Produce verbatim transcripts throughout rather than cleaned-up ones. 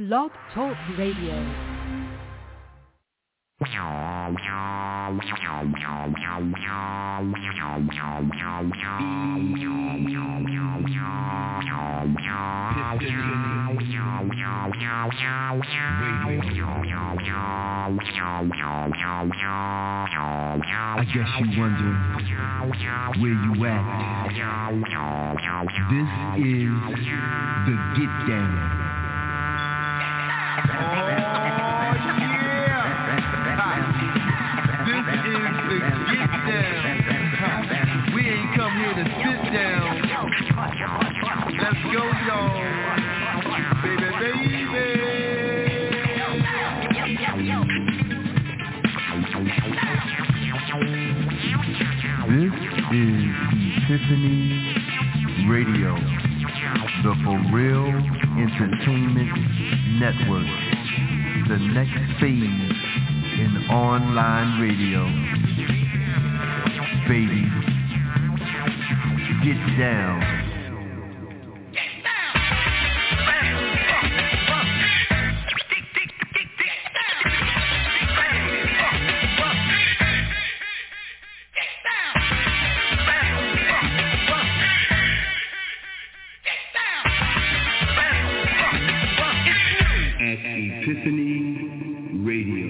Blog Talk Radio. I guess you wonder where you at. This is the Get Down. Oh yeah! This is the Get Down. We ain't come here to sit down. Let's go, y'all. Baby, baby. This is Epiphany Radio, the For Real Entertainment Network, the next phase in online radio. Baby, get down. Epiphany Radio.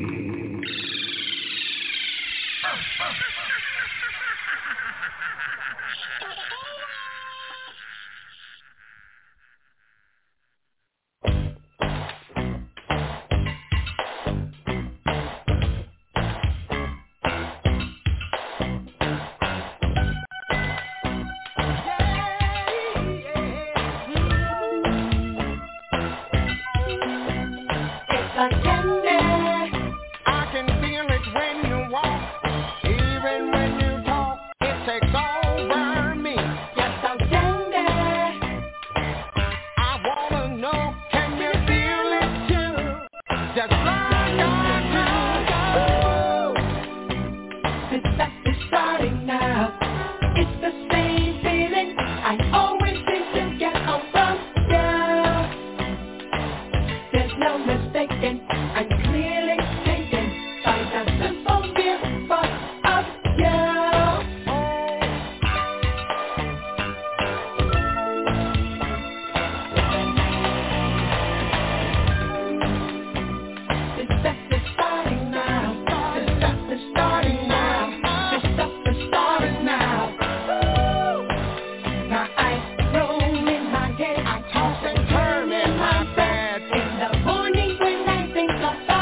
Toss and turn in my bed in the morning when I think about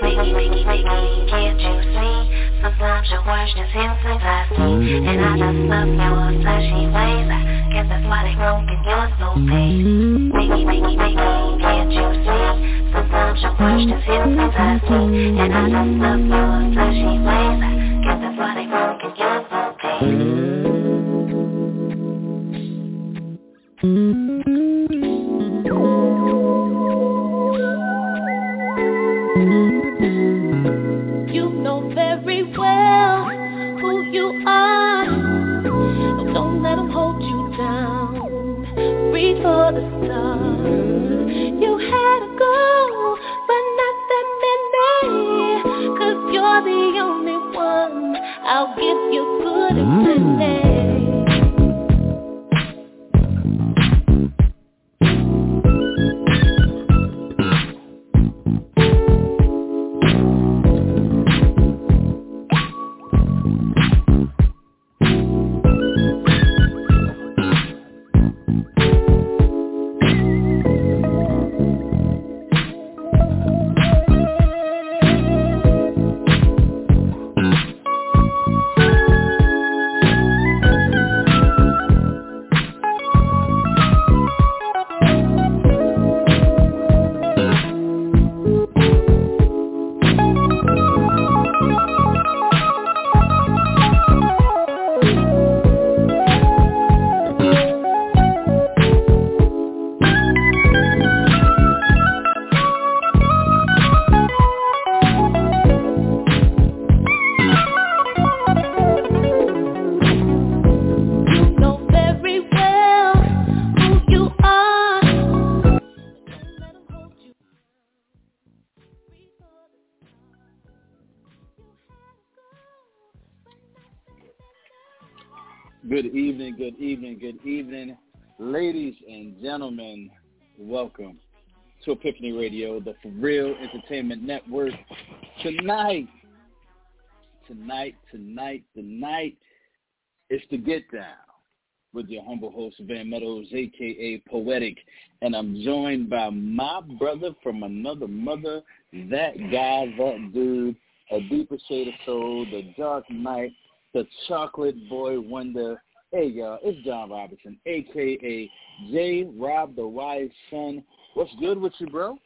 Biggie, Biggie, Biggie, can't you see? Sometimes your words just hypnotize me, and I just love your flashy ways. I guess that's why they broke and you're so paid. Biggie, Biggie, Biggie, can't you see? Sometimes your words just hypnotize me, and I just love your flashy ways. I guess that's why they broke and you're so paid. You know very well who you are. Don't let them hold you down. Reach for the stars. You had a goal, but not that many. Cause you're the only one I'll give you good and plenty. Good evening, good evening, good evening. Ladies and gentlemen, welcome to Epiphany Radio, the For Real Entertainment Network. Tonight, tonight, tonight, tonight, it's the Get Down with your humble host, Van Meadows, a k a. Poetic, and I'm joined by my brother from another mother, that guy, that dude, a deeper shade of soul, the Dark Knight, the Chocolate Boy Wonder. Hey, y'all, it's John Robinson, a k a. J. Rob the Wise Son. What's good with you, bro?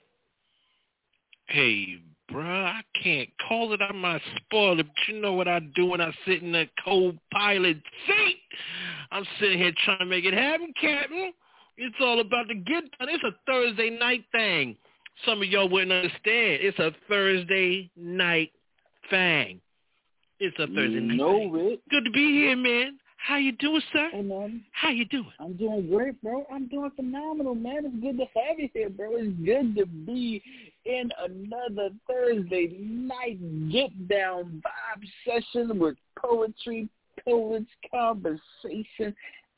Hey, bro, I can't call it. I might spoil it, but you know what I do when I sit in that co-pilot seat? I'm sitting here trying to make it happen, Captain. It's all about the get done. It's a Thursday night thing. Some of y'all wouldn't understand. It's a Thursday night thing. It's a Thursday you night know thing. It. Good to be here, man. How you doing, sir? Hey, man. How you doing? I'm doing great, bro. I'm doing phenomenal, man. It's good to have you here, bro. It's good to be in another Thursday night get-down vibe session with poetry, poets, conversation.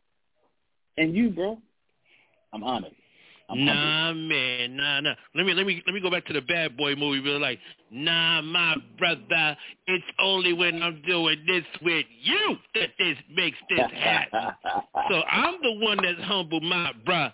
And you, bro, I'm honored. I'm nah, humbled. man, nah, nah. Let me, let me, let me go back to the Bad Boy movie. Really, like, nah, my brother. It's only when I'm doing this with you that this makes this happen. So I'm the one that's humble, my brother.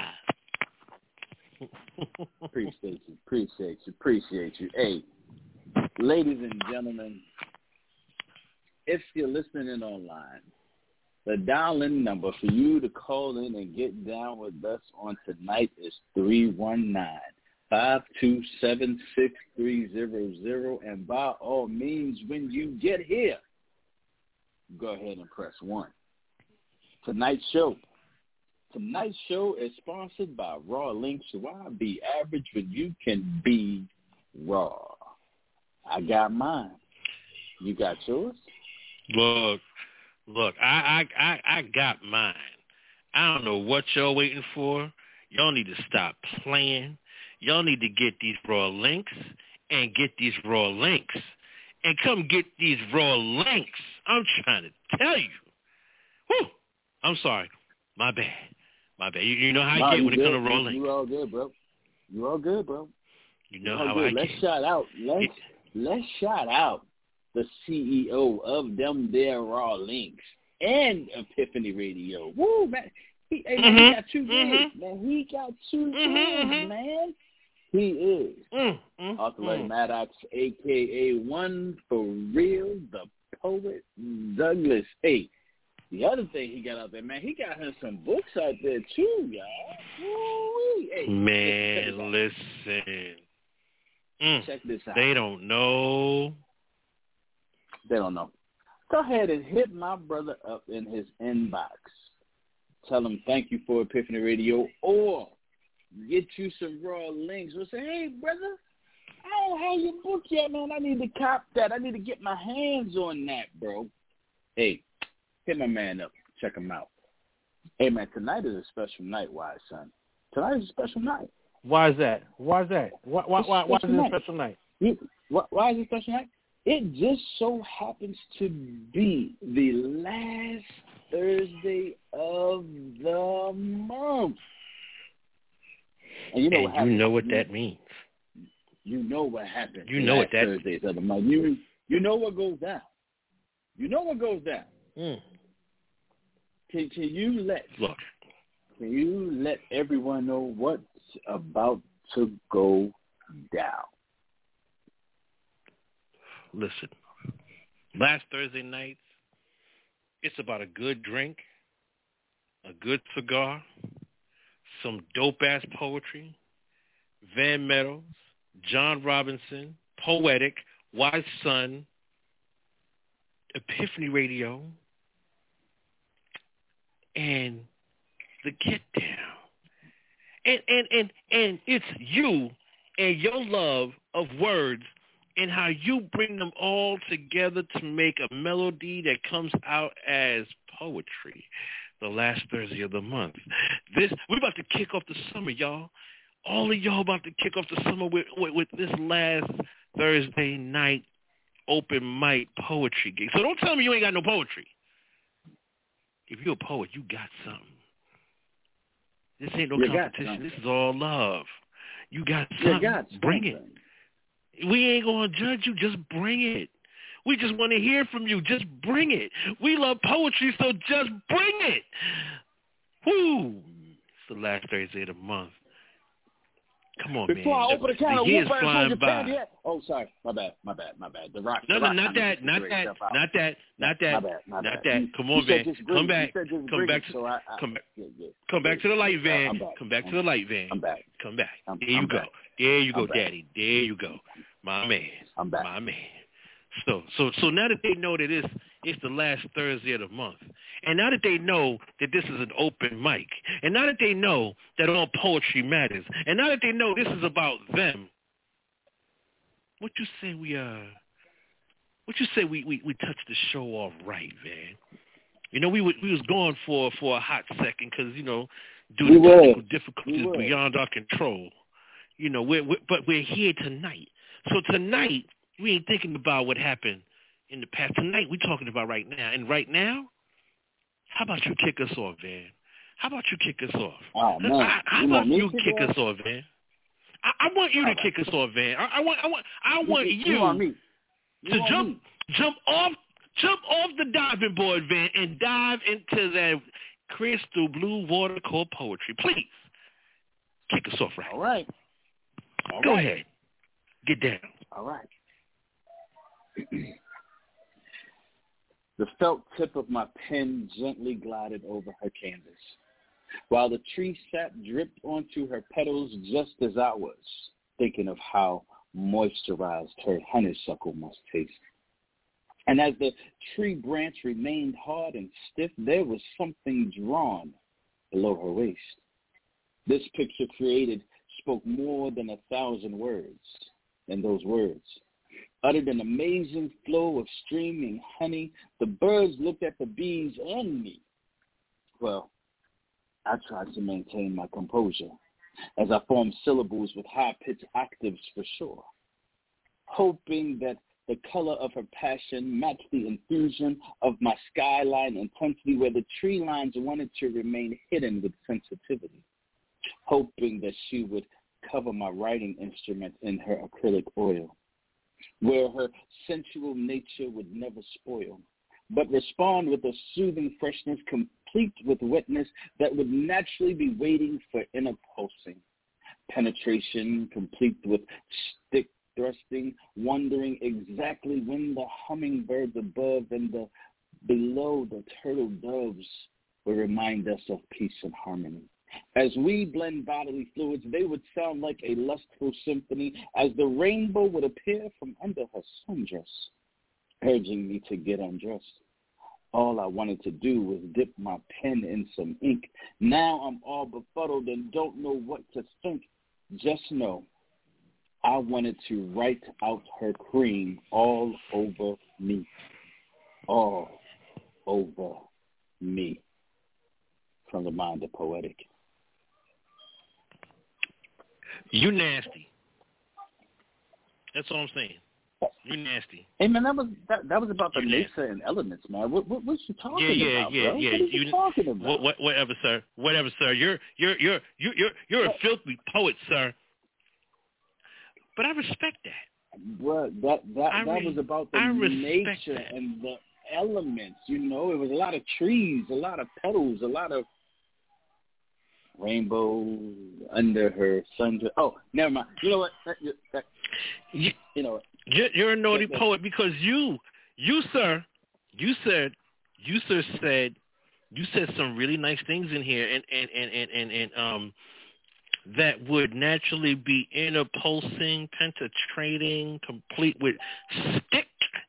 Appreciate you, appreciate you, appreciate you. Hey, ladies and gentlemen, if you're listening in online, the dial-in number for you to call in and get down with us on tonight is three one nine, five two seven, six three zero zero. And by all means, when you get here, go ahead and press one. Tonight's show. Tonight's show is sponsored by Raw Links. Why be average when you can be raw? I got mine. You got yours? Look. Look, I, I, I, I got mine. I don't know what y'all waiting for. Y'all need to stop playing. Y'all need to get these raw links and get these raw links. And come get these raw links. I'm trying to tell you. Whew. I'm sorry. My bad. My bad. You, you know how I no, get when good. it comes to raw you, links. You all good, bro. You all good, bro. You know you how good. I let's get. Shout out. Let's, it, let's shout out the C E O of them there Raw Links and Epiphany Radio. Woo, man. He, hey, man, mm-hmm. he got two gigs, mm-hmm. man. He got two mm-hmm. gigs, man. He is Mm, mm, Arthur Ray mm. Maddox, a k a. One For Real, the Poet Douglas. Hey, the other thing he got out there, man, he got him some books out there, too, y'all. Ooh-wee. Hey, Man, listen. Mm, check this out. they don't know. They don't know. Go ahead and hit my brother up in his inbox. Tell him thank you for Epiphany Radio, or get you some raw links. Or say, hey, brother, I don't have your book yet, man. I need to cop that. I need to get my hands on that, bro. Hey, hit my man up. Check him out. Hey, man, tonight is a special night, Wise Son. Tonight is a special night. Why is that? Why is that? Why, why, why, why is it a special night? You, why, why is it a special night? It just so happens to be the last Thursday of the month. And you know and what happens? You know what you, that means. You know what happens. You know what that Thursdays of the month. You, you know what goes down. You know what goes down. Mm. Can, can you let Look. Can you let everyone know what's about to go down? Listen, last Thursday nights, it's about a good drink, a good cigar, some dope-ass poetry, Van Meadows, John Robinson, Poetic, Wise Son, Epiphany Radio, and the Get Down. And, and, and, and it's you and your love of words and how you bring them all together to make a melody that comes out as poetry the last Thursday of the month. This We're about to kick off the summer, y'all. All of y'all about to kick off the summer with, with, with this last Thursday night open mic poetry gig. So don't tell me you ain't got no poetry. If you're a poet, you got something. This ain't no you competition. This is all love. You got something. You got Bring it. We ain't going to judge you. Just bring it. We just want to hear from you. Just bring it. We love poetry, so just bring it. Woo. It's the last Thursday of the month. Come on, Before man. I open the can the of year's whoop, flying by. Yet. Oh, sorry. My bad. My bad. My bad. The Rock. No, the no, rock not that. Not that. Not that. Not that. My bad. My not bad. that. You, Come on, you man. Come back. Come back. To, so I, I, come back. Yeah, yeah. Come back to the light van. I'm back. Come back I'm, to the light van. I'm back. Come back. I'm, there you I'm go. back. There you go, I'm Daddy. back. There you go. My man. I'm back. My man. So, so, so now that they know that it's it's the last Thursday of the month, and now that they know that this is an open mic, and now that they know that all poetry matters, and now that they know this is about them, what you say we uh, what you say we we, we touch the show off right, man? You know, we we was going for for a hot second because you know, due to technical difficulties beyond our control, you know, we're, we're but we're here tonight. So tonight. We ain't thinking about what happened in the past. Tonight, we're talking about right now. And right now, how about you kick us off, Van? How about you kick us off? Oh, man. I, how you about you kick, kick us off, Van? I, I want you to right. kick us off, Van. I, I want, I want, I want you, you, want me. You to want jump, me. jump off, jump off the diving board, Van, and dive into that crystal blue water called poetry. Please, kick us off, right? All right. All Go right. ahead. Get down. All right. The felt tip of my pen gently glided over her canvas, while the tree sap dripped onto her petals just as I was, thinking of how moisturized her honeysuckle must taste. And as the tree branch remained hard and stiff, there was something drawn below her waist. This picture created spoke more than a thousand words, and those words uttered an amazing flow of streaming honey. The birds looked at the bees and me. Well, I tried to maintain my composure as I formed syllables with high-pitched octaves for sure, hoping that the color of her passion matched the infusion of my skyline intensity where the tree lines wanted to remain hidden with sensitivity, hoping that she would cover my writing instrument in her acrylic oil, where her sensual nature would never spoil, but respond with a soothing freshness complete with wetness that would naturally be waiting for inner pulsing. penetration, complete with stick thrusting, wondering exactly when the hummingbirds above and the below the turtle doves will remind us of peace and harmony. As we blend bodily fluids, they would sound like a lustful symphony as the rainbow would appear from under her sundress, urging me to get undressed. All I wanted to do was dip my pen in some ink. Now I'm all befuddled and don't know what to think. Just know I wanted to write out her cream all over me. All over me. From the mind of Poetic. You nasty. That's all I'm saying. You nasty. Hey man, that was that, that was about the you nature nasty. and elements, man. What what what you talking yeah, yeah, about, yeah, bro? Yeah, What are you, you talking about? What, what, whatever, sir. Whatever, sir. You're you're you're you're you're you're a filthy poet, sir. But I respect that. Well, that that I that re- was about the I nature that. and the elements. You know, it was a lot of trees, a lot of petals, a lot of rainbow under her sun. Oh, never mind. You know what? That, that, you, you know what? You're, you're a naughty that, that, poet because you, you sir, you said, you sir said, you said some really nice things in here, and and and and and, and um, that would naturally be interpulsing, penetrating, complete with stick.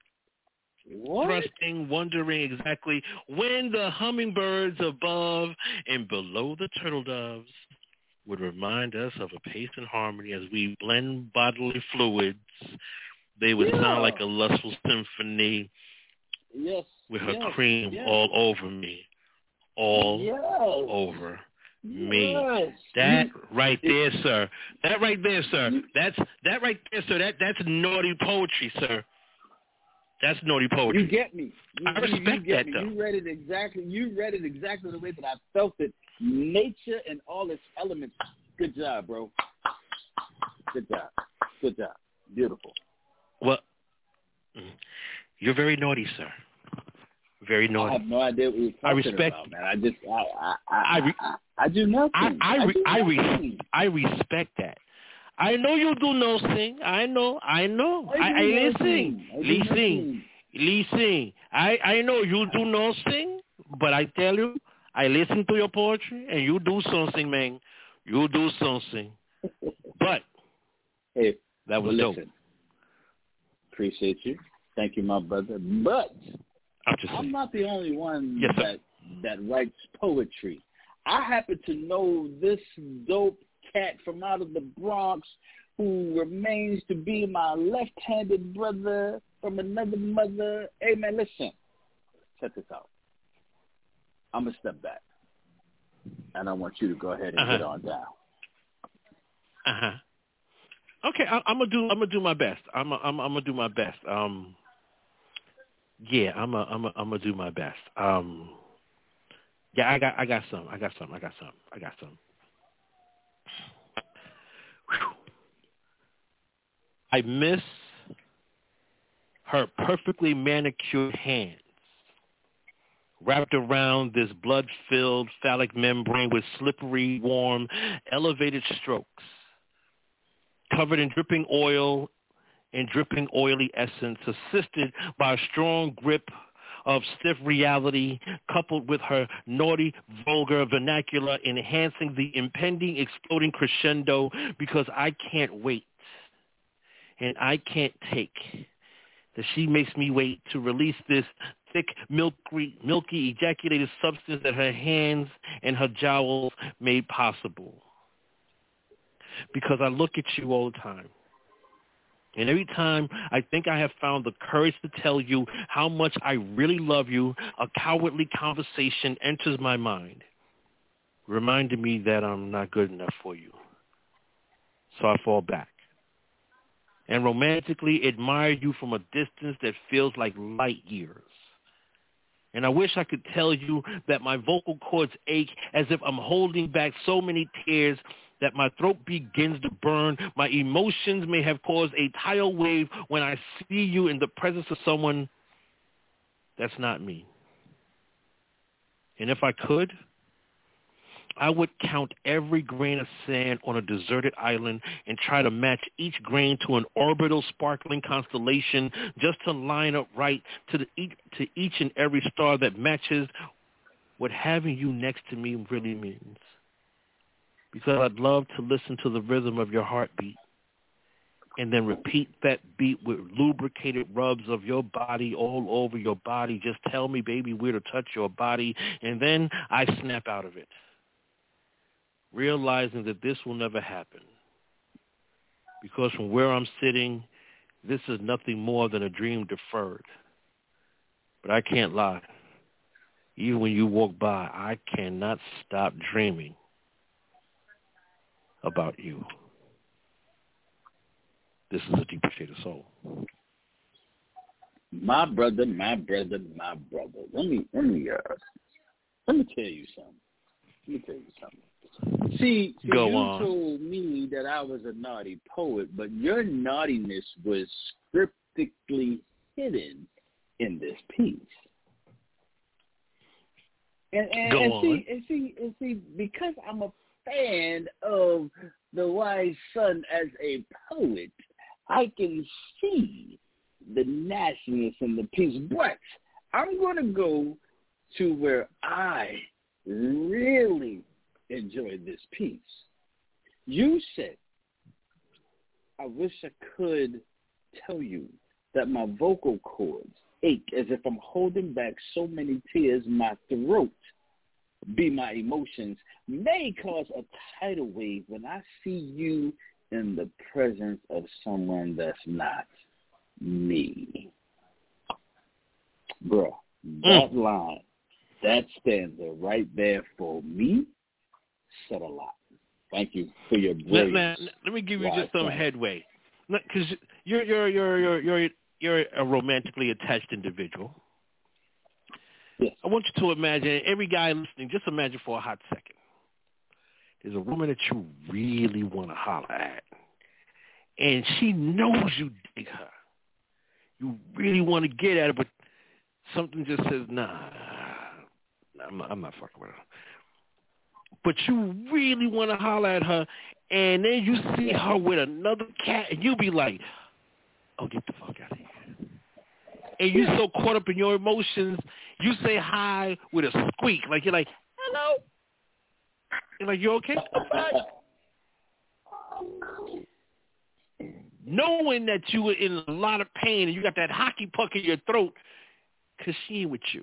What? Thrusting, wondering exactly when the hummingbirds above and below the turtle doves would remind us of a pace and harmony as we blend bodily fluids. They would yeah. sound like a lustful symphony. Yes. With her yes, cream yes. all over me. All yes. over me. Yes. That you, right there, it, sir. That right there, sir. You, That's that right there, sir. That that's naughty poetry, sir. That's naughty poetry. You get me. You, I respect you, you get that, me. though. You read it exactly. You read it exactly the way that I felt it. Nature and all its elements. Good job, bro. Good job. Good job. Beautiful. Well, you're very naughty, sir. Very naughty. I have no idea what you're talking I respect, about, man. I just, I, I, I, I, re, I, I do nothing. I, I, I, re, do I, nothing. re, I respect that. I know you do no sing. I know. I know. I, I, I listen. Listen. Listen. I, I know you do no sing, but I tell you, I listen to your poetry, and you do something, man. You do something. But hey, that was well, dope. listen. Appreciate you. Thank you, my brother. But I'm, just I'm not the only one yes, that that writes poetry. I happen to know this dope cat from out of the Bronx who remains to be my left-handed brother from another mother. Hey, man, listen. Check this out. I'm going to step back, and I want you to go ahead and uh-huh. get on down. Uh-huh. Okay, I, I'm gonna do. I'm gonna do my best. I'm. A, I'm. I'm gonna do my best. Um. Yeah, I'm. A, I'm. A, I'm gonna do my best. Um. Yeah, I got. I got some. I got some. I got some. I got some. Whew. I miss her perfectly manicured hands wrapped around this blood-filled phallic membrane with slippery, warm, elevated strokes, covered in dripping oil and dripping oily essence, assisted by a strong grip of stiff reality, coupled with her naughty, vulgar vernacular, enhancing the impending exploding crescendo, because I can't wait, and I can't take, that she makes me wait to release this thick, milky, milky ejaculated substance that her hands and her jowls made possible. Because I look at you all the time. And every time I think I have found the courage to tell you how much I really love you, a cowardly conversation enters my mind, reminding me that I'm not good enough for you. So I fall back and romantically admire you from a distance that feels like light years. And I wish I could tell you that my vocal cords ache as if I'm holding back so many tears that my throat begins to burn. My emotions may have caused a tidal wave when I see you in the presence of someone that's not me. And if I could, I would count every grain of sand on a deserted island and try to match each grain to an orbital sparkling constellation just to line up right to, the, to each and every star that matches what having you next to me really means. Because I'd love to listen to the rhythm of your heartbeat and then repeat that beat with lubricated rubs of your body all over your body. Just tell me, baby, where to touch your body, and then I snap out of it, realizing that this will never happen. Because from where I'm sitting, this is nothing more than a dream deferred. But I can't lie. Even when you walk by, I cannot stop dreaming about you. This is a deeper shade of soul. My brother, my brother, my brother. Let me let me uh let me tell you something. Let me tell you something. See, see Go you on. told me that I was a naughty poet, but your naughtiness was scriptically hidden in this piece. And, and, Go and on. see, and see, and see, because I'm a fan of the wise son as a poet, I can see the nastiness in the piece. But I'm going to go to where I really enjoyed this piece. You said, I wish I could tell you that my vocal cords ache as if I'm holding back so many tears. My throat, be my emotions, may cause a tidal wave when I see you in the presence of someone that's not me. Bruh, that mm. line, that stanza right there for me said a lot. Thank you for your brilliance. Let, let, let me give you just some time. headway. Because you're, you're, you're, you're, you're, you're a romantically attached individual. Yes. I want you to imagine, every guy listening, just imagine for a hot second. There's a woman that you really want to holler at, and she knows you dig her. You really want to get at her, but something just says, nah, I'm not, I'm not fucking with her. But you really want to holler at her, and then you see her with another cat, and you be like, oh, get the fuck out of here. And you're so caught up in your emotions, you say hi with a squeak. Like, you're like, hello. You're like, you okay? I'm fine. Knowing that you were in a lot of pain and you got that hockey puck in your throat because she ain't with you.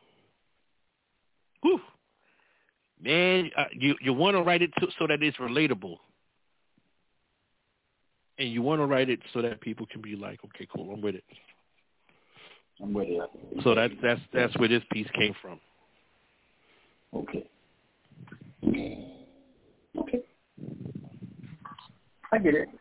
Whew. Man, uh, you, you want to write it to, so that it's relatable. And you want to write it so that people can be like, okay, cool, I'm with it. I'm with it. So that's that's that's where this piece came from. Okay. Okay. I get it.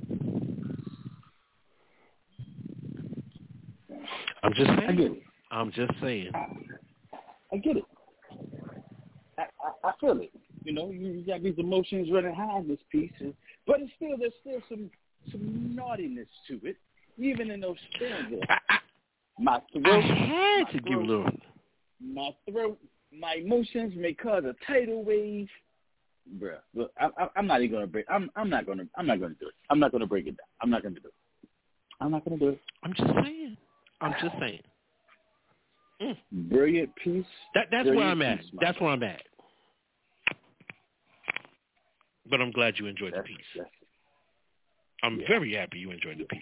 I'm just saying. I get it. I'm just saying. I, I get it. I, I, I feel it. You know, you, you got these emotions running high in this piece, and, but it's still there's still some some naughtiness to it, even in those stanzas. I, I, my throat. I had to throat, give a little. My throat, my emotions may cause a tidal wave, bruh. Look, I, I, I'm not even gonna break. I'm I'm not gonna I'm not gonna do it. I'm not gonna break it down. I'm not gonna do it. I'm not gonna do it. I'm just saying. I'm just saying. Mm. Brilliant piece. That that's Brilliant where I'm at. piece, that's where I'm at. But I'm glad you enjoyed that's, the piece. That's, I'm yeah. very happy you enjoyed the piece.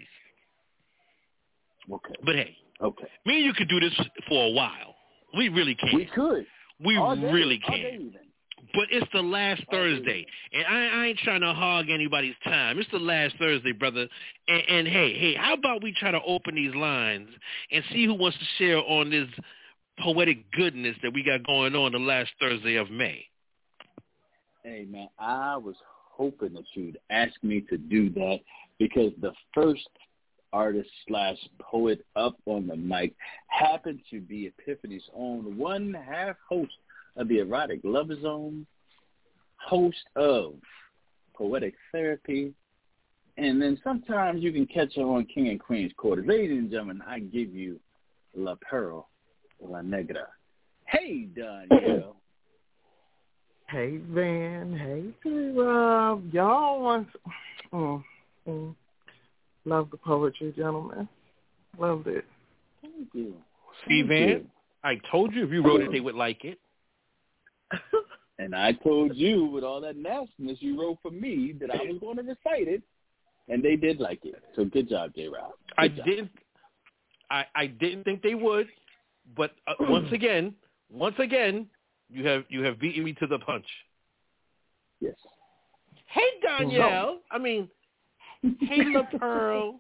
Okay. But hey, okay. me and you could do this for a while. We really can. We could. We all day, really all can. day even. But it's the last all Thursday, and I, I ain't trying to hog anybody's time. It's the last Thursday, brother. And, and hey, hey, how about we try to open these lines and see who wants to share on this poetic goodness that we got going on the last Thursday of May? Hey, man, I was hoping that you'd ask me to do that because the first artist slash poet up on the mic happened to be Epiphany's own one half host of the Erotic Love Zone, host of Poetic Therapy, and then sometimes you can catch her on King and Queen's Quarters. Ladies and gentlemen, I give you La Pearl La Negra. Hey, Danielle. Hey, Van. Hey, T-Rob. Y'all want... Mm, mm. Love the poetry, gentlemen. Loved it. Thank you. See, Thank Van, you. I told you if you wrote it, they would like it. And I told you with all that nastiness you wrote for me that I was going to recite it, and they did like it. So good job, J-Rob. I job. didn't. I, I didn't think they would, but uh, once again, once again, you have you have beaten me to the punch. Yes. Hey, Danielle. I mean, hey, La Pearl.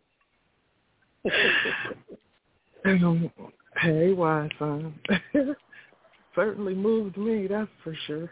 Hey, Wi-Fi. Certainly moved me, that's for sure.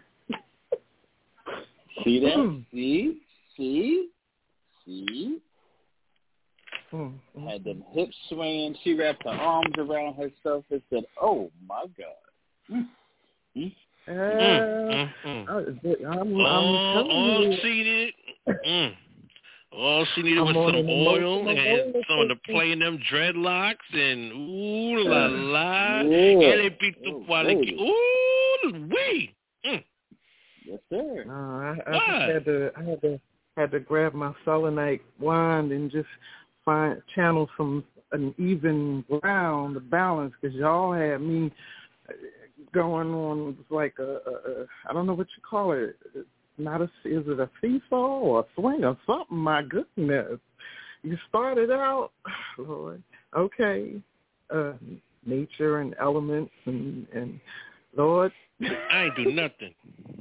See that? See? See? See? Mm-hmm. Had them hips swaying. She wrapped her arms around herself and said, "Oh, my God." Mm. Mm. Uh, Mm, mm, mm. I'm, I'm all, telling all you. she needed, mm, all she needed I'm was on some an oil emotional and roller someone to coaster. play in them dreadlocks and ooh la la, Yeah. ele pito Oh, quale, baby. ooh wee. Mm. Yes, sir. No, I, I What? just had to, I had to, had to grab my selenite wand and just find channel some an even ground, the balance, because y'all had me going on like a, a, a, I don't know what you call it. Not a, is it a seesaw or a swing or something? My goodness, you started out, Lord, okay, uh, nature and elements and and Lord. I ain't do nothing.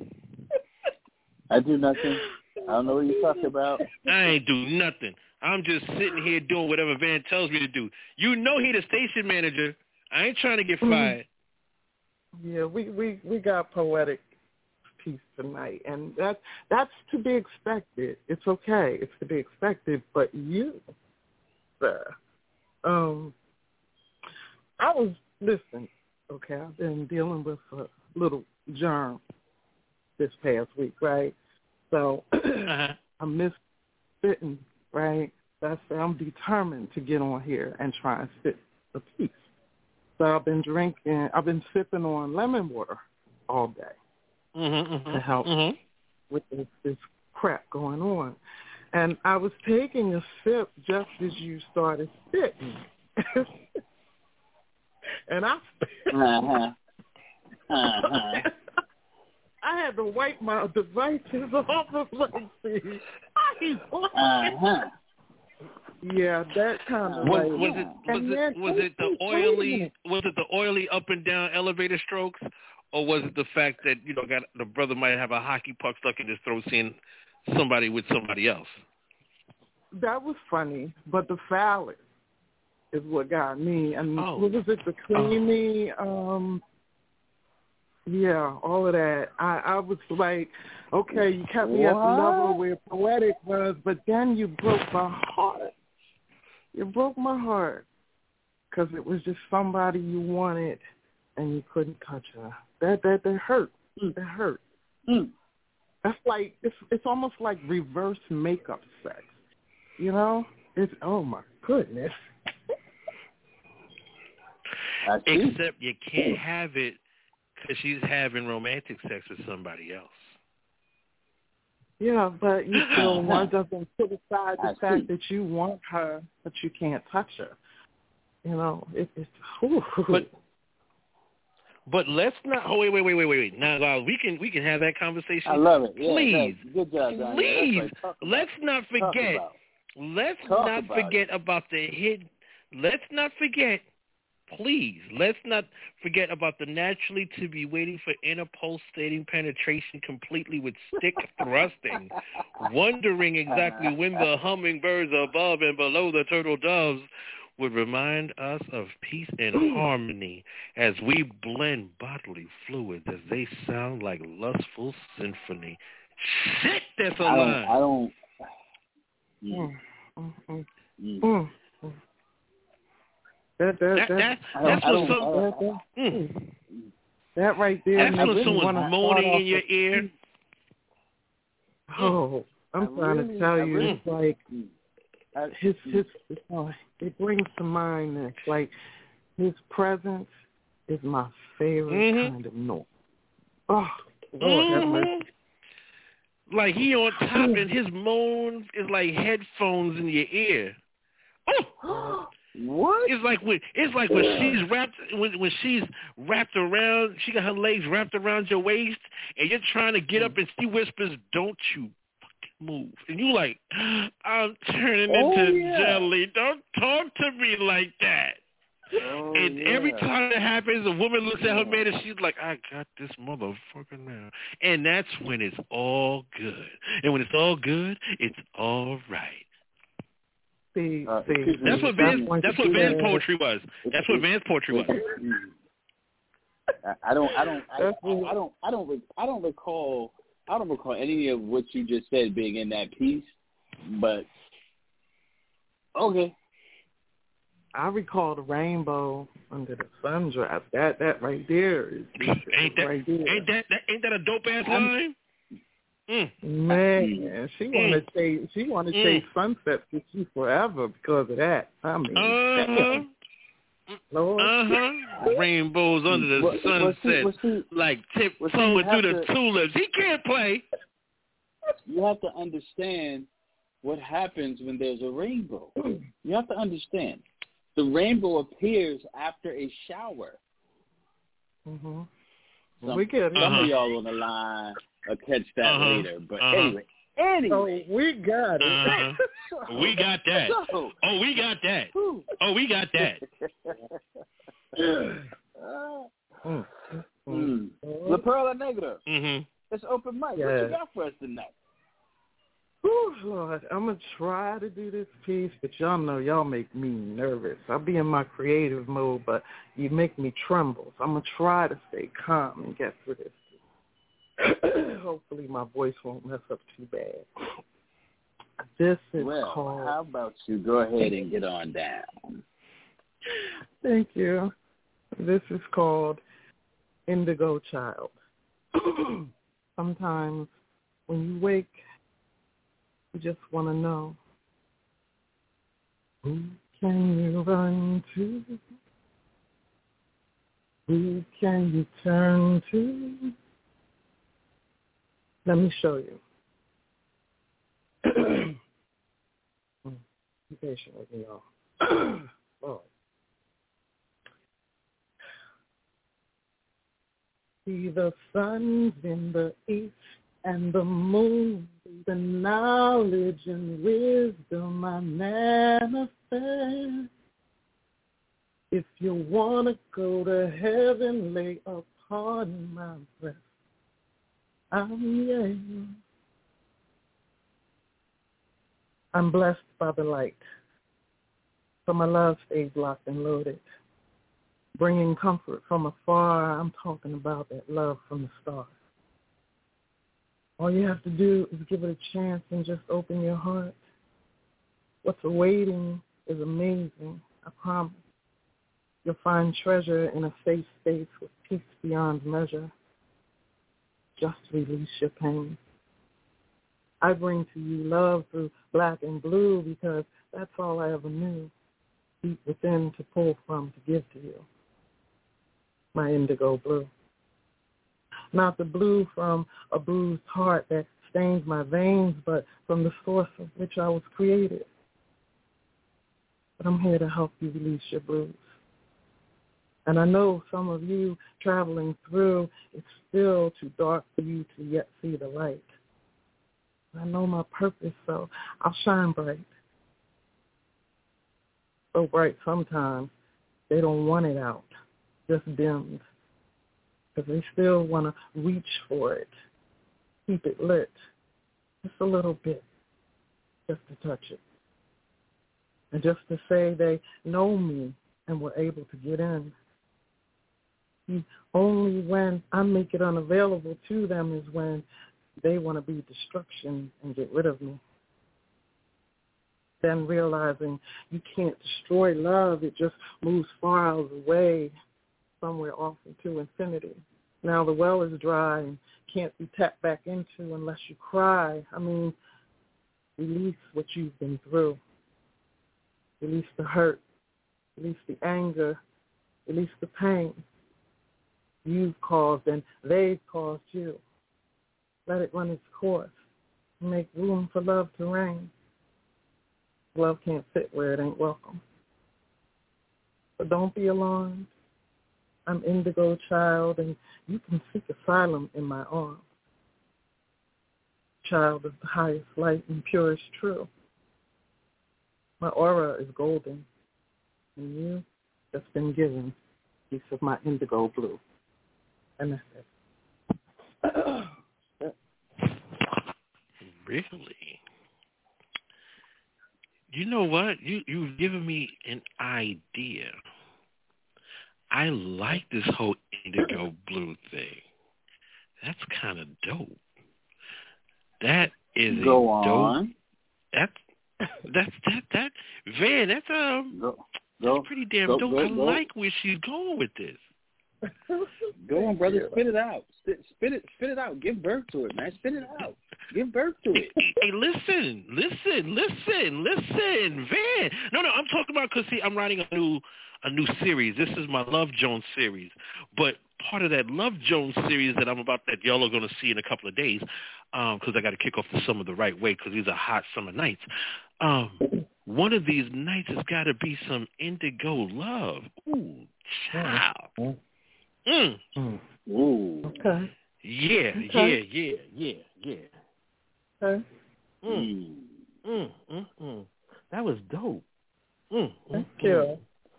I do nothing. I don't know what you're talking about. I ain't do nothing. I'm just sitting here doing whatever Van tells me to do. You know he the station manager. I ain't trying to get fired. Yeah, we, we, we got poetic piece tonight, and that that's to be expected. It's okay. It's to be expected. But you, sir, um, I was listen. Okay, I've been dealing with a little germ this past week, right? So Uh-huh. I missed spitting, right? That's I'm determined to get on here and try and spit a piece. So I've been drinking, I've been sipping on lemon water all day Mm-hmm, mm-hmm, to help mm-hmm. with this, this crap going on. And I was taking a sip just as you started spitting. And I Uh-huh. Uh-huh. I had to wipe my devices off of my feet. Uh-huh. Yeah, that kind of Was, like, was it was and it then- was it the oily was it the oily up and down elevator strokes, or was it the fact that you know got the brother might have a hockey puck stuck in his throat seeing somebody with somebody else? That was funny, but the phallus is what got me. And Oh. what was it, the creamy, um, yeah, all of that. I, I was like, okay, you kept me at the level where poetic was, but then you broke my heart. You broke my heart because it was just somebody you wanted and you couldn't touch her. That that that hurt. That hurt. Mm. That's like it's it's almost like reverse makeup sex. You know? It's oh my goodness. I see. Except you can't have it because she's having romantic sex with somebody else. Yeah, but you still one doesn't put aside the I fact see. that you want her, but you can't touch her. You know, it, it's. Whew. But but let's not. Oh wait wait wait wait wait wait. Now uh, we can we can have that conversation. I love it. Yeah, Please, no, good job, Don. please. Yeah, that's right. Talk about Let's it. not Talk forget. about Let's Talk not about forget about the hit. Let's not forget. Please, let's not forget about the naturally to be waiting for interpulsating penetration completely with stick thrusting, wondering exactly when the hummingbirds above and below the turtle doves would remind us of peace and harmony as we blend bodily fluids as they sound like lustful symphony. Shit, that's a I don't. line. I don't. Mm, mm, mm, Mm. mm, mm. That that That, that that, I that's don't- when I some, don't- that, that, mm, that right there. that's makes when me someone's wanna moaning start in your off ear. a- Oh, I'm I trying really- to tell I you, really- it's like Mm. I, his mm. his. Oh, it brings to mind this, like his presence is my favorite Mhm. kind of noise. Oh, Lord have mercy. Mm-hmm. Like he on top and his moans is like headphones in your ear. Oh, what? It's like when it's like when she's wrapped when when she's wrapped around. She got her legs wrapped around your waist, and you're trying to get up, and she whispers, "Don't you fucking move!" And you like, "I'm turning Oh, into yeah. jelly. Don't talk to me like that." Oh, And yeah. every time that happens, a woman looks at her man and she's like, "I got this motherfucker now." And that's when it's all good. And when it's all good, it's all right. See, Uh, see, excuse me, That's what that's Van's, when that's you what do Van's that. poetry was. That's what Van's poetry was. I- I don't, I don't, I, That's I, I don't, I don't, re- I don't recall, I don't recall any of what you just said being in that piece. But okay, I recall the rainbow under the sun drive. That that right there is Ain't that right there. ain't that, that ain't that a dope ass line? Mm. Man, she Mm. wanna chase she wanna Mm. chase sunsets with you forever because of that. I mean, Uh huh. Lord. Uh huh. Rainbows under the Well, well, see- sunset, well, see- like tip well, see, flowing you through have the to- tulips. He can't play. you have to understand what happens when there's a rainbow. You have to understand. The rainbow appears after a shower. Mm-hmm. Some, We get it. some Uh-huh. of y'all on the line will catch that Uh-huh. later. But Uh-huh. anyway, anyway. So we got it. Uh-huh. We got that. So, Oh, we got that. whew. Oh, we got that. Mm. mm. La Perla Negra. Mhm. It's open mic. What Yeah. you got for us tonight? Oh, Lord, I'm going to try to do this piece, but y'all know y'all make me nervous. I'll be in my creative mode, but you make me tremble. So I'm going to try to stay calm and get through this. Hopefully my voice won't mess up too bad. This is Well, called... how about you go ahead and get on down? Thank you. This is called Indigo Child. Sometimes when you wake, you just want to know, who can you run to? Who can you turn to? Let me show you. Be patient with me, y'all. Lord. See the sun's in the east and the moon, the knowledge and wisdom I manifest. If you want to go to heaven, lay upon my breast. I'm young. I'm blessed by the light, so my love stays locked and loaded. Bringing comfort from afar, I'm talking about that love from the start. All you have to do is give it a chance and just open your heart. What's awaiting is amazing, I promise. You'll find treasure in a safe space with peace beyond measure. Just release your pain. I bring to you love through black and blue because that's all I ever knew. Deep within to pull from to give to you. My indigo blue. Not the blue from a bruised heart that stains my veins, but from the source of which I was created. But I'm here to help you release your blues. And I know some of you traveling through, it's still too dark for you to yet see the light. I know my purpose, so I'll shine bright. So bright sometimes they don't want it out, just dimmed. Because they still want to reach for it, keep it lit, just a little bit, just to touch it. And just to say they know me and were able to get in. See, only when I make it unavailable to them is when they want to be destruction and get rid of me. Then realizing you can't destroy love, it just moves far away, somewhere off into infinity. Now the well is dry and can't be tapped back into unless you cry. I mean, release what you've been through. Release the hurt. Release the anger. Release the pain you've caused and they've caused you. let it run its course, and make room for love to reign. Love can't fit where it ain't welcome. But don't be alarmed. I'm indigo child, and you can seek asylum in my arms. Child of the highest light and purest true. My aura is golden, and you just been given a piece of my indigo blue. And that's it. Really? You know what? You, you've given me an idea. I like this whole indigo blue thing. That's kind of dope. That is Go a on. dope. That's that's that that Van. That's um. Go, that's go, pretty damn go, dope. go, I go. like where she's going with this. Go on, brother. Spit it out. Spit, spit it. Spit it out. Give birth to it, man. Spit it out. Give birth to it. Hey, listen, listen, listen, listen, Van. No, no, I'm talking about because see, I'm writing a new a new series. This is my Love Jones series, but part of that Love Jones series that I'm about that y'all are going to see in a couple of days, because um, I got to kick off the summer the right way because these are hot summer nights. Um, one of these nights has got to be some indigo love. Ooh, child. Mm. Mm. Ooh. Okay. Yeah, Okay. yeah, yeah, yeah, yeah. Okay. Mm. Mm, mm, mm. That was dope. Mm, Thank mm, you. mm.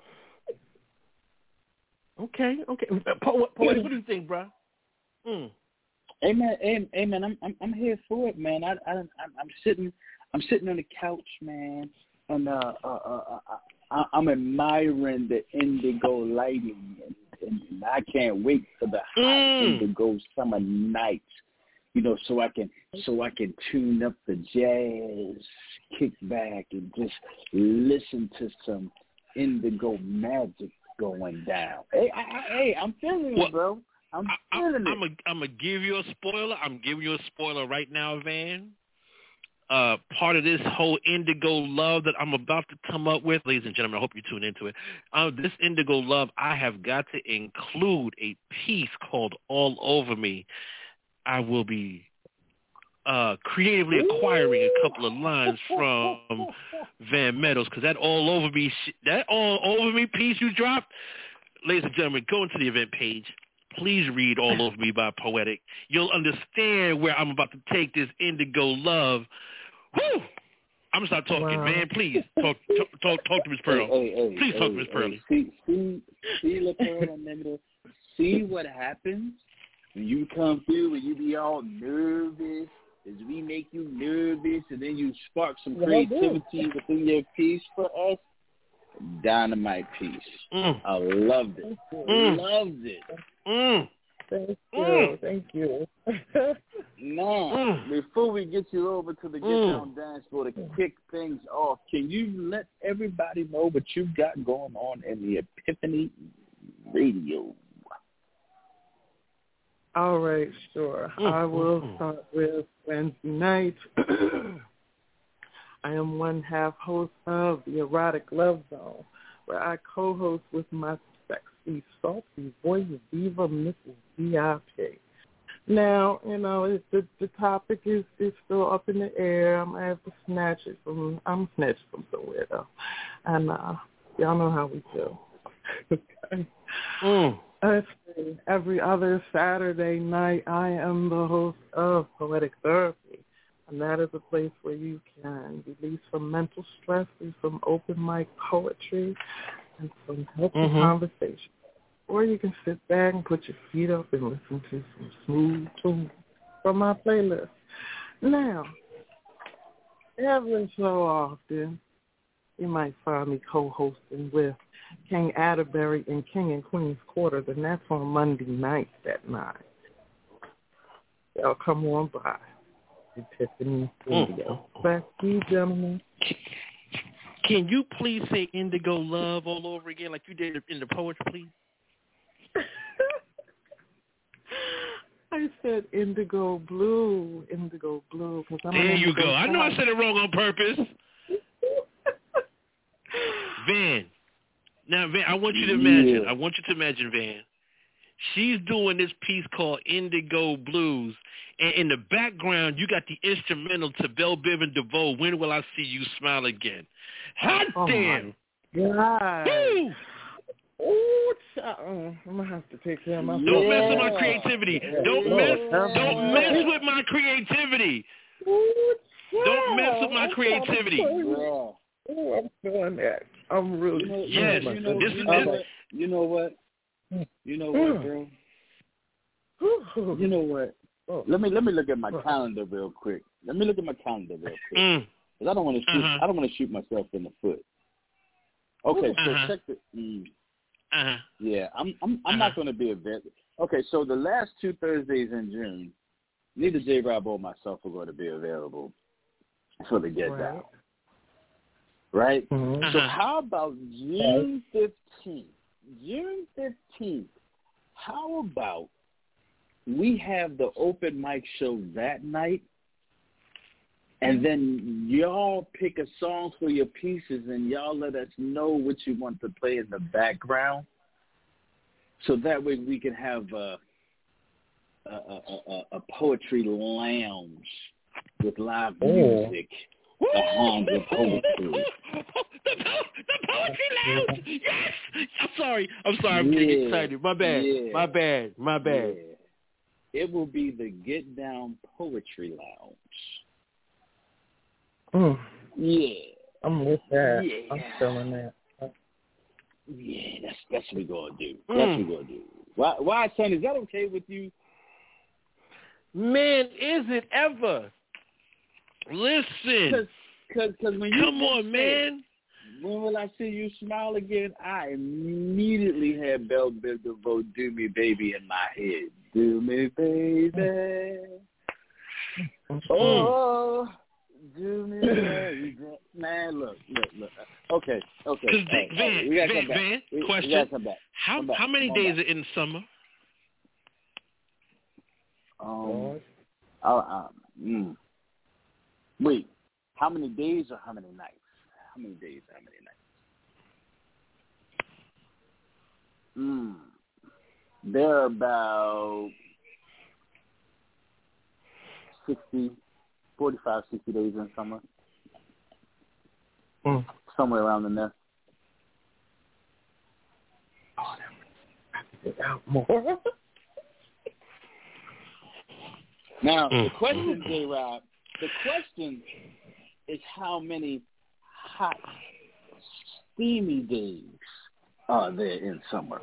Okay, okay. Poet, poet, what do you think, bro? Mm. Hey man, hey, hey man, I'm I'm I'm here for it, man. I I I'm, I'm sitting I'm sitting on the couch, man, and uh, uh, uh, uh I'm admiring the indigo lighting, and, and I can't wait for the hot Mm. indigo summer nights. You know, so I can so I can tune up the jazz, kick back, and just listen to some indigo magic going down. Hey, I, I, hey, I'm feeling Well, it, bro. I'm I, feeling I, it. I'm a, I'm gonna give you a spoiler. I'm giving you a spoiler right now, Van. Uh, part of this whole indigo love that I'm about to come up with, ladies and gentlemen, I hope you tune into it. Uh, this indigo love, I have got to include a piece called All Over Me. I will be uh, creatively acquiring a couple of lines from Van Meadows, because that All Over Me, sh- that All Over Me piece you dropped, ladies and gentlemen, go into the event page. Please read All Over Me by Poetic. You'll understand where I'm about to take this indigo love. Woo! I'm gonna start talking, Wow. man. Please talk, talk, talk, talk to Miss Pearl. Hey, hey, hey, Please hey, talk to Miss hey, Pearlie. See, see, see, La Pearl, nigga. See what happens when you come through and you be all nervous, is we make you nervous, and then you spark some creativity within your piece for us. Dynamite piece. Mm. I loved it. Mm. Loved it. Mm. Thank you. Mm. Thank you. Now, Mm. before we get you over to the Get Mm. Down Dance Floor to kick things off, can you let everybody know what you got going on in the Epiphany Radio? All right, sure. Mm, I will mm, mm. start with Wednesday night. I am one half host of the Erotic Love Zone, where I co-host with my sexy, salty voice diva, Missus V I P. Now, you know, it, the the topic is, is still up in the air. I'm gonna have to snatch it from. I'm snatched from somewhere though, and uh, y'all know how we do. Okay. Mm. Let's see. Every other Saturday night, I am the host of Poetic Therapy, and that is a place where you can release some mental stress through some open mic poetry and some healthy Mm-hmm. conversation. Or you can sit back and put your feet up and listen to some smooth tunes from my playlist. Now, every so often, you might find me co-hosting with King Atterbury and King and Queen's Quarters, and that's on Monday nights at nine. Y'all come on by. Epiphany Radio. Mm. Back to you, gentlemen. Can you please say indigo love all over again like you did in the poetry, please? I said indigo blue, indigo blue. Cause I'm There an you indigo go. I know I child. said it wrong on purpose. Van. Now, Van, I want you to imagine. Yeah. I want you to imagine, Van. She's doing this piece called Indigo Blues. And in the background, you got the instrumental to Belle Biv and DeVoe, When Will I See You Smile Again? Hot oh damn. God. Woo! Ooh, child. I'm gonna have to take care of my. Don't yeah. mess with my creativity. Don't yeah. mess. Yeah. Don't mess with my creativity. Ooh, Don't mess with my creativity. Yeah. Oh, I'm feeling that. I'm really. You know, yes. You know, this you is know this. what? You know what? You know what, bro? You know what? Let me let me look at my calendar real quick. Let me look at my calendar real quick. Mm. Cause I don't want to shoot. Uh-huh. I don't want to shoot myself in the foot. Okay, so Uh-huh. check the. Mm, Uh-huh. yeah, I'm I'm I'm Uh-huh. not going to be available. Okay, so the last two Thursdays in June, neither J. Rob or myself are going to be available for the Get Right. Down. Right. Mm-hmm. Uh-huh. So how about June fifteenth? June fifteenth. How about we have the open mic show that night, and then y'all pick a song for your pieces, and y'all let us know what you want to play in the background, so that way we can have a a, a, a, a poetry lounge with live music. Oh. Behind the poetry. the, po- the poetry lounge. Yes. I'm sorry. I'm sorry. I'm Yeah. getting excited. My bad. Yeah. My bad. My bad. Yeah. It will be the Get Down Poetry Lounge. Mm. Yeah. I'm with that. Yeah. I'm feeling that. Yeah, that's that's what we're gonna do. Mm. That's what we're gonna do. Why, why, son? Is that okay with you? Man, is it ever? Listen. Because when you Come on, man. When will I see you smile again? I immediately had Belle Biv DeVoe, Do Me Baby in my head. Do me baby. Oh, do me baby. Man, look, look, look. Okay, okay. Because Right, Van, right. We gotta Van, come back. Van, We, question. we gotta come back. How Come back. how many Come days back. are in summer? Um, I, I, mm. Wait, how many days or how many nights? How many days or how many nights? Mm. There are about sixty, forty-five, sixty days in summer. Mm. Somewhere around in there. Oh, that out more. Now, Mm. the question, J-Rob, the question is how many hot, steamy days are there in summer?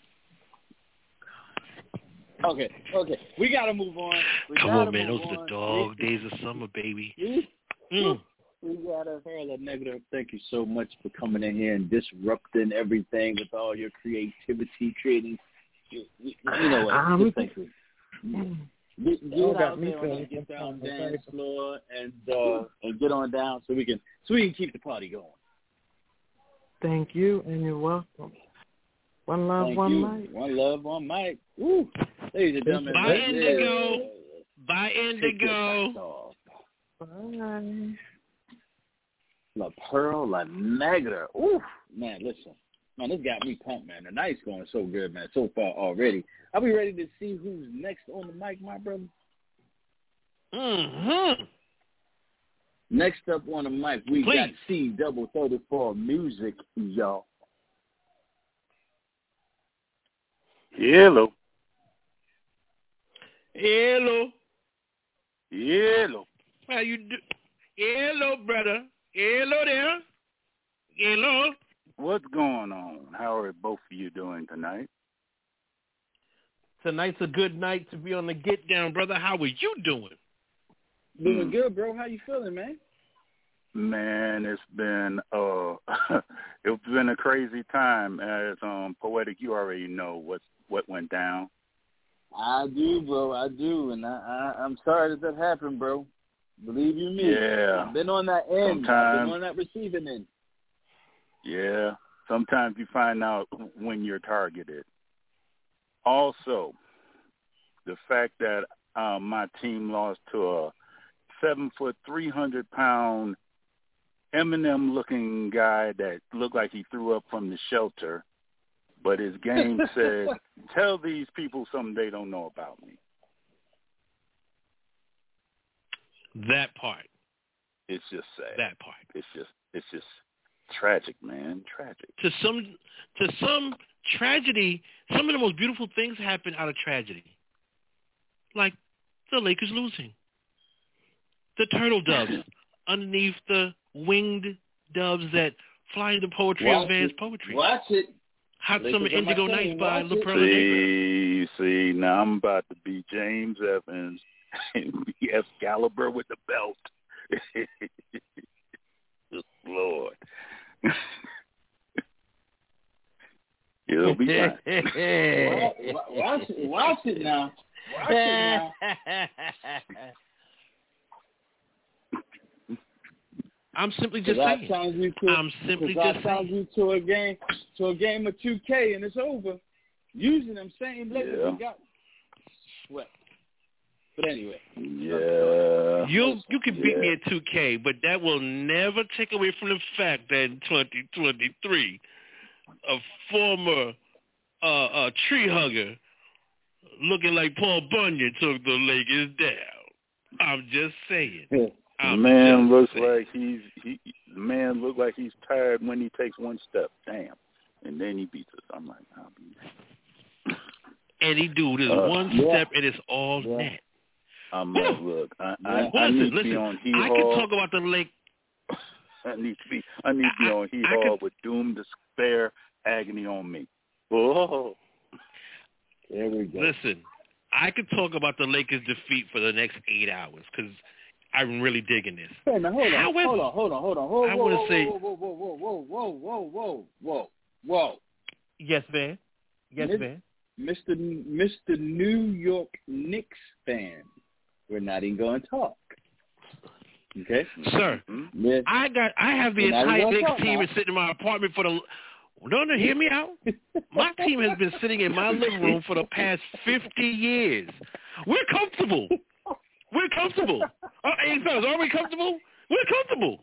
Okay, okay. We got to move on. We Come gotta on, man. move Those are on. the dog days of summer, baby. We, Mm. we got to Perla Negative. Thank you so much for coming in here and disrupting everything with all your creativity, creating. You, you, you know what? Um, Just thank you. Get, get Oh, got out me there on feeling that get down some kind of dance floor and uh, and get on down so we can so we can keep the party going. Thank you, and you're welcome. One love, Thank one you. night. One love, one mic. Woo. Ladies and gentlemen, Bye, that Indigo. is- Bye, Take your Indigo. socks off. Bye. La Pearl, La Negra. Ooh, man, listen. Man, this got me pumped, man. The night's going so good, man, so far already. Are we ready to see who's next on the mic, my brother? Mm-hmm. Next up on the mic, we Please. got C double thirty-four Music, y'all. Hello. Hello. Hello. How you do? Hello, brother. Hello there. Hello. What's going on? How are both of you doing tonight? Tonight's a good night to be on the get down, brother. How are you doing? Doing Hmm. good, bro. How you feeling, man? Man, it's been uh it's been a crazy time. As um Poetic, you already know what what went down. I do, bro. I do, and I, I I'm sorry that that happened, bro. Believe you me. Yeah. I've been on that end. I've Sometimes- been on that receiving end. Yeah. Sometimes you find out when you're targeted. Also, the fact that um, my team lost to a seven foot, three hundred pound Eminem looking guy that looked like he threw up from the shelter But his game said, tell these people something they don't know about me. That part. It's just sad. That part. It's just it's just tragic, man. Tragic. To some to some tragedy, some of the most beautiful things happen out of tragedy. Like the Lakers losing. The turtle doves underneath the winged doves that fly into poetry Watch of Van's it. poetry. Watch it. Hot Lakers Summer are my Indigo team. Nights by Watch it. LaPerla Negra. See, see, now I'm about to be James Evans and be Excalibur with the belt. Lord. It'll be fine. watch, watch it. Watch it now. Watch it now. I'm simply just I saying. challenge you to, I'm simply I just challenge saying. you to a game, to a game of two K, and it's over. Using them same Lakers Yeah. we got swept. But anyway. Yeah. You you can beat yeah. me at two K, but that will never take away from the fact that in twenty twenty-three, a former uh, uh, tree hugger looking like Paul Bunyan took the Lakers down. I'm just saying. The I'm man just looks saying. like he's he. The man looks like he's tired when he takes one step. Damn, and then he beats us. I'm like, I'll be. Any dude is Uh, one yeah. step and it's all Yeah. net. I'm Woo. like, look, I, I, Listen, I need to listen. be on Hee I can Haw. talk about the Lake. I need to be. I need to be I- on Hee I Haw could- with doom, despair, agony on me. Oh, There we go. Listen, I could talk about the Lakers' defeat for the next eight hours because I'm really digging this. Hey, man, hold on, However, hold on, hold on, hold on. Whoa, I whoa, wanna whoa, say- whoa, whoa, whoa, whoa, whoa, whoa, whoa, whoa, whoa, whoa. Yes, man. Yes, Miss- man. Mister N- Mister New York Knicks fan, we're not even going to talk. Okay? Sir, mm-hmm. Yeah. I got. I have the We're not entire even Knicks gonna talk team now. is sitting in my apartment for the. No, no, hear me out. My team has been sitting in my living room for the past fifty years. We're comfortable. We're comfortable. Uh, hey, fellas, are we comfortable? We're comfortable.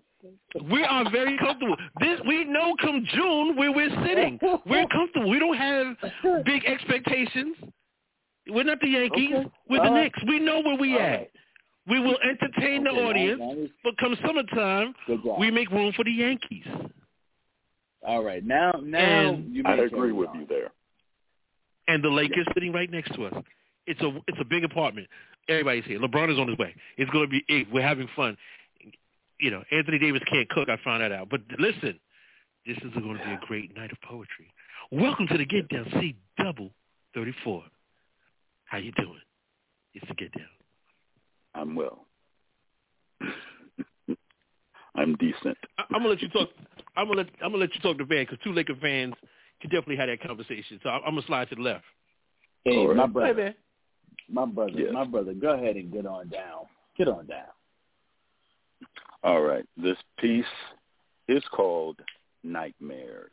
We are very comfortable. This we know come June where we're sitting. We're comfortable. We don't have big expectations. We're not the Yankees. Okay. We're All the right. Knicks. We know where we All at. right. We will entertain Okay, the now- audience, now it's- but come summertime, Good job. we make room for the Yankees. All right. Now, now And you I may agree carry with on. you there. And the Lakers sitting right next to us. It's a it's a big apartment. Everybody's here. LeBron is on his way. It's going to be it. We're having fun. You know, Anthony Davis can't cook. I found that out. But listen, this is going to be a great night of poetry. Welcome to the Get Down C Double thirty-four. How you doing? It's the Get Down. I'm well. I'm decent. I, I'm gonna let you talk. I'm gonna let I'm gonna let you talk to Van because two Laker fans can definitely have that conversation. So I'm, I'm gonna slide to the left. Hey, All right. my Hey, brother. man. My brother. Yes. My brother. Go ahead and get on down. Get on down. All right. This piece is called Nightmares.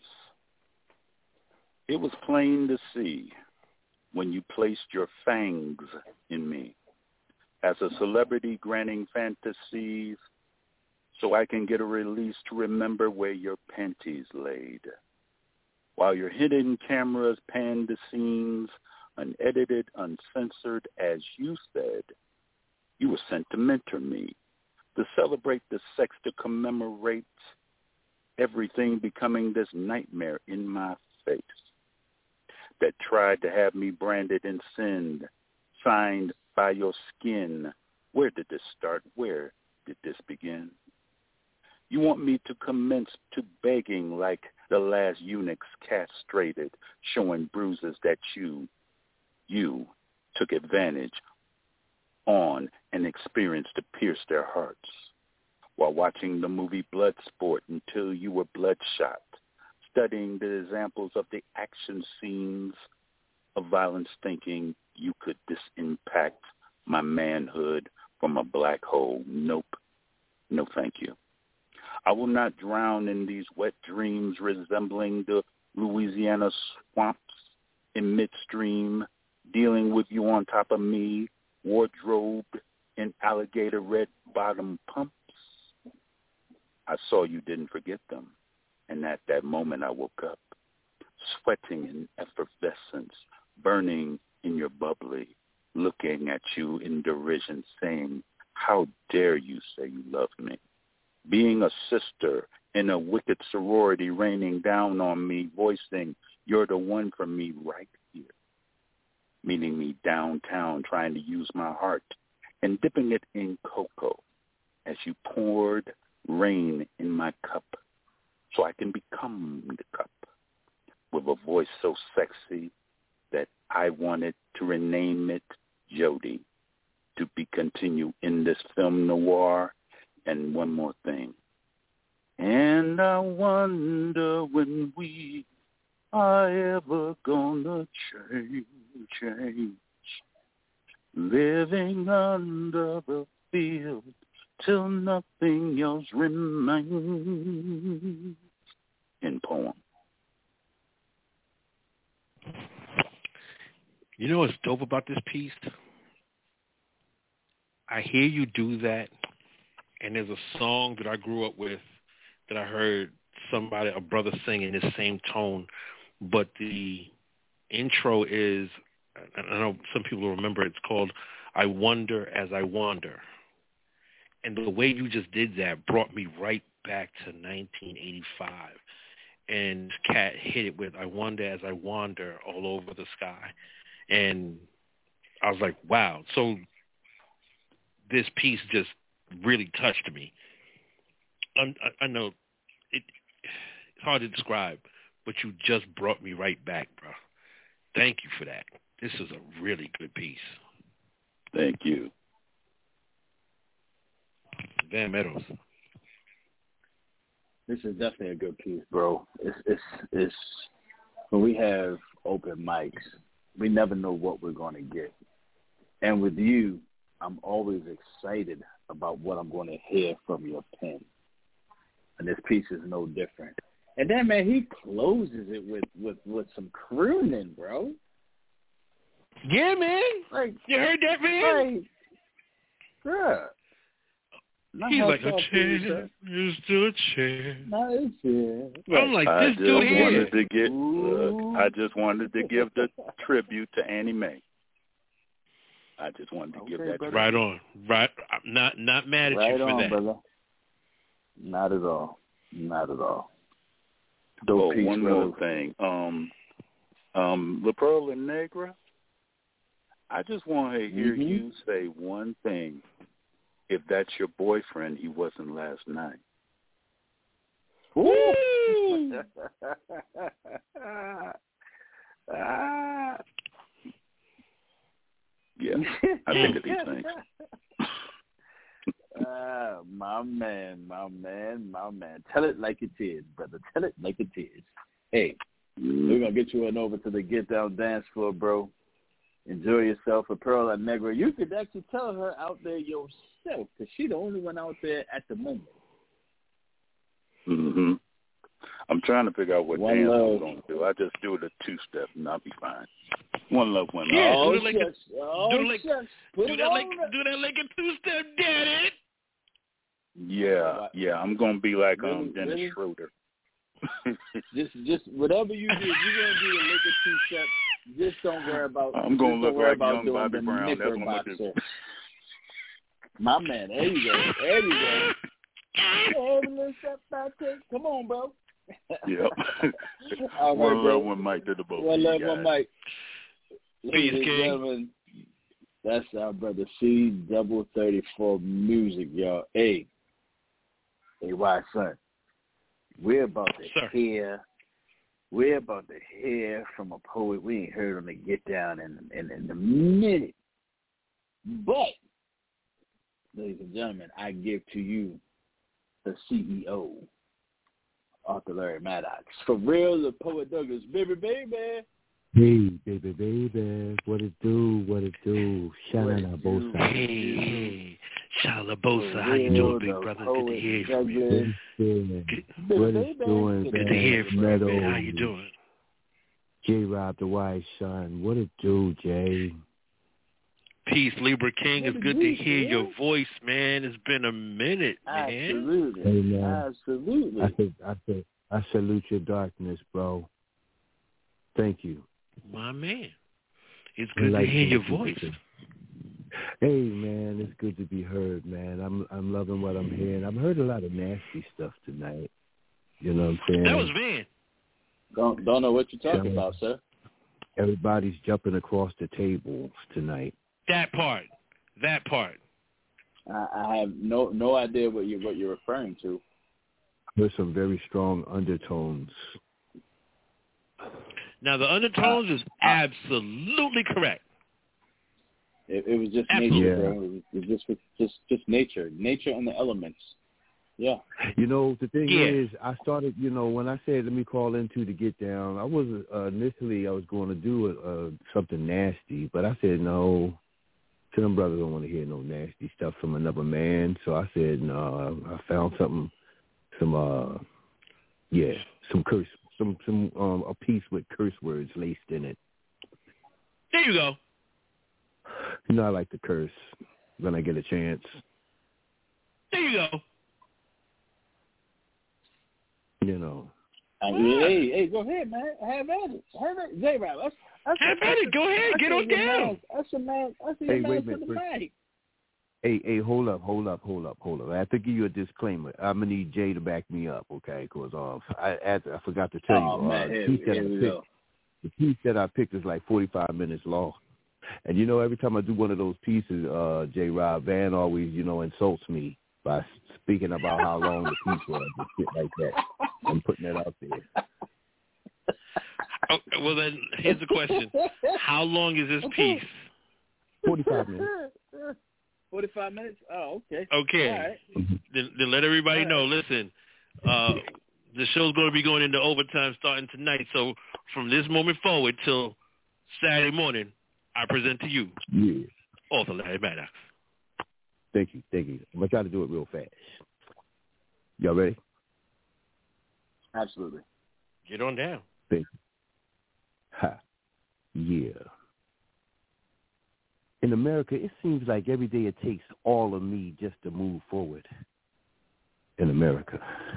It was plain to see when you placed your fangs in me as a celebrity granting fantasies so I can get a release to remember where your panties laid. While your hidden cameras panned the scenes, unedited, uncensored, as you said, you were sent to mentor me, to celebrate the sex, to commemorate everything becoming this nightmare in my face that tried to have me branded and sinned, signed by your skin. Where did this start? Where did this begin? You want me to commence to begging like the last eunuchs castrated, showing bruises that you, you took advantage on and experienced to pierce their hearts while watching the movie Bloodsport until you were bloodshot, studying the examples of the action scenes of violence, thinking you could disimpact my manhood from a black hole. Nope. No, thank you. I will not drown in these wet dreams resembling the Louisiana swamps in midstream, dealing with you on top of me, wardrobed in alligator red bottom pumps. I saw you didn't forget them, and at that moment I woke up. sweating in effervescence, burning in your bubbly, looking at you in derision, saying, how dare you say you love me? Being a sister in a wicked sorority raining down on me, voicing, you're the one for me right here. Meeting me downtown, trying to use my heart and dipping it in cocoa as you poured rain in my cup so I can become the cup with a voice so sexy that I wanted to rename it Jody to be continue in this film noir. And one more thing. And I wonder when we are ever gonna change, change. Living under the field till nothing else remains. In poem. You know what's dope about this piece? I hear you do that, and there's a song that I grew up with that I heard somebody, a brother sing in the same tone, but the intro is, I know some people remember, it's called I Wonder as I Wander. And the way you just did that brought me right back to nineteen eighty-five. And Cat hit it with I wonder as I wander all over the sky. And I was like, wow. So this piece just really touched me. I, I know it, it's hard to describe, but you just brought me right back, bro. Thank you for that. This is a really good piece. Thank you. Van Meadows. This is definitely a good piece, bro. It's it's it's when we have open mics, we never know what we're going to get. And with you, I'm always excited about what I'm going to hear from your pen. And this piece is no different. And then, man, he closes it with, with, with some crooning, bro. Yeah, man. Like, you heard that, man? Like, bruh. He's like, a chair is still a chair. No, it's yeah. I'm like, I this just dude here. wanted to get, look, I just wanted to give the tribute to Annie Mae. I just wanted to okay, give that brother. Right on. Right. I'm not, not mad at right you for on, that. Brother. Not at all. Not at all. Dope oh, piece, one brother. more thing. Um, um, La Perla Negra, I just want to hear mm-hmm. you say one thing. If that's your boyfriend, he wasn't last night. Woo! ah. Yeah, I think of these things. uh, my man, my man, my man. Tell it like it is, brother. Tell it like it is. Hey, mm. we're going to get you on over to the Get Down dance floor, bro. Enjoy yourself with Perla Negra. You could actually tell her out there yourself because she's the only one out there at the moment. Mm-hmm. I'm trying to figure out what One dance love. I'm going to do. I just do the two-step and I'll be fine. One love, one love. Yeah, oh, do it like shucks. a, oh, do, it like, Put do it that like on. do that like a two-step, daddy. Yeah, yeah. I'm going to be like really, um Dennis really? Schroeder. just, just whatever you do, if you're going to do the lick a two-step, just don't worry about. I'm going to look like about young doing Bobby the Brown. That's what I'm going to do. My man, there you go. There you go. Hey, little step back take. Come on, bro. Yep. All one right, love, bro. one mic to the both. One love, guys. one mic. Ladies and gentlemen, that's our brother C double thirty-four music, y'all. Hey, hey, why, son? We're about to Sir. hear. We're about to hear from a poet we ain't heard on the Get Down in, in, in a minute. But, ladies and gentlemen, I give to you the C E O, Arthur Larry Maddox. For real, the Poet Douglas. Baby, baby. Hey, baby, baby. What it do? What it do? Shalala Bosa. Hey, Shalala Bosa. How you doing, big brother? Good to hear from you. What is doing, Good to hear from you, man. How you doing? J-Rob the Wise Son. What it do, Jay? Peace, Libra King. It's good to hear your voice, man. It's been a minute, man. Absolutely. Hey, man. Absolutely. I said, I said, I salute your darkness, bro. Thank you. My man. It's good like to hear your voice. Hey, man, it's good to be heard, man. I'm I'm loving what I'm hearing. I've heard a lot of nasty stuff tonight. You know what I'm saying? That was Van. Don't, don't know what you're talking yeah. about, sir. Everybody's jumping across the tables tonight. That part. That part. I, I have no no idea what you what you're referring to. There's some very strong undertones. Now the undertones uh, is absolutely correct. It, it was just absolutely. nature, bro. It was, it was just just just nature, nature and the elements. Yeah. You know, the thing yeah. is, I started, you know, when I said, let me call into the Get Down, I was uh, initially, I was going to do a, a, something nasty, but I said, no, some brothers don't want to hear no nasty stuff from another man. So I said, no, I found something, some, uh, yeah, some curse, some, some, um, a piece with curse words laced in it. There you go. You know, I like to curse when I get a chance. There you go. You know. Uh, hey, hey, go ahead, man. Have at it. Have at it. J-Rob, that's, that's Have at it. Go ahead. Get on down. That's a man. That's a hey, man wait for the night. Hey, hey, hold up, hold up, hold up, hold up. I have to give you a disclaimer. I'm going to need Jay to back me up, okay? Because uh, I, I I forgot to tell oh, you. Man, uh, here, the, piece here that we I go. picked, the piece that I picked is like forty-five minutes long. And, you know, every time I do one of those pieces, uh, J-Rob, Van always, you know, insults me by speaking about how long the piece was and shit like that. I'm putting that out there. Oh, well, then, here's the question. How long is this piece? forty-five minutes. forty-five minutes? Oh, okay. Okay. All right. Then, then let everybody All know, right. listen, uh, the show's going to be going into overtime starting tonight. So from this moment forward till Saturday morning, I present to you, yeah. Author Larry Maddox. Thank you, thank you. I'm going to try to do it real fast. Y'all ready? Absolutely. Get on down. Thank you. Ha. Yeah. In America, it seems like every day it takes all of me just to move forward. In America.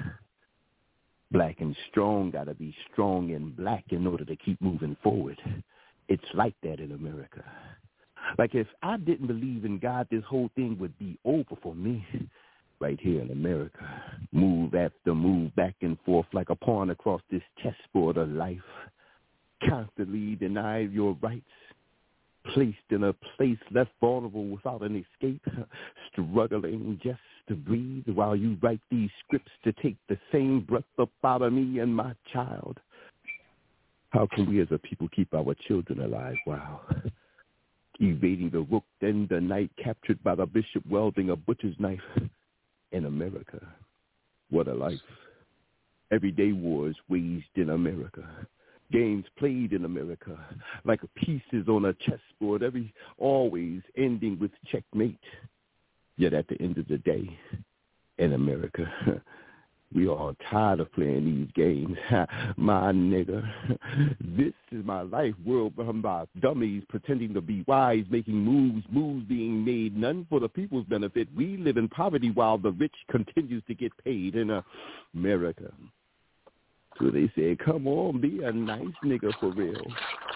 Black and strong got to be strong and black in order to keep moving forward. It's like that in America. Like if I didn't believe in God, this whole thing would be over for me. Right here in America. Move after move, back and forth like a pawn across this chessboard of life. Constantly denied your rights. Placed in a place left vulnerable without an escape. Struggling just to breathe while you write these scripts to take the same breath up out of me and my child. How can we as a people keep our children alive? Wow. Evading the rook in the night, captured by the bishop wielding a butcher's knife. In America. What a life. Everyday wars waged in America. Games played in America. Like pieces on a chessboard, every always ending with checkmate. Yet at the end of the day, in America, we are tired of playing these games. My nigga, this is my life world run by dummies pretending to be wise, making moves, moves being made, none for the people's benefit. We live in poverty while the rich continues to get paid in uh, America. So they say, come on, be a nice nigga for real.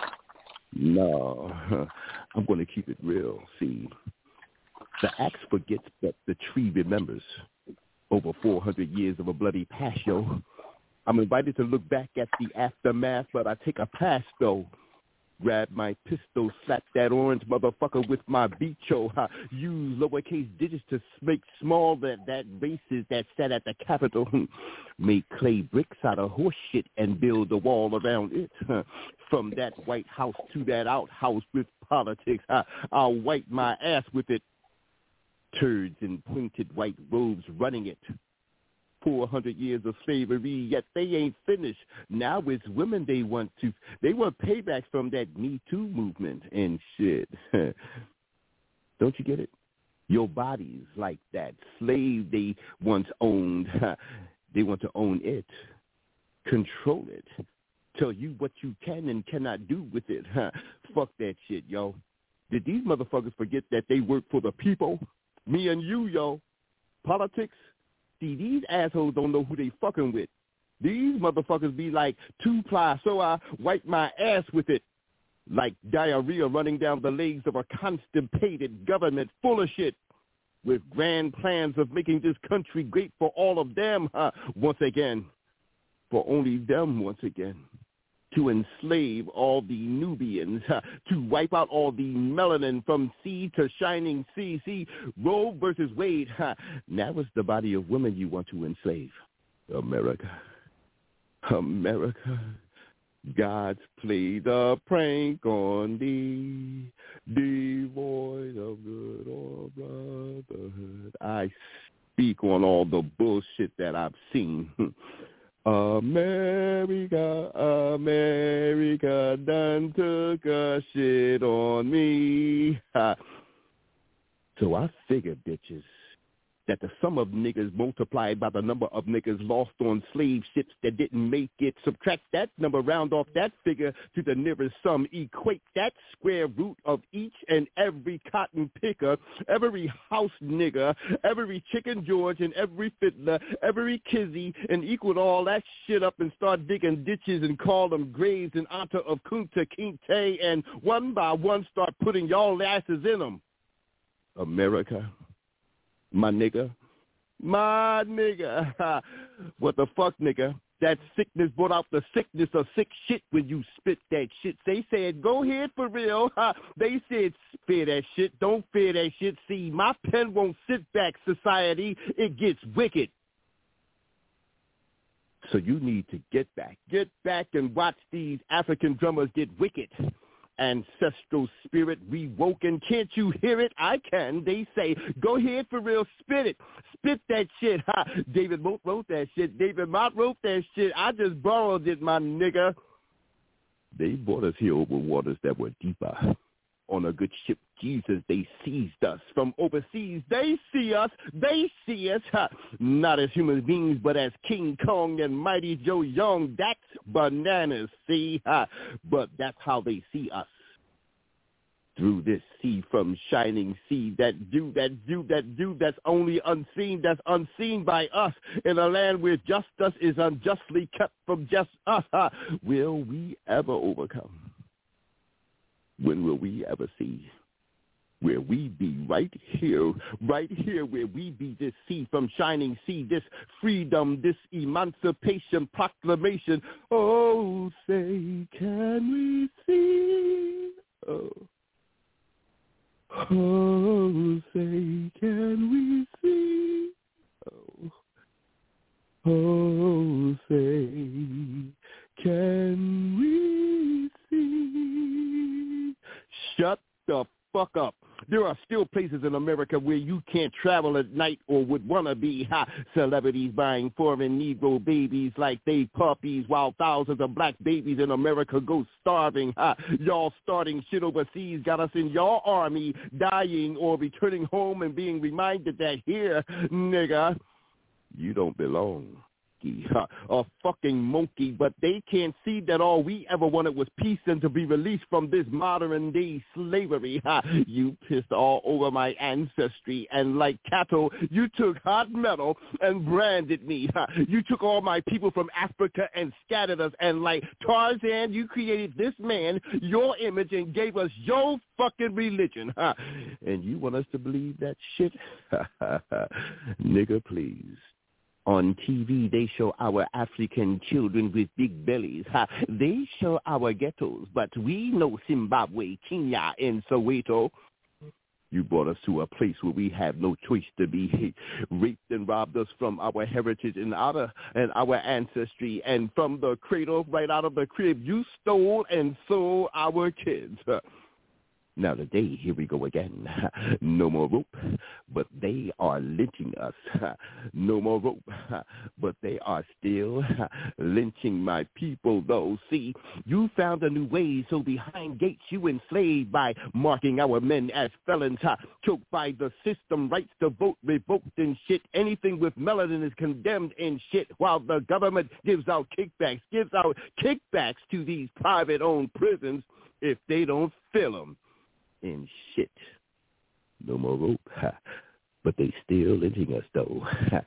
No, I'm going to keep it real. See, the axe forgets, but the tree remembers. Over four hundred years of a bloody past, yo. I'm invited to look back at the aftermath, but I take a pass, though. Grab my pistol, slap that orange motherfucker with my beat, yo. I use lowercase digits to make small that, that racist that sat at the Capitol. Make clay bricks out of horse shit and build a wall around it. From that White House to that outhouse with politics, I, I'll wipe my ass with it. Turds in pointed white robes running it. Four hundred years of slavery, yet they ain't finished. Now it's women they want to. They want payback from that Me Too movement and shit. Don't you get it? Your body's like that slave they once owned. They want to own it, control it, tell you what you can and cannot do with it. Fuck that shit, yo. Did these motherfuckers forget that they work for the people? Me and you, yo. Politics? See, these assholes don't know who they fucking with. These motherfuckers be like two-ply, so I wipe my ass with it. Like diarrhea running down the legs of a constipated government full of shit with grand plans of making this country great for all of them, huh, once again. For only them once again. To enslave all the Nubians, uh, to wipe out all the melanin from sea to shining sea. See, Roe versus Wade, uh, now it's the body of women you want to enslave. America, America, God's played a prank on thee, devoid of good or brotherhood. I speak on all the bullshit that I've seen. America, America done took a shit on me. Ha. So I figured, bitches, that the sum of niggas multiplied by the number of niggas lost on slave ships that didn't make it, subtract that number, round off that figure to the nearest sum, equate that square root of each and every cotton picker, every house nigger, every chicken George and every fiddler, every kizzy, and equal all that shit up and start digging ditches and call them graves in honor of Kunta Kinte, and one by one start putting y'all asses in them. America. My nigga, my nigga, what the fuck, nigga? That sickness brought out the sickness of sick shit when you spit that shit. They said, go ahead for real. They said, fear that shit, don't fear that shit. See, my pen won't sit back, society. It gets wicked. So you need to get back. Get back and watch these African drummers get wicked. Ancestral spirit rewoken. Can't you hear it? I can. They say, go ahead for real, spit it. Spit that shit. Ha. David Moat wrote that shit. David Mott wrote that shit. I just borrowed it, my nigga. They brought us here over waters that were deeper. On a good ship, Jesus, they seized us from overseas. They see us. They see us. Ha. Not as human beings, but as King Kong and Mighty Joe Young. That's bananas, see? Ha. But that's how they see us. Through this sea from shining sea, that do, that do, that do, that's only unseen, that's unseen by us, in a land where justice is unjustly kept from just us. Ha. Will we ever overcome? When will we ever see where we be right here, right here where we be this sea from shining sea, this freedom, this emancipation proclamation? Oh, say, can we see? Oh, oh say, can we see? Oh, oh say, can we see? Shut the fuck up. There are still places in America where you can't travel at night or would want to be. Ha. Celebrities buying foreign Negro babies like they puppies while thousands of black babies in America go starving. Ha. Y'all starting shit overseas got us in y'all army dying or returning home and being reminded that here, nigga, you don't belong. A fucking monkey, but they can't see that all we ever wanted was peace and to be released from this modern day slavery. Ha. You pissed all over my ancestry, and like cattle, you took hot metal and branded me. Ha. You took all my people from Africa and scattered us, and like Tarzan, you created this man, your image, and gave us your fucking religion. Ha. And you want us to believe that shit? Nigga, please. On T V, they show our African children with big bellies. Ha. They show our ghettos, but we know Zimbabwe, Kenya, and Soweto. You brought us to a place where we have no choice to be raped and robbed us from our heritage and our, and our ancestry. And from the cradle, right out of the crib, you stole and sold our kids. Now today, here we go again. No more rope, but they are lynching us. No more rope, but they are still lynching my people, though. See, you found a new way, so behind gates you enslaved by marking our men as felons, choked by the system, rights to vote revoked and shit. Anything with melanin is condemned and shit, while the government gives out kickbacks, gives out kickbacks to these private-owned prisons if they don't fill them. And shit. No more rope. Ha. But they still lynching us, though. Ha.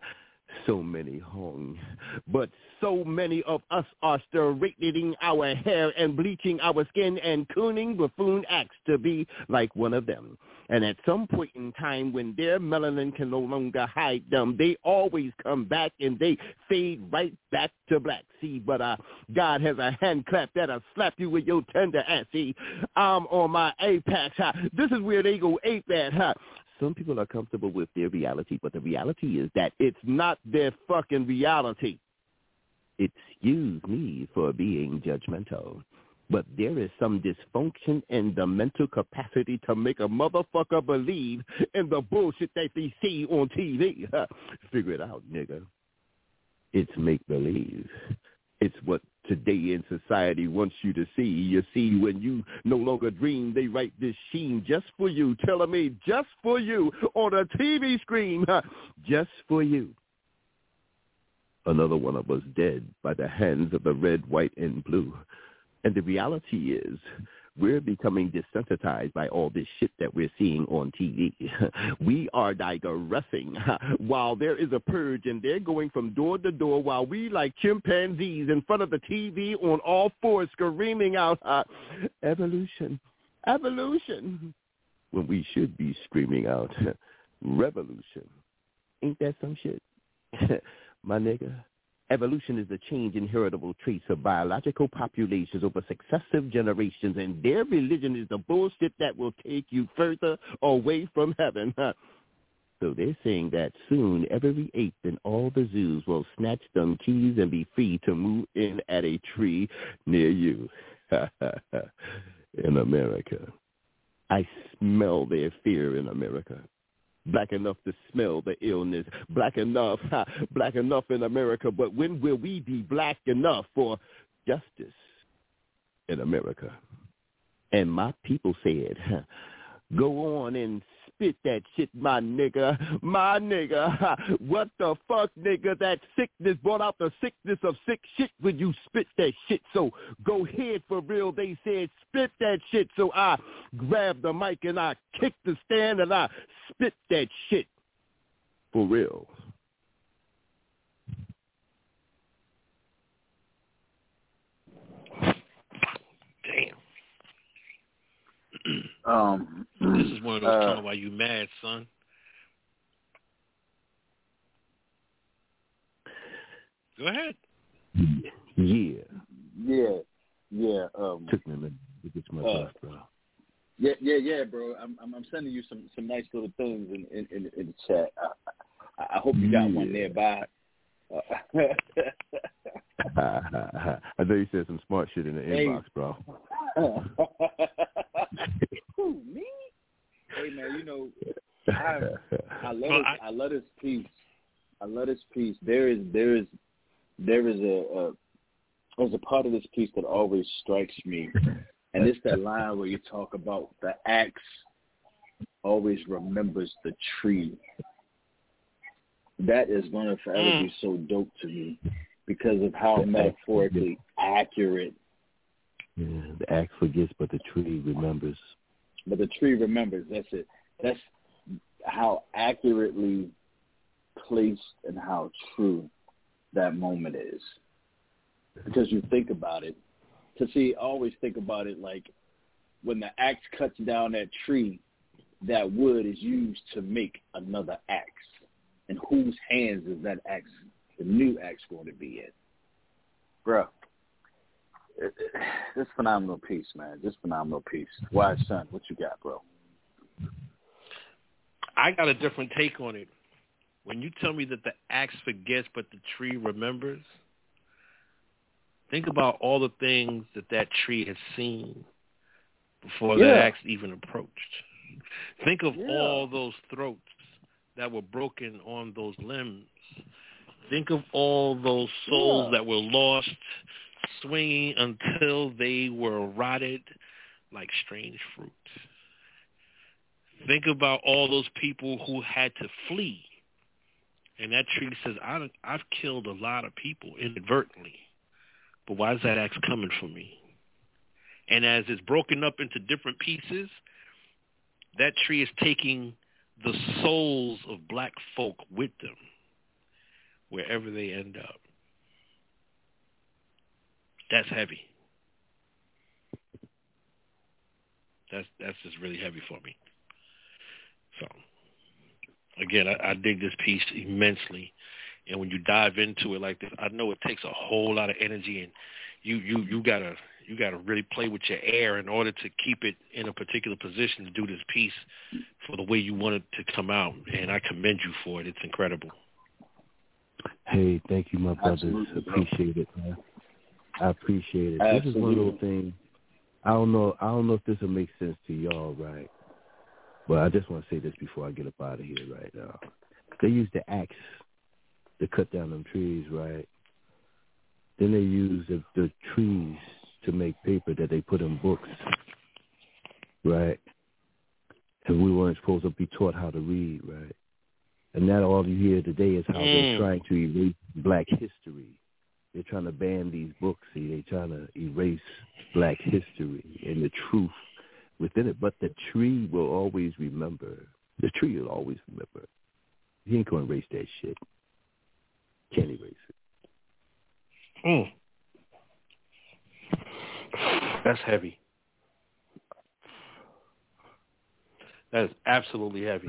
So many hung, but so many of us are straightening our hair and bleaching our skin and cooning buffoon acts to be like one of them. And at some point in time when their melanin can no longer hide them, they always come back and they fade right back to black. See, but uh, God has a hand clap that'll slap you with your tender ass. See, I'm on my apex. Huh? This is where they go ape at, huh? Some people are comfortable with their reality, but the reality is that it's not their fucking reality. Excuse me for being judgmental, but there is some dysfunction in the mental capacity to make a motherfucker believe in the bullshit that they see on T V. Figure it out, nigga. It's make-believe. It's what today in society wants you to see. You see, when you no longer dream, they write this sheen just for you, telling me just for you on a T V screen, just for you. Another one of us dead by the hands of the red, white, and blue. And the reality is we're becoming desensitized by all this shit that we're seeing on T V. We are digressing while there is a purge, and they're going from door to door while we like chimpanzees in front of the T V on all fours screaming out, uh, evolution, evolution, when we should be screaming out, revolution. Ain't that some shit? My nigga. Evolution is the change in heritable traits of biological populations over successive generations, and their religion is the bullshit that will take you further away from heaven. So they're saying that soon every ape in all the zoos will snatch them keys and be free to move in at a tree near you. In America. I smell their fear in America. Black enough to smell the illness, black enough, ha, black enough in America, but when will we be black enough for justice in America? And my people said, huh, go on and spit that shit, my nigga, my nigga. Ha, what the fuck, nigga? That sickness brought out the sickness of sick shit when you spit that shit. So go ahead for real. They said spit that shit. So I grabbed the mic and I kicked the stand and I spit that shit for real. Damn. Um, this is one of those uh, times why you mad, son. Go ahead. Yeah. Yeah. Yeah. Um, Took me a minute to get to my uh, thoughts, bro. Yeah, yeah, yeah, bro. I'm, I'm, I'm sending you some, some nice little things in, in, in, in the chat. I, I hope you got yeah. one nearby. Uh, I know you said some smart shit in the hey. inbox, bro. Who, me? Hey, man, you know, I, I love this, I love this piece. I love this piece. There is, there is, there is a, a, there's a part of this piece that always strikes me. And it's that line where you talk about the axe always remembers the tree. That is going to forever mm. be so dope to me because of how metaphorically accurate. Yeah, the axe forgets, but the tree remembers. But the tree remembers. That's it. That's how accurately placed and how true that moment is. Because you think about it. To see, always think about it like when the axe cuts down that tree, that wood is used to make another axe. And whose hands is that axe, the new axe, going to be in? Bro, it, it, this phenomenal piece, man. This phenomenal piece. Wise son, what you got, bro? I got a different take on it. When you tell me that the axe forgets but the tree remembers, think about all the things that that tree has seen before yeah. that axe even approached. Think of yeah. all those throats that were broken on those limbs. Think of all those souls yeah. that were lost, swinging until they were rotted like strange fruit. Think about all those people who had to flee. And that tree says, I, I've killed a lot of people inadvertently. But why is that axe coming for me? And as it's broken up into different pieces, that tree is taking the souls of black folk with them. wherever they end up. That's heavy. That's that's just really heavy for me. So, again, I, I dig this piece immensely. And when you dive into it like this, I know it takes a whole lot of energy, and you you you gotta you gotta really play with your air in order to keep it in a particular position to do this piece for the way you want it to come out. And I commend you for it. It's incredible. Hey, thank you, my brothers. Absolutely, appreciate it, man. I appreciate it. Absolutely. This is one of those things. I don't know. I don't know if this will make sense to y'all, right? But I just want to say this before I get up out of here right now. They use the axe to cut down them trees, right? Then they use the, the trees to make paper that they put in books, right? And we weren't supposed to be taught how to read, right? And now all you hear today is how mm. they're trying to erase black history. They're trying to ban these books. See, they're trying to erase black history and the truth within it. But the tree will always remember. The tree will always remember. He ain't going to erase that shit. Can't erase it. Mm. That's heavy. That is absolutely heavy.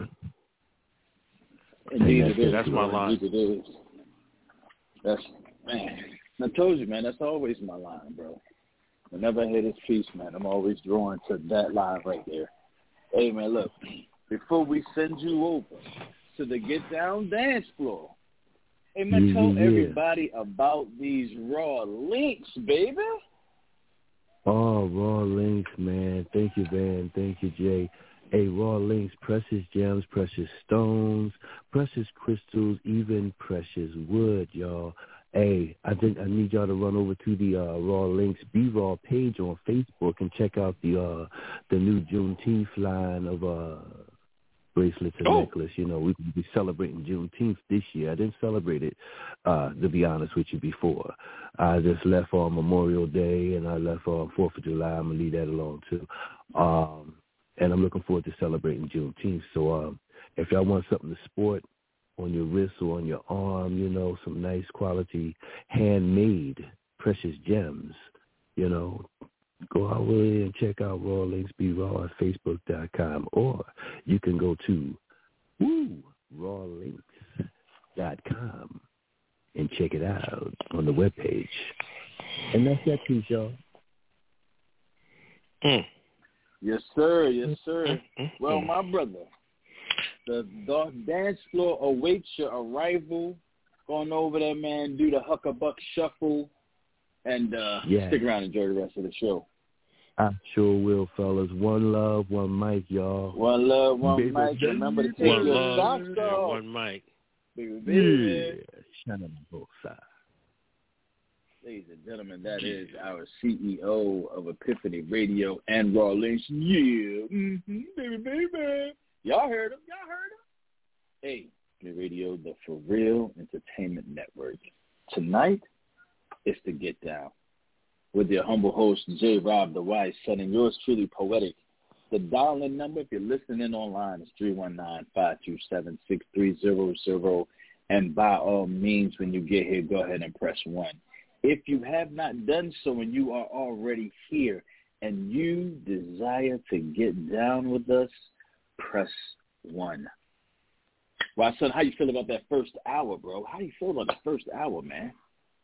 Indeed it is. That's my line. Indeed it is. That's, man, I told you, man, that's always my line, bro. Whenever I hear this piece, man, I'm always drawn to that line right there. Hey, man, look, before we send you over to the Get Down dance floor, hey, man, yeah, tell yeah. everybody about these raw links, baby. Oh, Raw Links, man. Thank you, man. Thank you, Jay. Hey, Raw Links, precious gems, precious stones, precious crystals, even precious wood, y'all. Hey, I think I need y'all to run over to the uh, Raw Links Be Raw page on Facebook and check out the uh, the new Juneteenth line of uh, bracelets and oh. necklace. You know, we can be celebrating Juneteenth this year. I didn't celebrate it, uh, to be honest with you, before. I just left on Memorial Day and I left on fourth of July. I'm going to leave that alone, too. Um, and I'm looking forward to celebrating Juneteenth. So um, if y'all want something to sport on your wrist or on your arm, you know, some nice quality handmade precious gems, you know, go out there and check out Raw Links Be Raw at Facebook dot com, or you can go to woo, raw links dot com and check it out on the webpage. And that's that piece, y'all. Mm. Yes, sir. Yes, sir. Well, my brother, the dark dance floor awaits your arrival. Going over there, man, do the Huckabuck Shuffle, and uh, yeah. stick around and enjoy the rest of the show. I sure will, fellas. One love, one mic, y'all. One love, one baby, mic. baby. Remember to take One your love, socks off. one mic. Baby, baby. Yeah, shine on both sides. Ladies and gentlemen, that is our C E O of Epiphany Radio and Raw Links. Yeah, mm-hmm, baby, baby. Y'all heard him. Y'all heard him. Hey, Epiphany Radio, the For Real Entertainment Network. Tonight, it's the Get Down with your humble host, J. Rob the Wise Son, and yours truly, Poetic. The dial-in number, if you're listening in online, is three one nine, five two seven, six three zero zero. And by all means, when you get here, go ahead and press one. If you have not done so and you are already here and you desire to get down with us, press one. Well, son, how you feel about that first hour, bro? How you feel about the first hour, man?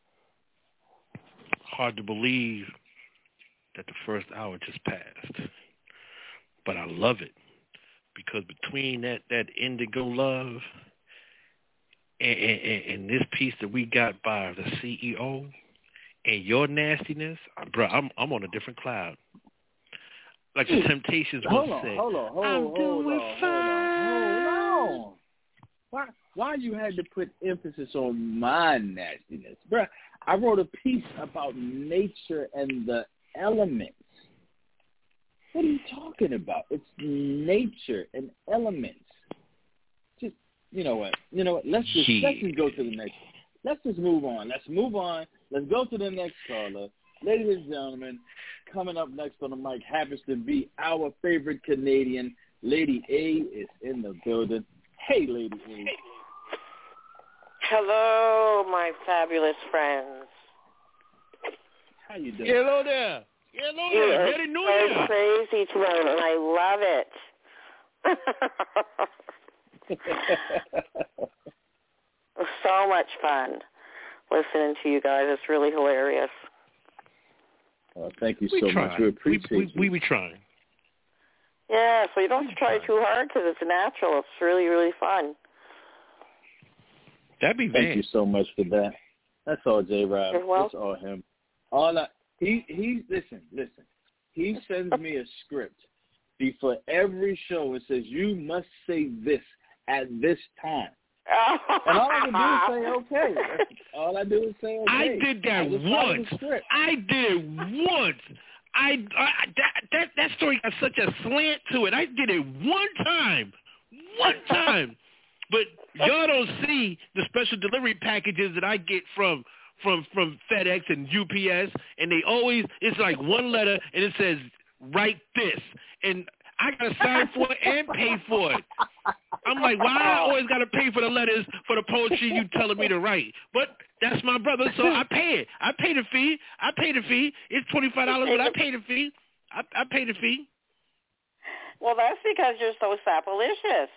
Hard to believe that the first hour just passed. But I love it because between that, that indigo love and, and, and this piece that we got by the C E O and your nastiness, bro, I'm I'm on a different cloud. Like the Temptations once hold on, said, hold on, hold I'm on, doing hold on, fine. Hold on. Why, why you had to put emphasis on my nastiness? Bro, I wrote a piece about nature and the elements. What are you talking about? It's nature and elements. Just, you know what? You know what? Let's just, yeah. let's just go to the next. Let's just move on. Let's move on. Let's go to the next caller. Ladies and gentlemen, coming up next on the mic happens to be our favorite Canadian. Lady A is in the building. Hey, Lady A. Hello, my fabulous friends. How you doing? Hello there. Hello You there. are Happy New so Year. crazy tonight, and I love it. So much fun listening to you guys. It's really hilarious. Oh, thank you We so try. much. We appreciate we, we, you. We be trying. Yeah, so you don't have to try too hard because it's natural. It's really, really fun. That'd be Thank bad. you so much for that. That's all, J. Rob. You're welcome. That's all him. All I he he listen listen. He sends me a script before every show. It says you must say this at this time, and all I can do is say okay. That's, all I do is say okay. I did that I just follow once. the script. I did it once. I, I that, that that story got such a slant to it. I did it one time, one time. But y'all don't see the special delivery packages that I get from from from FedEx and U P S, and they always it's like one letter and it says write this, and I gotta sign for it and pay for it. I'm like, why I always gotta pay for the letters for the poetry you telling me to write? But that's my brother, so I pay it. I pay the fee. I pay the fee. It's twenty five dollars, but I pay the fee. I, I pay the fee. Well, that's because you're so sapalicious.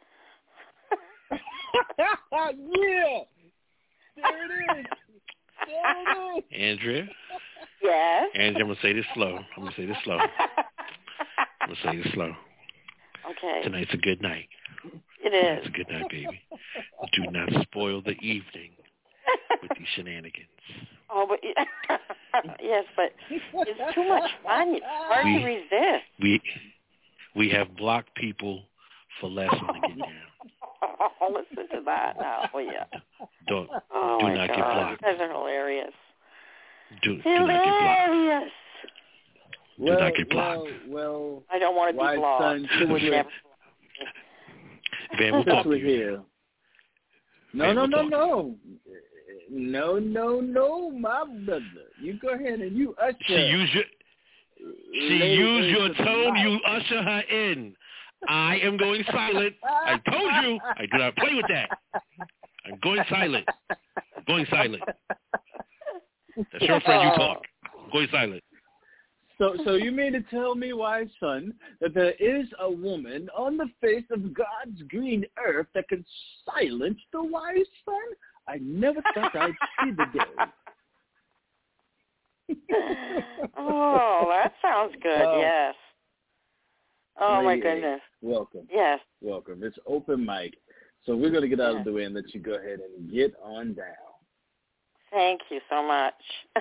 Yeah, there it is. There it is. Andrea. Yes. Andrea, I'm gonna say this slow. I'm gonna say this slow. I'm gonna say this slow. Okay. Tonight's a good night. It Tonight's is. a good night, baby. Do not spoil the evening with these shenanigans. Oh, but yes, but it's too much fun. It's hard We- to resist. We we have blocked people for less when they get down. Oh, listen to that now, will you? Don't Oh do my not God. get blocked. You guys are hilarious. Do, do not get blocked. Hilarious. Do Well, not get blocked. well, well, I don't want to be Wise blocked. son, You would since never. Van, we'll since talk to we're you. here. No, Van, no, we'll no, talk to no. No, no, no, my brother. You go ahead and you usher. She used your she Lady used your into the tone. night. You usher her in. I am going silent. I told you I do not play with that. I'm going silent. I'm going silent. That's your friend. You talk. I'm going silent. So, so you mean to tell me, wise son, that there is a woman on the face of God's green earth that can silence the wise son? I never thought I'd see the day. Oh, that sounds good. Oh. Yes. Oh my Lady A, goodness. welcome, Yes. welcome. It's open mic, so we're going to get out of the way and let you go ahead and get on down. Thank you so much.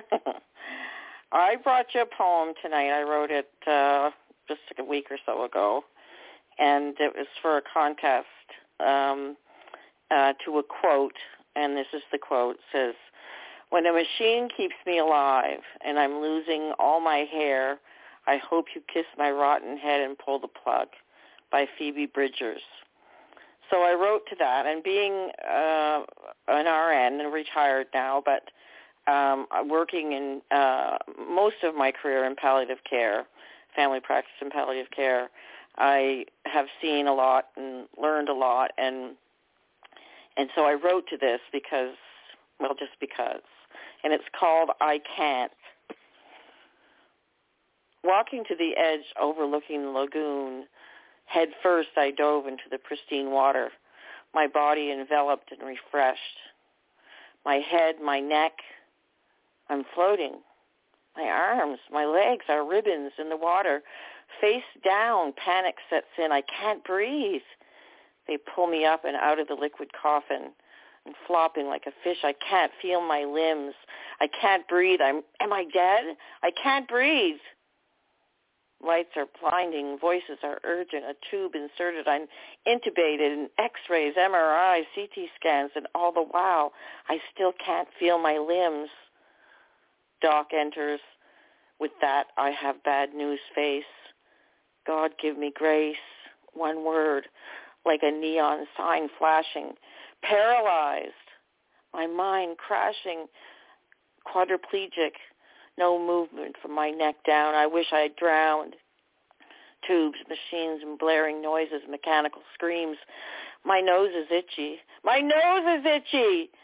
I brought you a poem tonight. I wrote it uh, just a week or so ago, and it was for a contest um, uh, to a quote, and this is the quote. It says, "When a machine keeps me alive and I'm losing all my hair, I hope you kiss my rotten head and pull the plug," by Phoebe Bridgers. So I wrote to that, and being uh, an R N and retired now, but um, working in uh, most of my career in palliative care, family practice and palliative care, I have seen a lot and learned a lot, and and so I wrote to this because, well, just because, and it's called "I Can't." Walking to the edge overlooking the lagoon, head first I dove into the pristine water, my body enveloped and refreshed. My head, my neck, I'm floating. My arms, my legs are ribbons in the water. Face down, panic sets in. I can't breathe. They pull me up and out of the liquid coffin. I'm flopping like a fish. I can't feel my limbs. I can't breathe. I'm, am I dead? I can't breathe. Lights are blinding. Voices are urgent. A tube inserted. I'm intubated. And X-rays, M R Is, C T scans, and all the while, I still can't feel my limbs. Doc enters. With that, I have bad news face. God give me grace. One word, like a neon sign flashing. Paralyzed. My mind crashing. Quadriplegic. No movement from my neck down. I wish I had drowned. Tubes, machines, and blaring noises, mechanical screams. My nose is itchy. My nose is itchy.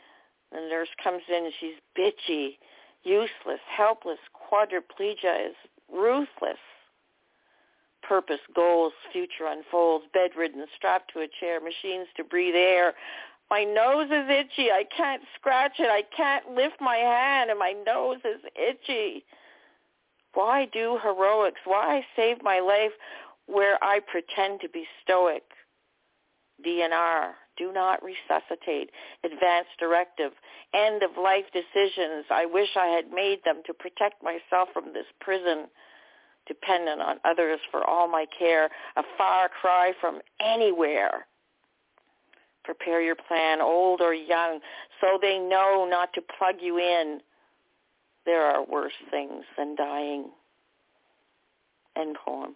The nurse comes in and she's bitchy, useless, helpless, quadriplegia is ruthless. Purpose, goals, future unfolds, bedridden, strapped to a chair, machines to breathe air. My nose is itchy. I can't scratch it. I can't lift my hand, and my nose is itchy. Why do heroics? Why save my life where I pretend to be stoic? D N R, do not resuscitate. Advance directive, end of life decisions. I wish I had made them to protect myself from this prison. Dependent on others for all my care. A far cry from anywhere. Prepare your plan, old or young, so they know not to plug you in. There are worse things than dying. End poem.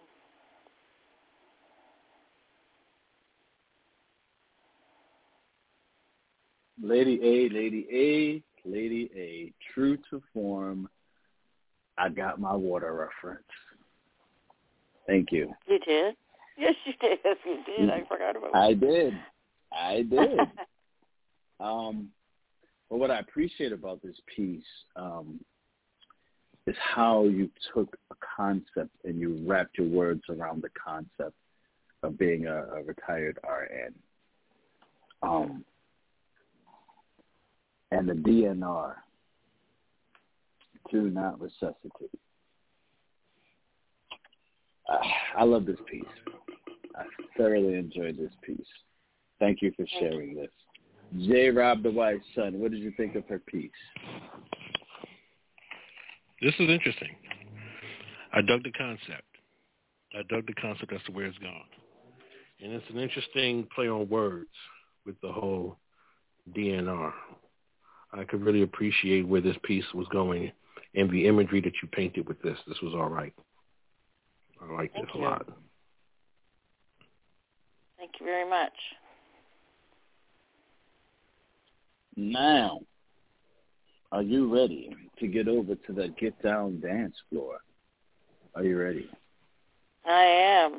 Lady A, Lady A, Lady A, true to form. I got my water reference. Thank you. You did? Yes, you did. Yes, you did. I forgot about that. I did. I did. um, but what I appreciate about this piece um, is how you took a concept and you wrapped your words around the concept of being a, a retired R N. Um, and the D N R, do not resuscitate. Uh, I love this piece. I thoroughly enjoyed this piece. Thank you for sharing this. J. Rob the Wise Son, what did you think of her piece? This is interesting. I dug the concept. I dug the concept as to where it's gone. And it's an interesting play on words with the whole D N R. I could really appreciate where this piece was going and the imagery that you painted with this. This was all right. I like this a lot. Thank you very much. Now, are you ready to get over to the Get Down dance floor? Are you ready? I am.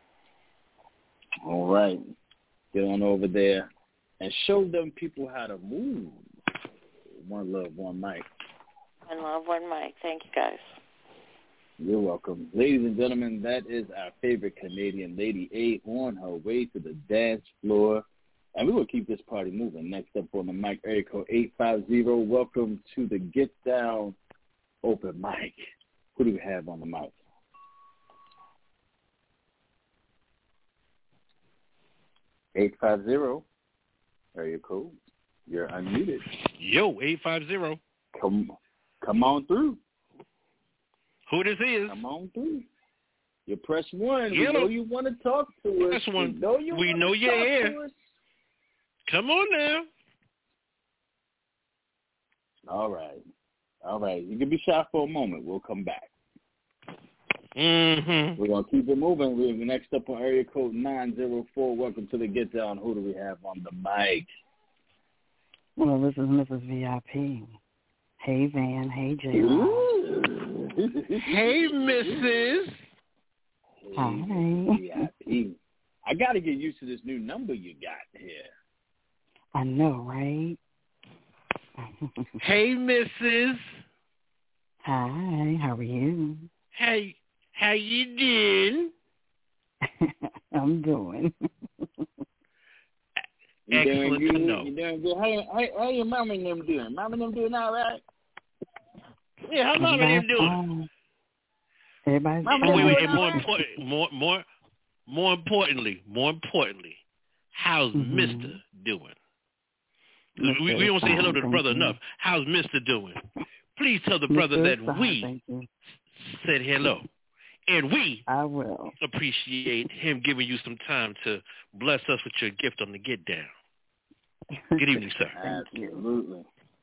All right. Get on over there and show them people how to move. One love, one mic. One love, one mic. Thank you, guys. You're welcome. Ladies and gentlemen, that is our favorite Canadian, Lady A, on her way to the dance floor. And we will keep this party moving. Next up on the mic, area code eight five zero. Welcome to the Get Down open mic. Who do we have on the mic? eight five zero. Area code. You're unmuted. Yo, eight five zero. Come, come on through. Who this is? Come on through. You press one. Yeah. We know you want to talk to us. Press one. We know, you we know you're here. Come on now. All right. All right. You can be shy for a moment. We'll come back. Mm-hmm. We're going to keep it moving. We're next up on area code nine zero four. Welcome to the Get Down. Who do we have on the mic? Well, this is Missus V I P. Hey, Van. Hey, J. Hey, Missus Hi. V I P. I got to get used to this new number you got here. I know, right? Hey, Missus Hi. How are you? Hey, how you doing? I'm doing. You Excellent doing to good? know. You doing good? How, how, how your mama and them doing? Mama and them doing all right? Yeah, how mama and them doing? Fine. Everybody's Mama And wait, wait, doing and more all right? important, more, more, more importantly, more importantly, how's Mm-hmm. Mister doing? Mister We, we don't say fine, hello to the thank brother you. enough. How's Mister doing? Please tell the brother Mister that fine, we thank you. said hello. And we I will. appreciate him giving you some time to bless us with your gift on the Get Down. Good evening, sir. Thank you. Absolutely.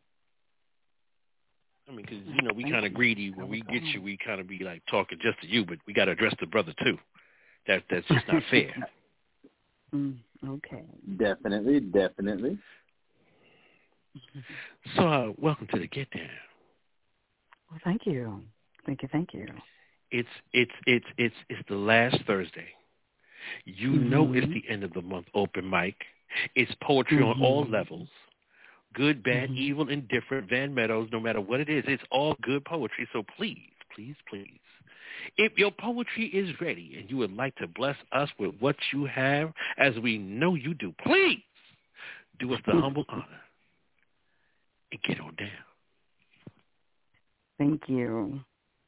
I mean, because, you know, we kind of greedy. When we get you, we kind of be, like, talking just to you, but we got to address the brother, too. That That's just not fair. Mm, okay. Definitely, definitely. So, uh, welcome to the Get Down. Well, thank you. Thank you, thank you. It's it's it's it's it's the last Thursday. You Mm-hmm. know it's the end of the month open mic. It's poetry mm-hmm. on all levels. good, bad, mm-hmm. evil, indifferent, Van Meadows, no matter what it is. It's all good poetry. So please, please, please, if your poetry is ready and you would like to bless us with what you have, as we know you do, please do us the humble honor and get on down. Thank you.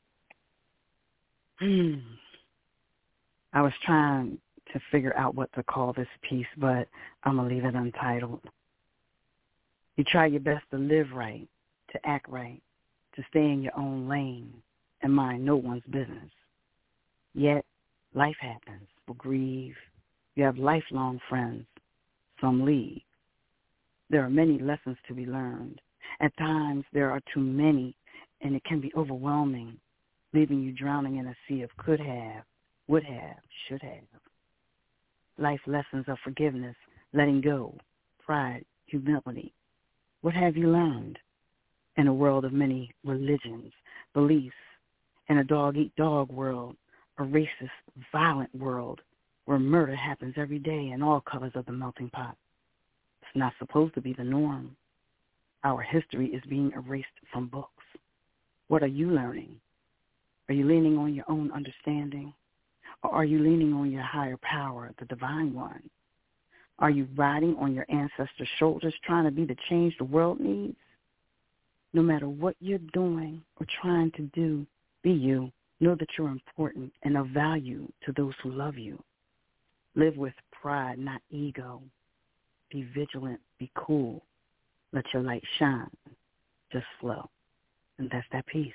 Hmm. I was trying to figure out what to call this piece, but I'm going to leave it untitled. You try your best to live right, to act right, to stay in your own lane and mind no one's business. Yet, life happens. We'll grieve. You have lifelong friends. Some leave. There are many lessons to be learned. At times, there are too many, and it can be overwhelming, leaving you drowning in a sea of could have, would have, should have. Life lessons of forgiveness, letting go, pride, humility. What have you learned? In a world of many religions, beliefs, in a dog-eat-dog world, a racist, violent world where murder happens every day in all colors of the melting pot. It's not supposed to be the norm. Our history is being erased from books. What are you learning? Are you leaning on your own understanding? Or are you leaning on your higher power, the divine one? Are you riding on your ancestors' shoulders trying to be the change the world needs? No matter what you're doing or trying to do, be you. Know that you're important and of value to those who love you. Live with pride, not ego. Be vigilant. Be cool. Let your light shine. Just flow. And that's that piece.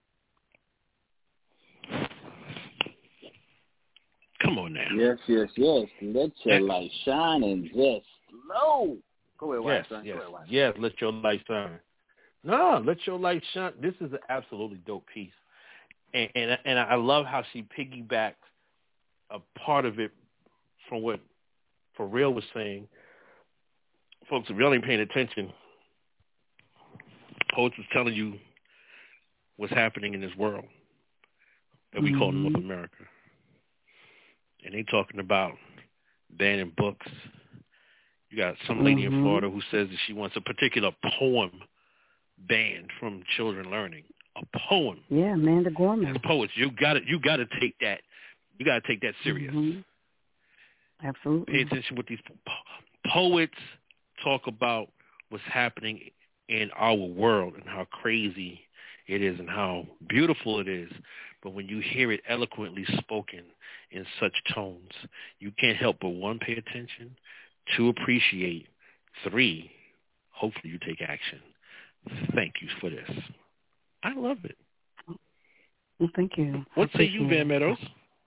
Come on now. Yes, yes, yes. Let your light shine and just flow. Go ahead, yes, Watson. yes, Go ahead, Watson. yes. Let your light shine. No, let your light shine. This is an absolutely dope piece, and and, and I love how she piggybacks a part of it from what For Real was saying. Folks, if y'all ain't paying attention, Poets was telling you what's happening in this world that we mm-hmm. call North America. And they talking about banning books. You got some lady mm-hmm. in Florida who says that she wants a particular poem banned from children learning. A poem. Yeah, Amanda Gorman. As poets, you got you got to take that. You got to take that serious. Mm-hmm. Absolutely. Pay attention with these po- poets talk about what's happening in our world and how crazy it is and how beautiful it is. But when you hear it eloquently spoken in such tones, you can't help but, one, pay attention, two, appreciate, three, hopefully you take action. Thank you for this. I love it. Well, thank you. What say you, Van Meadows?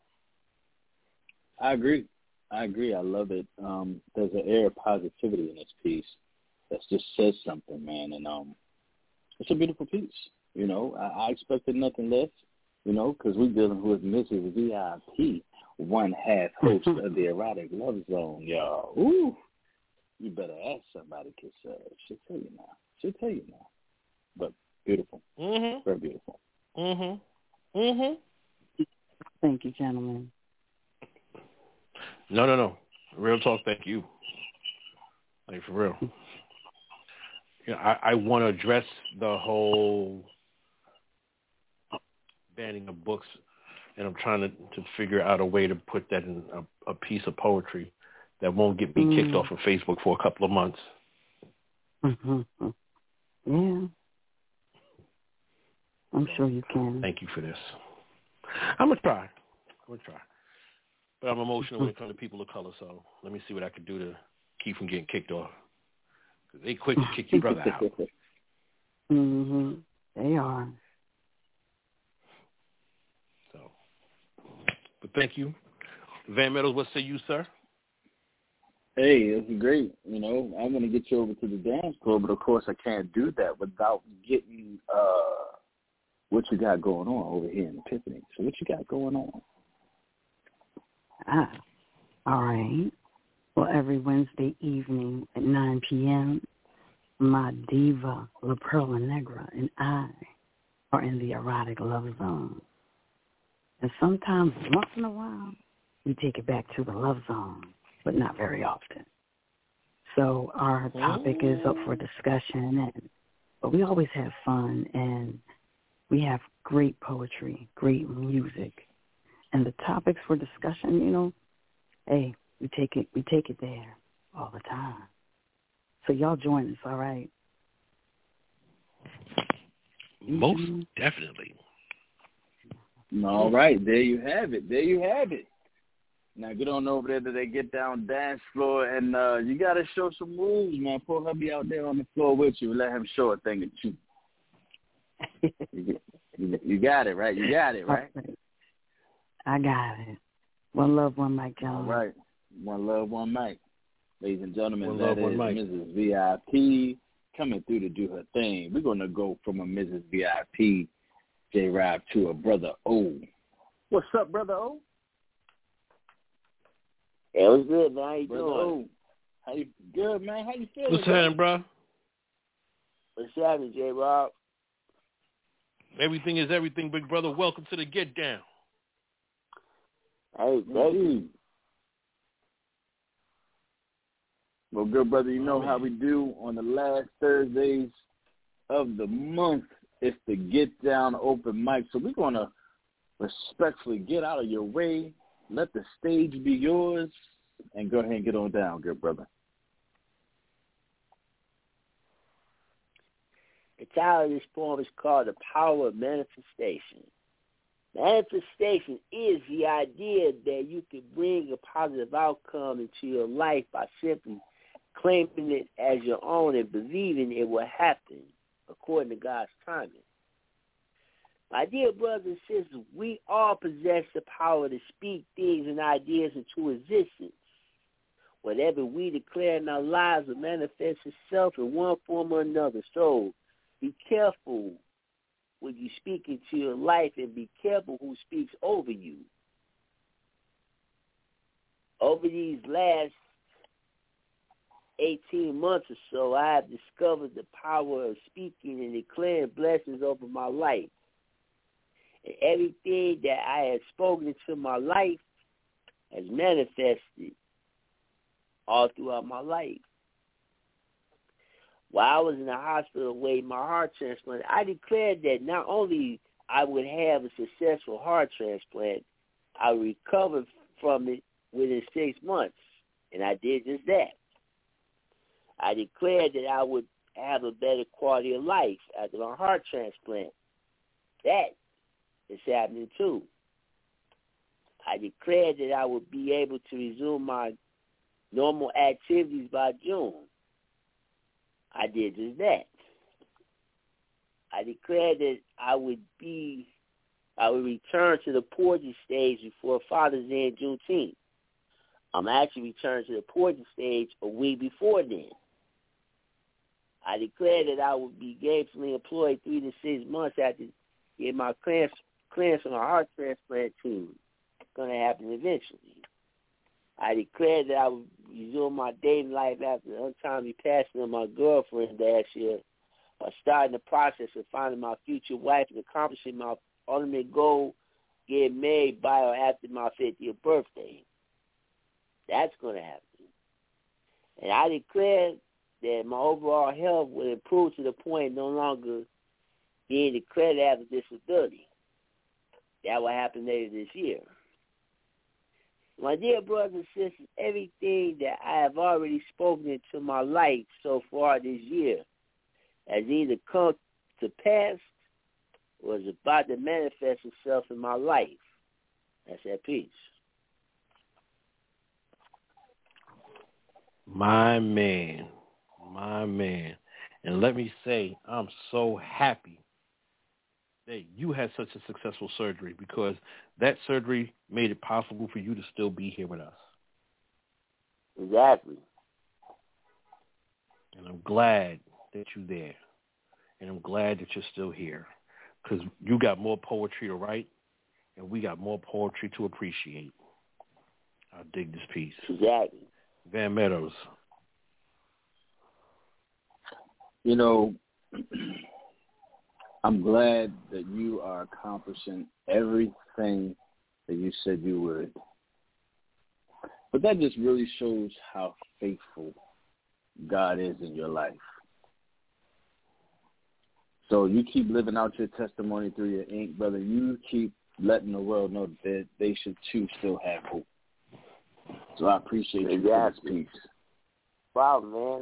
I agree. I agree. I love it. Um, there's an air of positivity in this piece that just says something, man. And um, it's a beautiful piece. You know, I, I expected nothing less, you know, because we're dealing with Missus V I P, one half host of the Erotic Love Zone, y'all. Ooh, you better ask somebody, because uh, she'll tell you now. She'll tell you now. But beautiful. Mm-hmm. Very beautiful. Mm-hmm. Mm-hmm. Thank you, gentlemen. No, no, no. Real talk, thank you. Like, for real. You know, I, I want to address the whole banning of books, and I'm trying to, to figure out a way to put that in a, a piece of poetry that won't get me mm. kicked off of Facebook for a couple of months. Mm-hmm. Yeah. I'm so, sure you can. Thank you for this. I'm going to try. I'm going to try. But I'm emotional when it comes to people of color, so let me see what I can do to keep from getting kicked off. Because they quick to kick your brother out. Mm-hmm. They are. So, but thank you. Van Meadows, what say you, sir? Hey, it's great. You know, I'm going to get you over to the dance floor, but of course I can't do that without getting uh, what you got going on over here in Epiphany. So what you got going on? Ah, all right. Well, every Wednesday evening at nine p.m., my diva, La Perla Negra, and I are in the Erotic Love Zone. And sometimes, once in a while, we take it back to the Love Zone, but not very often. So our topic is up for discussion, and but we always have fun, and we have great poetry, great music, and the topics for discussion, you know, hey, we take it, we take it there all the time. So y'all join us, all right? Most mm-hmm. definitely. All right, there you have it. There you have it. Now get on over there to the Get Down dance floor, and uh, you got to show some moves, man. Pull hubby out there on the floor with you. Let him show a thing or two. you, you, you got it, right? You got it, right? I got it. One love, one mic, gentlemen. All right. One love, one mic. Ladies and gentlemen, one that love, is one mic. Missus V I P coming through to do her thing. We're going to go from a Missus V I P, J-Rob, to a Brother O. What's up, Brother O? Hey, what's good, man? How you Brother doing? O. How you good, man? How you feeling? What's happening, bro? What's happening, J-Rob? Everything is everything, big brother. Welcome to the Get Down. Hey, thank you. Well, good brother, you know how we do on the last Thursdays of the month. It's the Get Down open mic. So we're going to respectfully get out of your way, let the stage be yours, and go ahead and get on down, good brother. The title of this poem is called The Power of Manifestation. Manifestation is the idea that you can bring a positive outcome into your life by simply claiming it as your own and believing it will happen according to God's timing. My dear brothers and sisters, we all possess the power to speak things and ideas into existence. Whatever we declare in our lives will manifest itself in one form or another. So be careful when you speak into your life, and be careful who speaks over you. Over these last eighteen months or so, I have discovered the power of speaking and declaring blessings over my life. And everything that I have spoken into my life has manifested all throughout my life. While I was in the hospital awaiting my heart transplant, I declared that not only I would have a successful heart transplant, I would recover from it within six months, and I did just that. I declared that I would have a better quality of life after my heart transplant. That is happening too. I declared that I would be able to resume my normal activities by June. I did just that. I declared that I would be, I would return to the poetry stage before Father's Day and Juneteenth. I'm actually returning to the poetry stage a week before then. I declared that I would be gainfully employed three to six months after getting my clearance, clearance from a heart transplant team. It's going to happen eventually. I declared that I would resume my dating life after the untimely passing of my girlfriend last year by starting the process of finding my future wife and accomplishing my ultimate goal, getting married by or after my fiftieth birthday. That's going to happen. And I declared that my overall health would improve to the point of no longer being declared to have a disability. That will happen later this year. My dear brothers and sisters, everything that I have already spoken into my life so far this year has either come to pass or is about to manifest itself in my life. That's that peace. My man, my man. And let me say, I'm so happy that you had such a successful surgery, because that surgery made it possible for you to still be here with us. Exactly. And I'm glad that you're there. And I'm glad that you're still here, because you got more poetry to write, and we got more poetry to appreciate. I dig this piece. Exactly. Van Meadows. You know, I'm glad that you are accomplishing everything that you said you would. But that just really shows how faithful God is in your life. So you keep living out your testimony through your ink, brother. You keep letting the world know that they should too still have hope. So I appreciate you for this piece. Problem, man.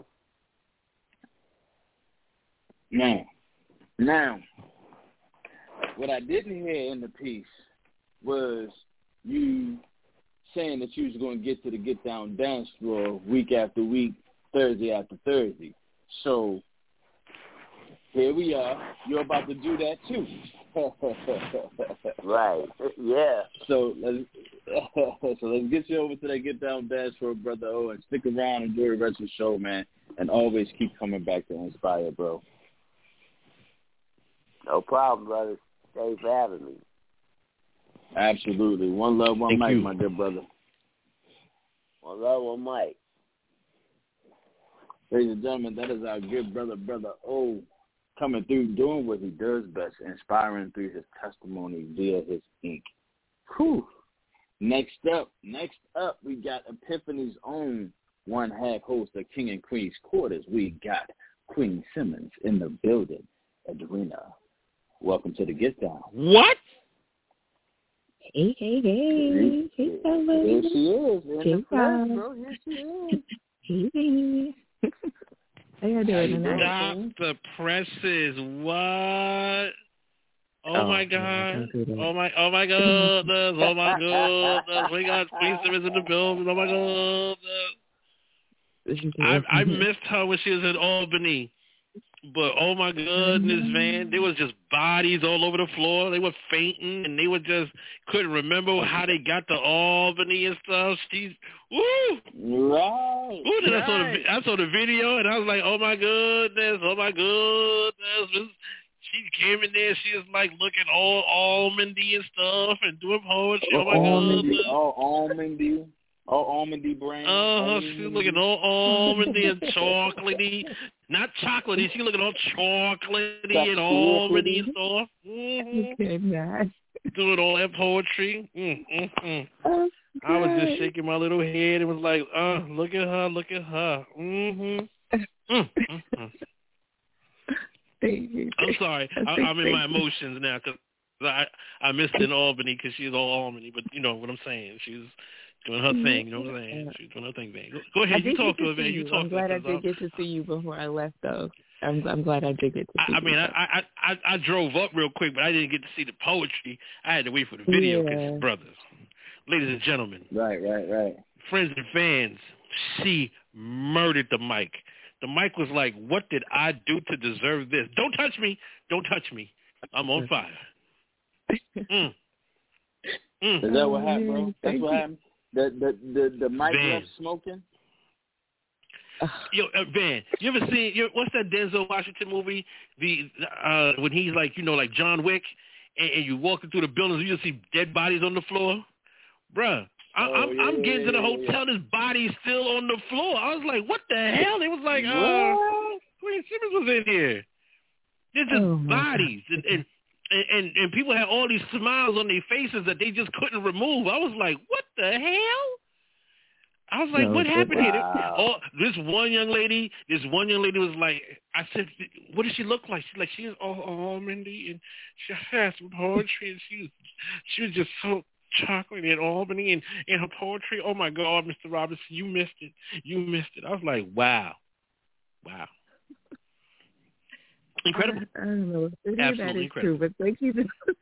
Now, now, what I didn't hear in the piece was you saying that you was going to get to the Get Down dance floor week after week, Thursday after Thursday. So here we are. You're about to do that too. Right. Yeah. So let's so let's get you over to that Get Down dance floor, brother O, and stick around and enjoy the rest of the show, man. And always keep coming back to inspire, bro. No problem, brother. Thanks for having me. Absolutely. One love, one mic, my dear brother. One love, one mic. Ladies and gentlemen, that is our good brother, brother O, coming through, doing what he does best, inspiring through his testimony via his ink. Whew. Next up, next up, we got Epiphany's own one half host of King and Queen's Quarters. We got Queen Simmons in the building. Adrena, welcome to the Get Down. What? Hey, hey, hey. Hey, fellas. Here she is. In hey, the flesh, bro. Here she is. Hey, baby. How you doing tonight? Stop the presses. What? Oh, Oh, my man, God. don't do that. Oh, my oh my goodness. Oh, my goodness. We got Queen Simmons in the building. Oh, my goodness. I, I missed her when she was in Albany. But, oh, my goodness, man, there was just bodies all over the floor. They were fainting, and they were just couldn't remember how they got to Albany and stuff. She's, woo! Right. Ooh, then right. I, saw the, I saw the video, and I was like, oh, my goodness, oh, my goodness. She came in there, she was, like, looking all almondy and stuff and doing poetry. Oh, my almondy, goodness. all almondy. All almondy brain. Uh-huh, she's looking all almondy and chocolatey. Not chocolatey, she's looking all chocolatey and almondy and stuff. Mm-hmm. Okay, nice. Doing all that poetry. Mm-hmm. I was just shaking my little head and was like, uh, look at her, look at her. Mm-hmm. Mm-hmm. I'm sorry. I, I'm in my emotions now because I, I missed in Albany because she's all Albany. But you know what I'm saying. She's doing her thing, you know what I'm saying? She's doing her thing, man. Go, go ahead, you talk to her, man. You, you talk I'm glad to her. I did get to see you before I left, though. I'm, I'm glad I did get to see I, I you. mean, I, I, I, I drove up real quick, but I didn't get to see the poetry. I had to wait for the video because Yeah. it's brothers. Ladies and gentlemen. Right, right, right. Friends and fans, she murdered the mic. The mic was like, what did I do to deserve this? Don't touch me. Don't touch me. I'm on fire. Mm. Mm. Is that what happened, bro? That's Thank what you. happened? The the the, the mic Van. left smoking? Yo, uh, Van, you ever seen, you, what's that Denzel Washington movie? The uh, when he's like, you know, like John Wick, and, and you walking through the buildings, you just see dead bodies on the floor? Bruh, I, Oh, I'm, yeah, I'm getting yeah, to the yeah, hotel, yeah. this body's still on the floor. I was like, what the hell? It was like, uh, What? Queen Simmons was in here. There's just Oh, my bodies. And, and, and, and people had all these smiles on their faces that they just couldn't remove. I was like, what the hell? I was like, No, what happened here? wow. Oh, this one young lady, this one young lady was like, I said, what does she look like? She's like, she was all almondy and she had some poetry and she was, she was just so chocolate and Albany and, and her poetry. Oh my God, Mister Robinson, you missed it. You missed it. I was like, wow. Wow. Incredible. I, I don't know. Maybe Absolutely that is incredible. true, but thank you.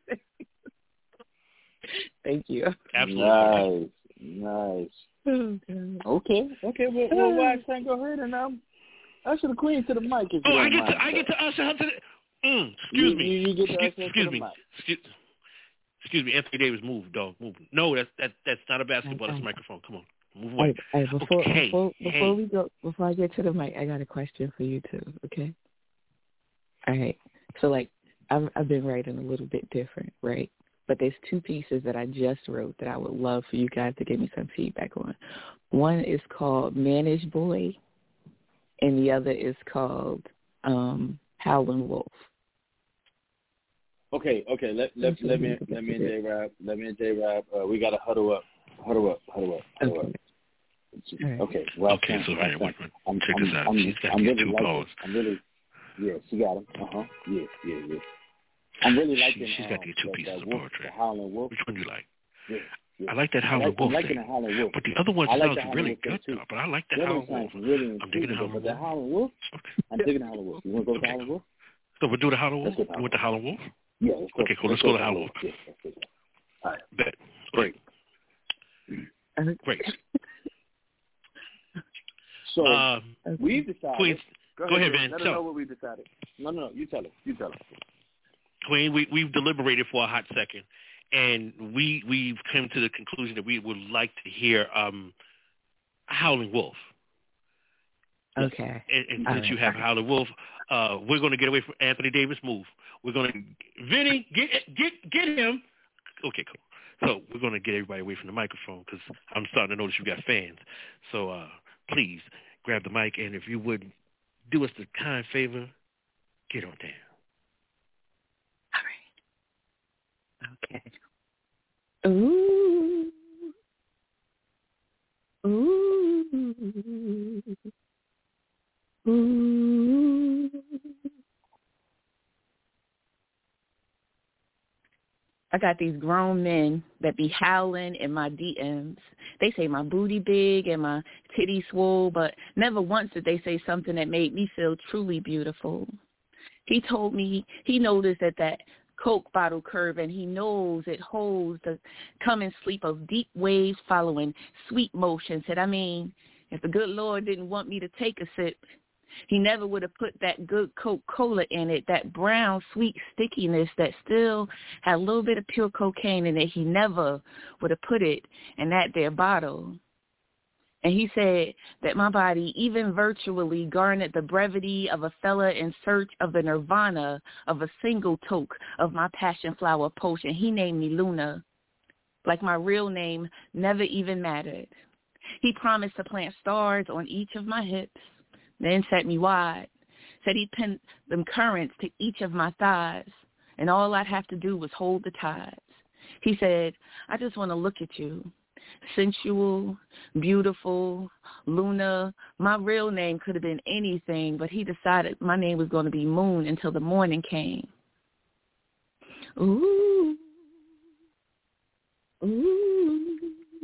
Thank you. Absolutely. Nice, nice. Oh, God. Okay, okay. Well, well why can't go ahead and um, usher the queen to the mic if you Oh, I don't get mind, to I sir. get to usher her to the. Mm, excuse You- me. you- you get to excuse, usher her to excuse the me. mic. Excuse, excuse me. Anthony Davis, move, dog. Move. No, that's that that's not a basketball. That's a Okay. microphone. Come on, move away. Hey, hey, before Okay, before before hey. we go before I get to the mic, I got a question for you too. Okay. All right. So like I've I've been writing a little bit different, right? But there's two pieces that I just wrote that I would love for you guys to give me some feedback on. One is called Managed Boy, and the other is called um, Howlin' Wolf. Okay, okay. Let let let me let me and J Rob let me and J Rob. Uh, we gotta huddle up, huddle up, huddle up, huddle Okay. up. Right. Okay. Well, okay, so right, wait, wait, I'm, check I'm, this out. I'm, She's got to I'm get really two liking, balls. I'm really, yeah, she got them. Uh huh. Yeah, yeah, yeah. I'm really liking. She, she's got to get two uh, pieces that of wolf, poetry. The Howlin' Wolf. Which one do you like? Yeah, yeah. I like that I Howlin' like, Wolf I'm liking thing. the Howlin' Wolf. But the other one I like sounds the really Wolf good, too. though. But I like the The other Howlin' one Wolf. sounds really I'm digging the intriguing, Howlin' but the Wolf. Howlin' Wolf, Okay. I'm digging the Howlin' Wolf. You want to go with okay, the Howlin' cool. Wolf? So we'll do the Howlin' Wolf? Let's go You want the Howlin' Wolf? Yeah, let's go. Okay, cool. Let's, let's go to to Howlin' Wolf. Yeah, let's go. All right. Bet. Great. Great. So uh, we've decided. Queens, go, go ahead, ahead, man. Let so, us know what we decided. No, no, no. You tell us. You tell us. Queen, we, we've deliberated for a hot second, and we, we've come to the conclusion that we would like to hear um, Howlin' Wolf. Okay. And, and All since right. you have Howlin' Wolf, uh, we're going to get away from Anthony Davis' move. We're going to, Vinny, get get get him. Okay, cool. So we're going to get everybody away from the microphone because I'm starting to notice you got fans. So uh, please grab the mic, and if you would do us the kind favor, get on down. Okay. Ooh. Ooh. Ooh. I got these grown men that be howling in my D Ms. They say my booty big and my titty swole, but never once did they say something that made me feel truly beautiful. He told me he noticed that that Coke bottle curve, and he knows it holds the come and sleep of deep waves following sweet motion. Said, I mean, if the good Lord didn't want me to take a sip, he never would have put that good Coca-Cola in it, that brown, sweet stickiness that still had a little bit of pure cocaine in it. He never would have put it in that there bottle. And he said that my body even virtually garnered the brevity of a fella in search of the nirvana of a single toke of my passion flower potion. He named me Luna, like my real name never even mattered. He promised to plant stars on each of my hips, then set me wide. Said he'd pin them currents to each of my thighs, and all I'd have to do was hold the tides. He said, I just want to look at you. Sensual, beautiful, Luna. My real name could have been anything, but he decided my name was going to be Moon until the morning came. Ooh. Ooh.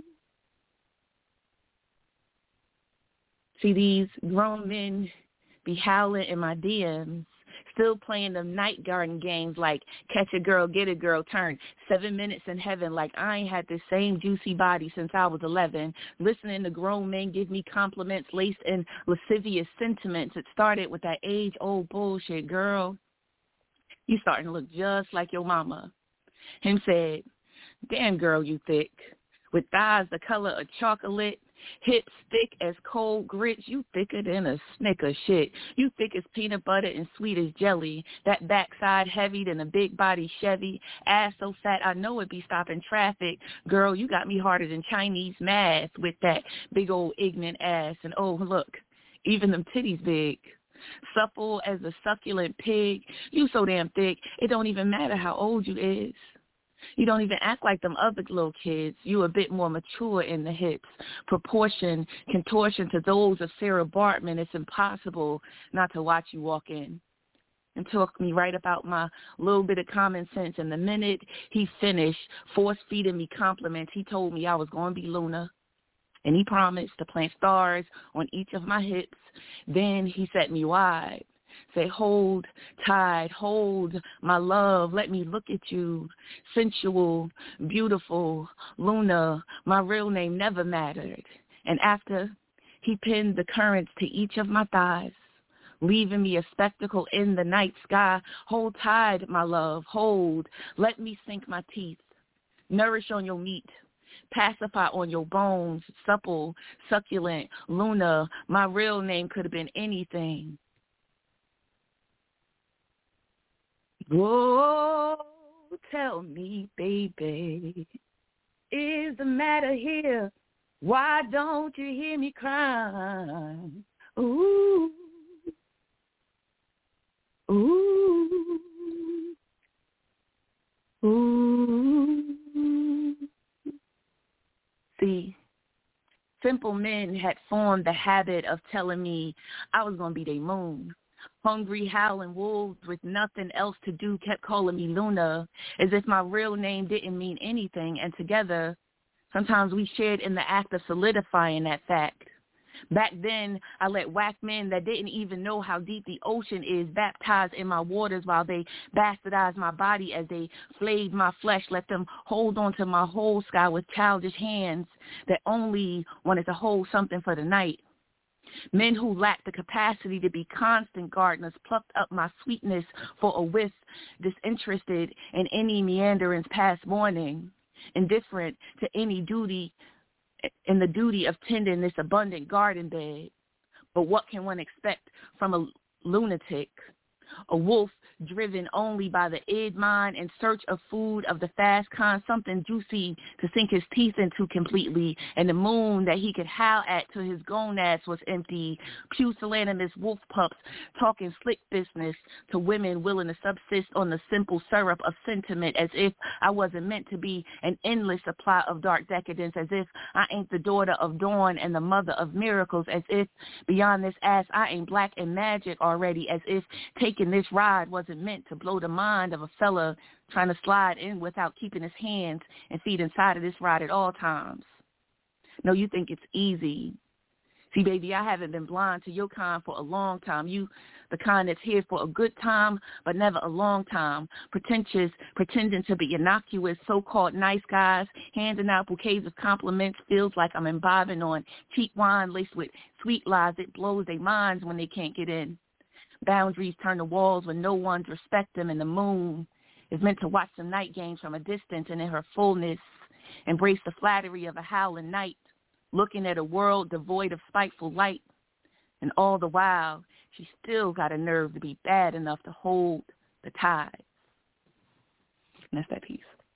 See, these grown men be howling in my D Ms, still playing them night garden games like catch a girl, get a girl, turn seven minutes in heaven like I ain't had this same juicy body since I was eleven, listening to grown men give me compliments laced in lascivious sentiments. It started with that age-old bullshit, girl. You starting to look just like your mama. Him said, damn girl, you thick, with thighs the color of chocolate, hips thick as cold grits. You thicker than a Snicker shit. You thick as peanut butter and sweet as jelly. That backside heavy than a big body Chevy. Ass so fat I know it be stopping traffic. Girl, you got me harder than Chinese math with that big old ignorant ass. And oh, look, even them titties big. Supple as a succulent pig. You so damn thick, it don't even matter how old you is. You don't even act like them other little kids. You a bit more mature in the hips. Proportion, contortion to those of Sarah Bartman. It's impossible not to watch you walk in. And took me right about my little bit of common sense. And the minute he finished force-feeding me compliments, he told me I was going to be Luna. And he promised to plant stars on each of my hips. Then he set me wide. Say, hold tight, hold my love, let me look at you. Sensual, beautiful, Luna, my real name never mattered. And after, he pinned the currents to each of my thighs, leaving me a spectacle in the night sky. Hold tight, my love, hold, let me sink my teeth. Nourish on your meat. Pacify on your bones, supple, succulent, Luna, my real name could have been anything. Whoa, tell me, baby, is the matter here? Why don't you hear me cry? Ooh, ooh, ooh. See, simple men had formed the habit of telling me I was going to be their moon. Hungry, howling wolves with nothing else to do kept calling me Luna, as if my real name didn't mean anything, and together, sometimes we shared in the act of solidifying that fact. Back then, I let whack men that didn't even know how deep the ocean is baptize in my waters while they bastardized my body as they flayed my flesh, let them hold on to my whole sky with childish hands that only wanted to hold something for the night. Men who lacked the capacity to be constant gardeners plucked up my sweetness for a whiff, disinterested in any meanderings past morning, indifferent to any duty in the duty of tending this abundant garden bed. But what can one expect from a lunatic, a wolf driven only by the id mind in search of food of the fast kind, something juicy to sink his teeth into completely, and the moon that he could howl at till his gonads was empty, pusillanimous wolf pups talking slick business to women willing to subsist on the simple syrup of sentiment, as if I wasn't meant to be an endless supply of dark decadence, as if I ain't the daughter of dawn and the mother of miracles, as if beyond this ass I ain't black and magic already, as if taking this ride wasn't meant to blow the mind of a fella trying to slide in without keeping his hands and feet inside of this ride at all times. No, you think it's easy. See, baby, I haven't been blind to your kind for a long time. You, the kind that's here for a good time, but never a long time. Pretentious, pretending to be innocuous, so-called nice guys, handing out bouquets of compliments, feels like I'm imbibing on cheap wine laced with sweet lies that blows their minds when they can't get in. Boundaries turn to walls when no one's respect them, and the moon is meant to watch the night games from a distance and in her fullness embrace the flattery of a howling night, looking at a world devoid of spiteful light. And all the while, she still got a nerve to be bad enough to hold the tide. And that's that piece.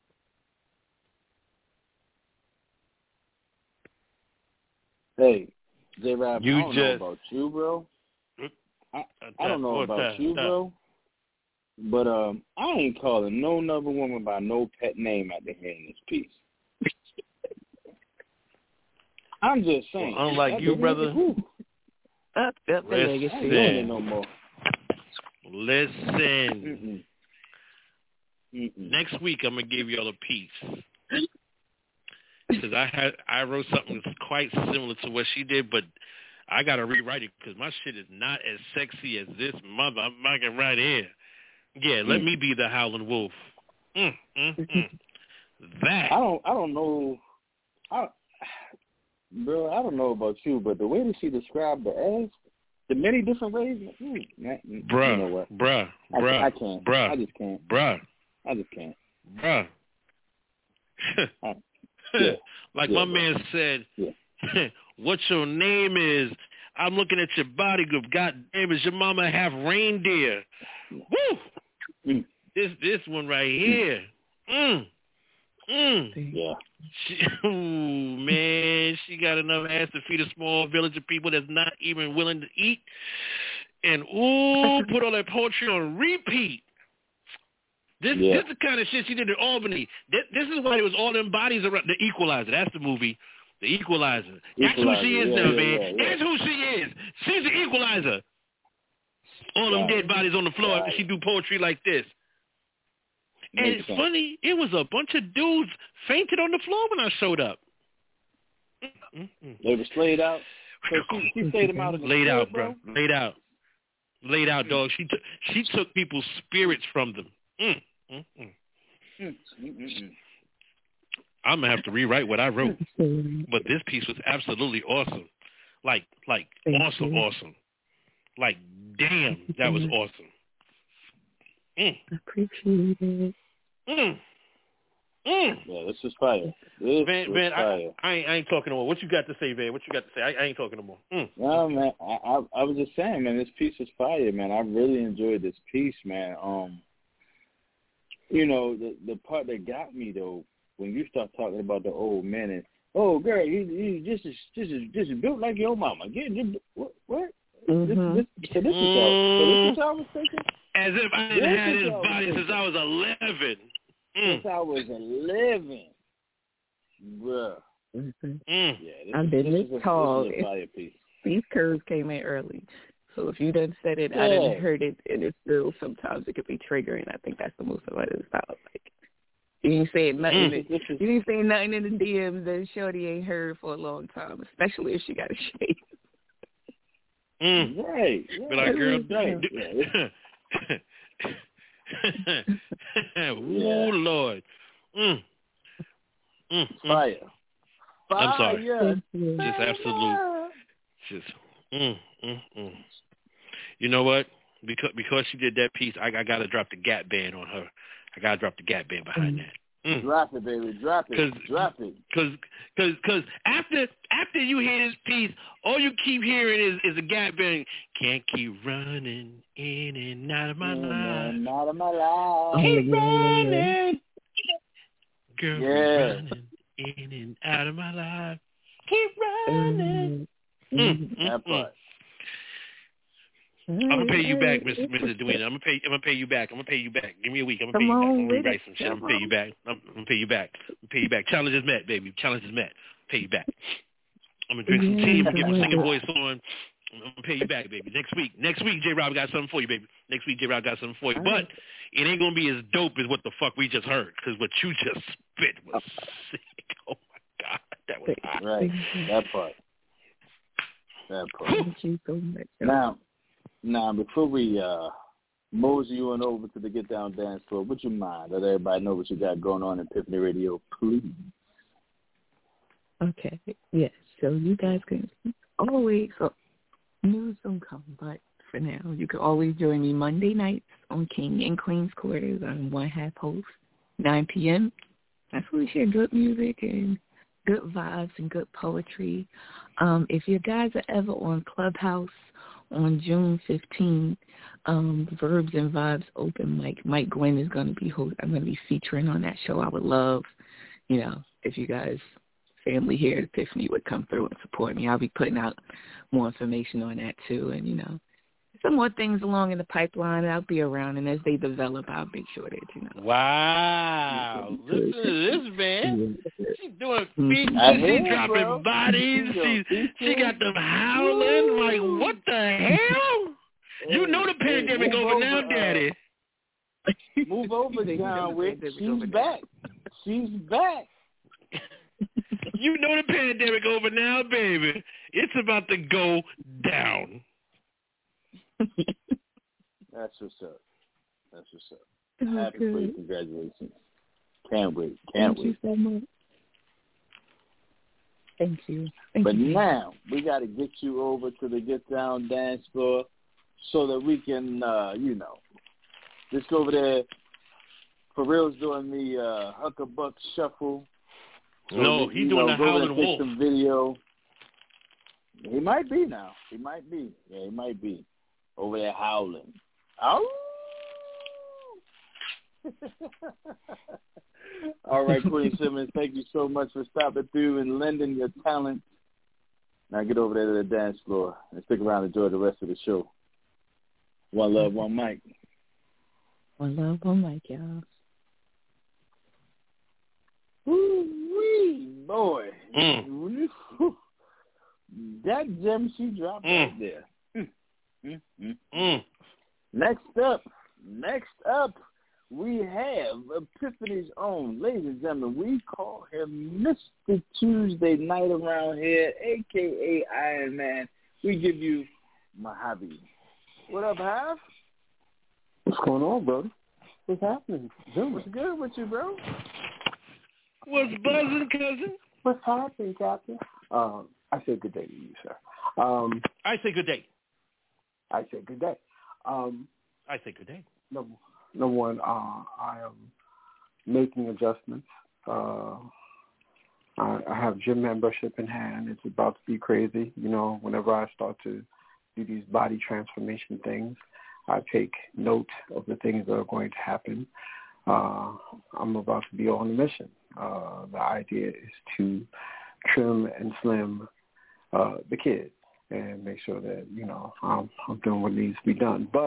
Hey, J-Rab, I You don't just... know about you, bro. I, I don't know about you, bro, but um, I ain't calling no other woman by no pet name out there in this piece. I'm just saying. Well, unlike you, brother. Up, up, listen. I ain't doing it no more. Listen. Mm-mm. Mm-mm. Next week, I'm gonna give y'all a piece because I had I wrote something that's quite similar to what she did, but I got to rewrite it because my shit is not as sexy as this motherfucker right here. Yeah, let mm. me be the howling wolf. Mm, mm, mm. That. I don't I don't know. I, bro, I don't know about you, but the way that she described the ass, the many different ways, mm, man, bruh, you know what? bruh, I, bruh, I can't. Bruh, I just can't. Bruh. I just can't. Bruh. I, yeah, like yeah, my bro. man said, yeah. what your name is? I'm looking at your body. God damn, is your mama half reindeer? Woo! Mm. This this one right here. Mm. Mm. Yeah. She, ooh, man, she got enough ass to feed a small village of people that's not even willing to eat. And, ooh, put all that poetry on repeat. This, yeah. this is the kind of shit she did in Albany. This, this is why it was all them bodies around. The Equalizer. That's the movie. The Equalizer. That's Equalizer. who she is yeah, now, yeah, man. Yeah, yeah. That's who she is. She's the Equalizer. All them right. dead bodies on the floor. Right. She do poetry like this. And Makes it's sense. funny, it was a bunch of dudes fainted on the floor when I showed up. Mm-mm. They were slayed out. So she, she slayed them out in the Laid spirit, out, bro. bro. Laid out. Laid out, dog. She took she took people's spirits from them. Mm. Mm-mm. Mm, mm, mm. I'm gonna have to rewrite what I wrote. But this piece was absolutely awesome. Like, like Thank awesome, you. awesome. Like, damn, that was awesome. Mm. I appreciate it. Mm. Mm. Yeah, this is fire. This Van, is Van, fire. I, I, ain't, I ain't talking no more. What you got to say, Van? What you got to say? I, I ain't talking no more. Mm. No, man, I, I I was just saying, man, this piece is fire, man. I really enjoyed this piece, man. Um, you know, the the part that got me though, when you start talking about the old man and oh, girl, you you just is just is just is built like your mama. Get what what? Mm-hmm. This, this, so this is y'all. So this is y'all was thinking. As if I This didn't have is this y'all body was since I was eleven. Mm. Since I was eleven, bruh. Mm-hmm. Mm. Yeah, this I've is, been this this is a, tall. This is a fire piece. These curves came in early. So if you done said it, Yeah. I done heard it, and it's still sometimes it could be triggering. I think that's the most of what it's about. Like, you ain't saying nothing. Mm. In, you ain't saying nothing in the D Ms that Shorty ain't heard for a long time, especially if she got a shade. Mm. Right. Yeah, Be like, girl, right. yeah. Ooh, Lord. Mm. Mm. Fire. Fire. I'm sorry. Fire. Just absolute. Just. Mm. Mm. Mm. You know what? Because because she did that piece, I, I got to drop the Gap band on her. I got to drop the Gap band behind that. Mm. Drop it, baby. Drop it. Cause, Drop it. Cause, cause, cause after after you hear this piece, all you keep hearing is is a Gap band. Can't keep running in and out of my in life. and out of my life. Keep running, girl. Yeah. Keep running in and out of my life. Keep running. Mm. Mm. That Mm. part. I'm gonna pay you back, Mister Mister Dwayne. I'm gonna pay. I'm gonna pay you back. I'm gonna pay you back. Give me a week. I'm gonna pay you back. I'm gonna rewrite some shit. I'm gonna pay you back. I'm, I'm gonna pay you back. I'm gonna pay you back. Challenge is met, baby. Challenge is met. Pay you back. I'm gonna drink some tea. I'm gonna get my singing voice on. I'm gonna pay you back, baby. Next week. Next week, J. Rob got something for you, baby. Next week, J. Rob got something for you. But it ain't gonna be as dope as what the fuck we just heard, because what you just spit was sick. Oh my god, that was hot. Right. That part. That part. Thank you so much. Now. Now, before we uh, mosey you on over to the Get Down Dance Floor, would you mind let everybody know what you got going on in Epiphany Radio, please? Okay, yes. So you guys can always, so news don't come, but for now, you can always join me Monday nights on King and Queen's Quarters. I'm one half host, nine p.m. That's where we share good music and good vibes and good poetry. Um, if you guys are ever on Clubhouse, on June fifteenth, um, Verbs and Vibes open mic. Mike Gwen is going to be host. I'm going to be featuring on that show. I would love, you know, if you guys, family here at Epiphany, would come through and support me. I'll be putting out more information on that too, and you know, some more things along in the pipeline. I'll be around, and as they develop, I'll make sure that you know. Wow! Listen to this, man. She's doing feet. Mm-hmm. She's dropping bro. bodies. She she got them howling. Like, what the hell? Hey, you know the pandemic hey, over, over now, uh, Daddy. Move over, John Wick. She's back. She's back. You know the pandemic over now, baby. It's about to go down. That's what's up. That's what's up. Oh, happy for you. Congratulations. Can't wait. Can't Thank wait. you so much. Thank you. Thank but you. now we got to get you over to the Get Down Dance Floor so that we can, uh, you know, just go over there. For real's doing the uh, Huckabuck Shuffle. So no, he's doing know, the Howling Wolf. Some video. He might be now. He might be. Yeah, he might be over there howling. Oh. All right, Queen Simmons, thank you so much for stopping through and lending your talent. Now get over there to the dance floor and stick around and enjoy the rest of the show. One love, one mic. One love, one mic, y'all. Woo-wee, boy. Mm. That gem she dropped mm. right there. Mm. Mm. Mm. Mm. Next up, next up, we have Epiphany's own, ladies and gentlemen, we call him Mister Tuesday Night around here, a k a. Iron Man. We give you Mojave. What up, Hav? What's going on, brother? What's happening? What's good with you, bro? What's buzzing, cousin? What's happening, Captain? Um, I say good day to you, sir. Um, I say good day. I say good day. Um, I say good day. Number, number one, uh, I am making adjustments. Uh, I, I have gym membership in hand. It's about to be crazy. You know, whenever I start to do these body transformation things, I take note of the things that are going to happen. Uh, I'm about to be on a mission. Uh, the idea is to trim and slim uh, the kid and make sure that, you know, I'm, I'm doing what needs to be done. But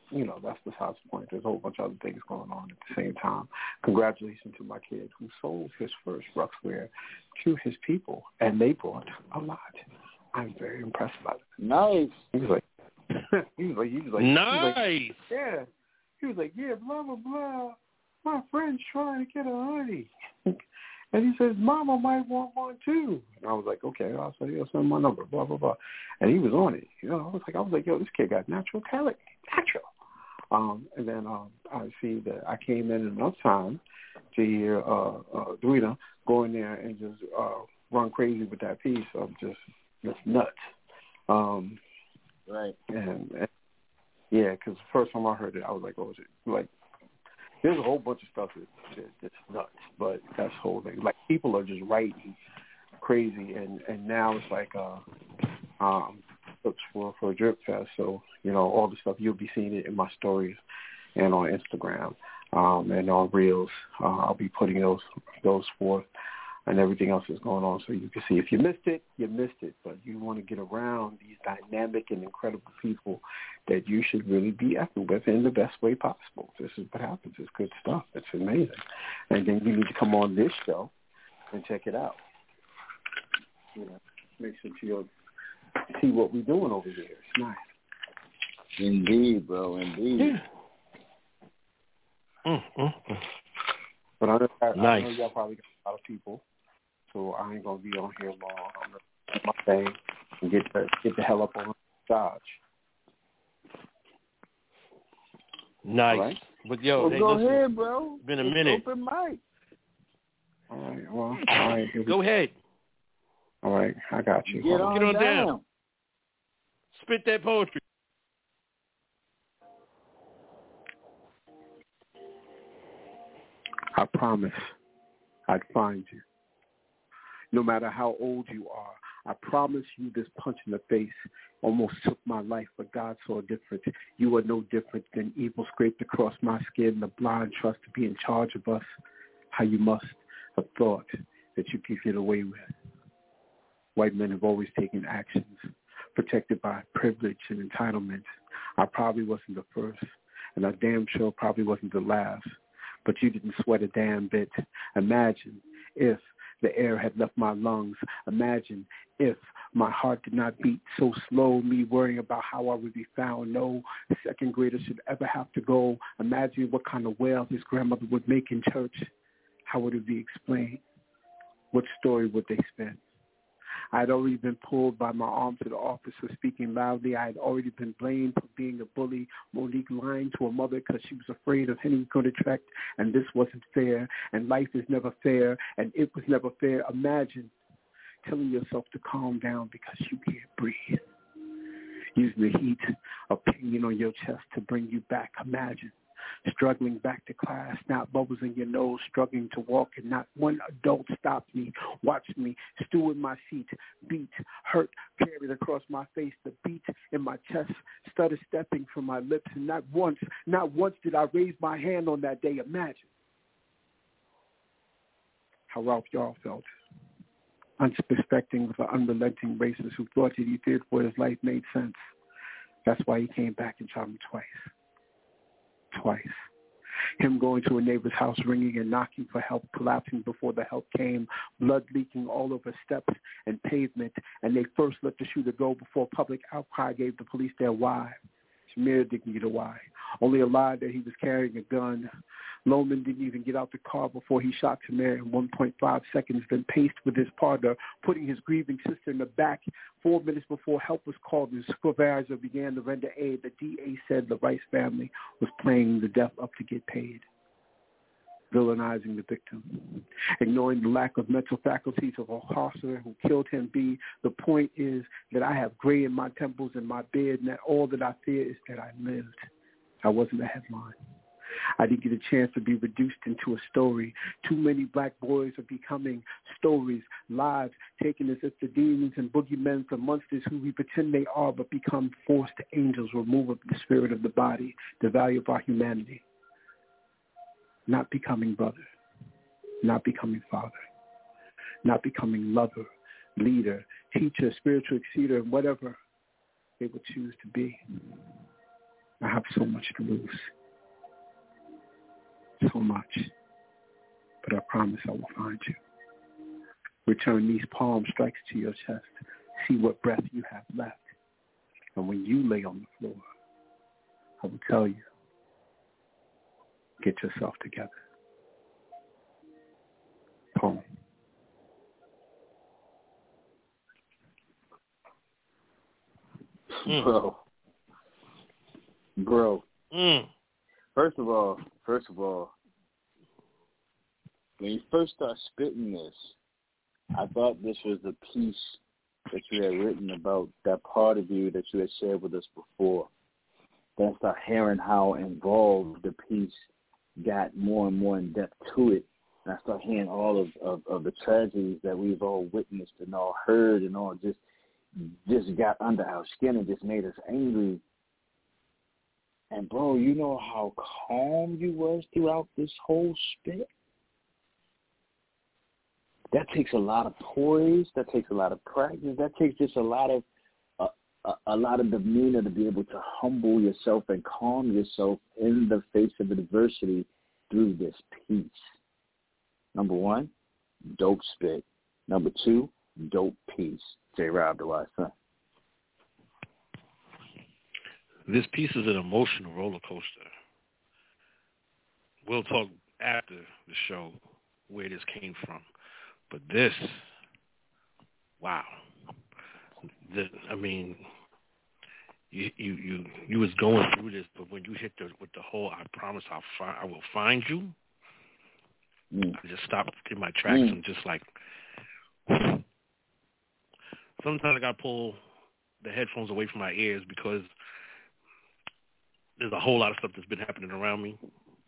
you know, that's besides the point. There's a whole bunch of other things going on at the same time. Congratulations to my kid who sold his first Ruxwear to his people, and they bought a lot. I'm very impressed by it. Nice. He was like, he was like, he was like, nice. He was like, yeah. He was like, yeah, blah blah blah. My friend's trying to get a hoodie, and he says, Mama might want one too. And I was like, okay, I'll say, I'll send my number, blah blah blah. And he was on it. You know, I was like, I was like, yo, this kid got natural talent, natural. Um, and then um, I see that I came in enough time to hear uh, uh, Dweena go in there and just uh, run crazy with that piece of just just nuts. Um, right. And, and yeah, because the first time I heard it, I was like, oh, is it like? There's a whole bunch of stuff that, that, that's nuts, but that's the whole thing. Like, people are just writing crazy, and, and now it's like uh, um, for for Drip Fest. So, you know, all the stuff, you'll be seeing it in my stories and on Instagram um, and on Reels. Uh, I'll be putting those those forth, and everything else is going on, so you can see. If you missed it, you missed it, but you want to get around these dynamic and incredible people that you should really be effing with in the best way possible. This is what happens. It's good stuff. It's amazing. And then you need to come on this show and check it out. You know, make sure you see what we're doing over there. It's nice. Indeed, bro. Indeed. Yeah. Mm, mm, mm. But I know, I, nice. I know y'all probably got a lot of people, so I ain't gonna be on here long. I'm gonna do my thing and get the get the hell up on Dodge. Nice. Right? But yo, well, hey, go listen, ahead, bro. Been a it's minute. Open mic. All right. Well, all right. Go ahead. All right. I got you. Get on, Get on down. down. Spit that poetry. I promise I'd find you. No matter how old you are, I promise you this punch in the face almost took my life, but God saw different. You are no different than evil scraped across my skin, the blind trust to be in charge of us, how you must have thought that you could get away with. White men have always taken actions, protected by privilege and entitlement. I probably wasn't the first, and I damn sure probably wasn't the last, but you didn't sweat a damn bit. Imagine if the air had left my lungs. Imagine if my heart did not beat so slow, me worrying about how I would be found. No second grader should ever have to go. Imagine what kind of wail his grandmother would make in church. How would it be explained? What story would they spin? I had already been pulled by my arm to the office for speaking loudly. I had already been blamed for being a bully. Monique lying to her mother because she was afraid of any contract, and this wasn't fair, and life is never fair, and it was never fair. Imagine telling yourself to calm down because you can't breathe. Using the heat of pain on your chest to bring you back. Imagine struggling back to class, snot bubbles in your nose, struggling to walk, and not one adult stopped me, watched me, stew in my seat, beat, hurt, carried across my face, the beat in my chest, stutter stepping from my lips, and not once, not once did I raise my hand on that day. Imagine how Ralph Yarl felt, unsuspecting with an unrelenting racist who thought that he feared for his life made sense. That's why he came back and shot him twice. Twice. Him going to a neighbor's house, ringing and knocking for help, collapsing before the help came, blood leaking all over steps and pavement, and they first let the shooter go before public outcry gave the police their why. Shamir didn't get a why. Only a lie that he was carrying a gun. Loman didn't even get out the car before he shot Tamir in one point five seconds, then paced with his partner, putting his grieving sister in the back. Four minutes before help was called and supervisor began to render aid, the D A said the Rice family was playing the death up to get paid, villainizing the victim, ignoring the lack of mental faculties of a officer who killed him. B, the point is that I have gray in my temples and my beard, and that all that I fear is that I lived. I wasn't a headline. I didn't get a chance to be reduced into a story. Too many black boys are becoming stories, lives taken as if the demons and boogeymen are monsters who we pretend they are, but become forced angels, remove the spirit of the body, the value of our humanity. Not becoming brother, not becoming father, not becoming lover, leader, teacher, spiritual exceeder, whatever they would choose to be. I have so much to lose. So much. But I promise I will find you. Return these palm strikes to your chest. See what breath you have left. And when you lay on the floor, I will tell you, get yourself together. Poem. Mm. Bro. Bro. Mm. First of all, first of all, when you first start spitting this, I thought this was the piece that you had written about that part of you that you had shared with us before. Then I start hearing how involved the piece got more and more in depth to it. And I start hearing all of, of, of the tragedies that we've all witnessed and all heard and all just just got under our skin and just made us angry. And, bro, you know how calm you was throughout this whole spit? That takes a lot of poise. That takes a lot of practice. That takes just a lot of uh, a, a lot of demeanor to be able to humble yourself and calm yourself in the face of adversity through this piece. Number one, dope spit. Number two, dope piece. J. Rob, the wise son. This piece is an emotional roller coaster. We'll talk after the show where this came from. But this, wow. The, I mean, you, you you you was going through this, but when you hit the with the whole, I promise I'll find, I will find you. Mm. I just stopped in my tracks mm. and just like. Sometimes I got to pull the headphones away from my ears because there's a whole lot of stuff that's been happening around me.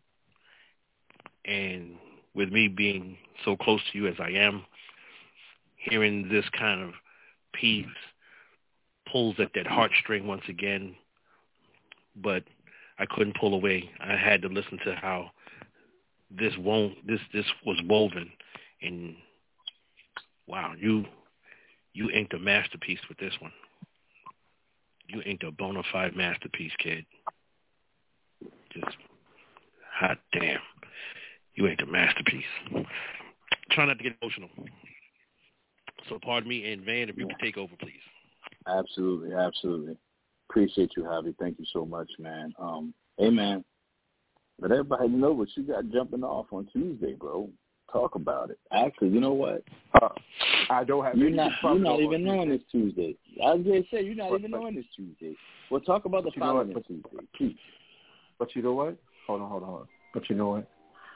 And with me being so close to you as I am, hearing this kind of piece pulls at that heartstring once again. But I couldn't pull away. I had to listen to how this won't this this was woven. And wow, you you inked a masterpiece with this one. You inked a bona fide masterpiece, kid. Just hot damn. You inked a masterpiece. Try not to get emotional. So pardon me, and Van, if you could take over, please. Absolutely, absolutely. Appreciate you, Javi. Thank you so much, man. Um, hey, man, let everybody know what you got jumping off on Tuesday, bro. Talk about it. Actually, you know what? Uh, I don't have. You're not. You're not even knowing this Tuesday. I was going to say you're not but, even knowing this Tuesday. We'll talk about the following Tuesday. Please. But you know what? Hold on, hold on, hold on. But you know what?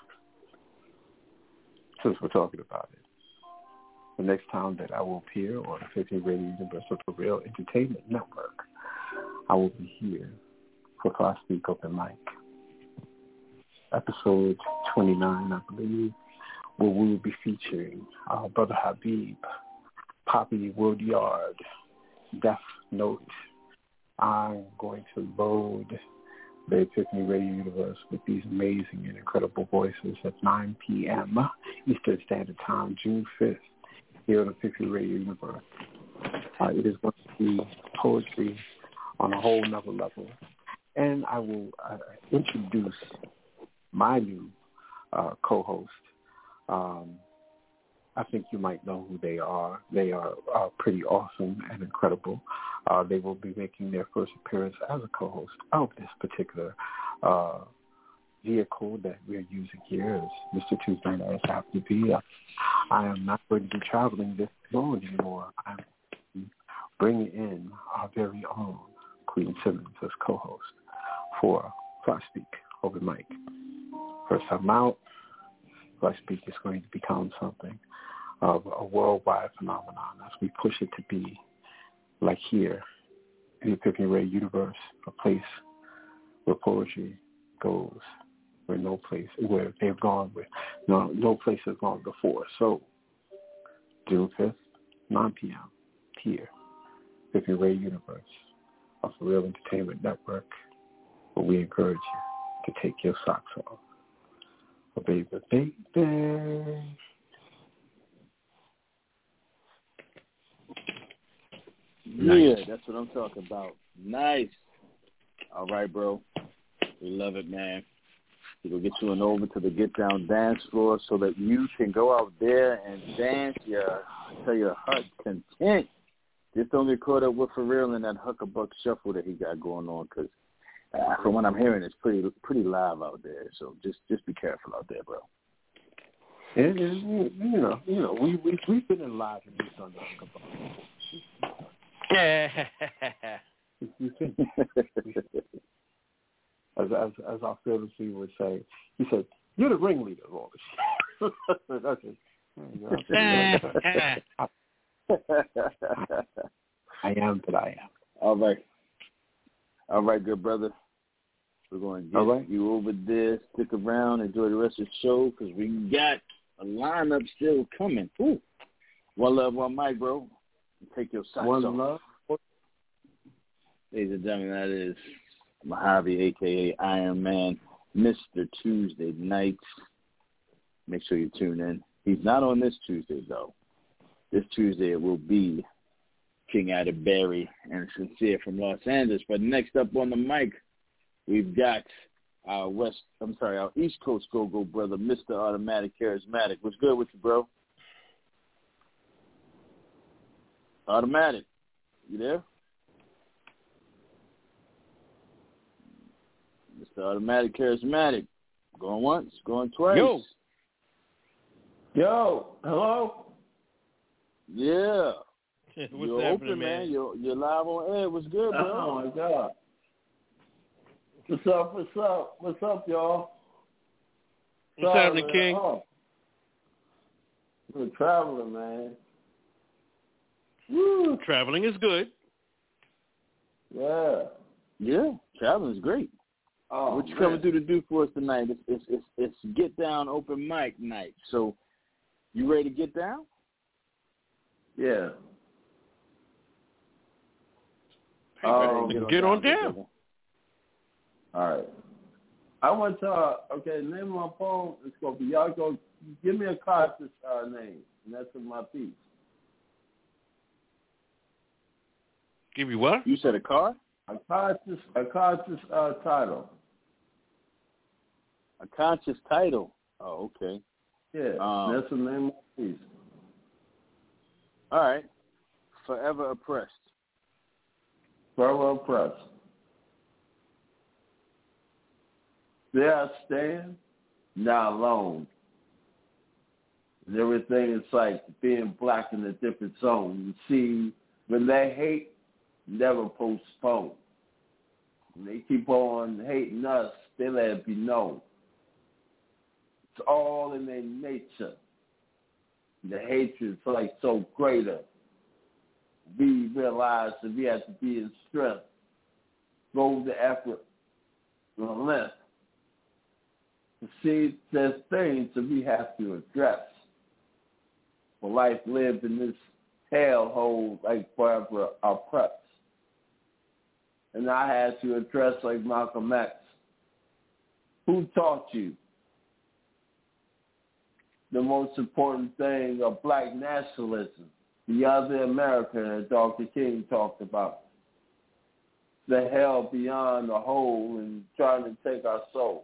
Since we're talking about it, the next time that I will appear on the fifteen Radio Universal for Real Entertainment Network, I will be here for Fly Speak Open Mic, episode twenty-nine, I believe, where we will be featuring our brother Habib, Poppy Woodyard, Death Note. I'm going to load the Epiphany Radio Universe with these amazing and incredible voices at nine p.m. Eastern Standard Time, June fifth, here on the Epiphany Radio Universe. Uh, it is going to be poetry on a whole nother level. And I will uh, introduce my new uh, co-host. Um, I think you might know who they are. They are uh, pretty awesome and incredible. Uh, they will be making their first appearance as a co-host of this particular uh, vehicle that we're using here, as Mister Tuesday Nights have to be. Uh, I am not going to be traveling this long anymore. I'm bringing in our very own Queen Simmons as co-host for Fly Speak Open Mic. First time out, Fly Speak is going to become something of a worldwide phenomenon as we push it to be like here in the Epiphany Radio Universe, a place where poetry goes, where no place, where they've gone with, no, no place has gone before. So, June fifth, nine p.m. here, Epiphany Radio Universe, of the Real Entertainment Network, where we encourage you to take your socks off. Oh, baby, baby. Yeah, that's what I'm talking about. Nice. All right, bro. We love it, man. We'll get you an over to the Get Down dance floor so that you can go out there and dance your, to your heart's content. Just don't get caught up with For Real in that Huckabuck shuffle that he got going on, because uh, from what I'm hearing, it's pretty pretty live out there. So just just be careful out there, bro. It is, you know, you know, we we we've been in live and on the Huckabuck. As as as our favorite people would say, he said, "You're the ringleader of all this shit." That's it. I am, but I am. All right. All right, good brother. We're going to get right. you over there. Stick around. Enjoy the rest of the show, because we got a lineup still coming. Ooh. One love, one mic, bro. Take your socks one off. One love. Ladies and gentlemen, that is Mojave, a k a. Iron Man, Mister Tuesday Nights. Make sure you tune in. He's not on this Tuesday, though. This Tuesday it will be King Atterbury and Sincere from Los Angeles. But next up on the mic, we've got our West, I'm sorry, our East Coast go-go brother, Mister Automatic Charismatic. What's good with you, bro? Automatic, you there? Mister Automatic Charismatic. Going once, going twice. Yo. Yo. Hello? Yeah. What's you're happening, open, man? man. You're, you're live on air. What's good, bro? Oh, my God. What's up? What's up? What's up, y'all? What's happening, King? Oh. We're traveling, man. Woo. Traveling is good. Yeah. Yeah, traveling is great. Oh, what you man. coming through to do for us tonight? It's, it's, it's, it's Get Down open mic night. So you ready to get down? Yeah. Hey, um, get, get on down. down. All right. I want to, uh, okay, name of my poem is going to be, y'all go, give me a conscious uh, name, and that's in my piece. Give you what? You said a car? A conscious, a conscious uh, title. A conscious title. Oh, okay. Yeah, um, that's the name of the piece. All right. Forever Oppressed. Forever Oppressed. There I stand, now alone. And everything is like being black in a different zone. You see, when they hate, never postpone. When they keep on hating us, they let it be known. It's all in their nature. The hatred's like so greater. We realize that we have to be in strength, go the effort, and length. To see, there's things that we have to address. For life lived in this hellhole like forever oppressed. And I had to address like Malcolm X. Who taught you the most important thing of black nationalism, the other America that Doctor King talked about? The hell beyond the hole and trying to take our soul.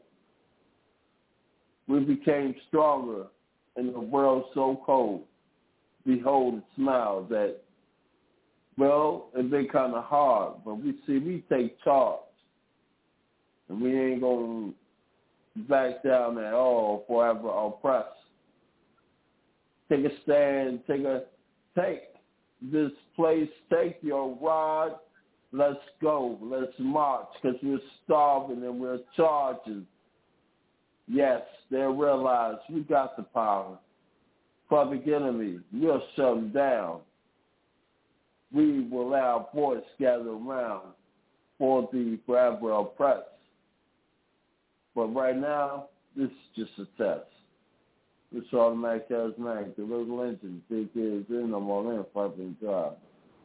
We became stronger in a world so cold. Behold, it smiles that, well, it's been kind of hard, but we see we take charge. And we ain't going to back down at all forever oppressed. Take a stand, take a, take this place, take your rod, let's go, let's march, because we're starving and we're charging. Yes, they realize we got the power. Public enemy, we'll shut them down. We will let our voice gather around for the forever oppressed. But right now, this is just a test. This Automatic Charismatic, the little engine, big is in them all in, fucking job.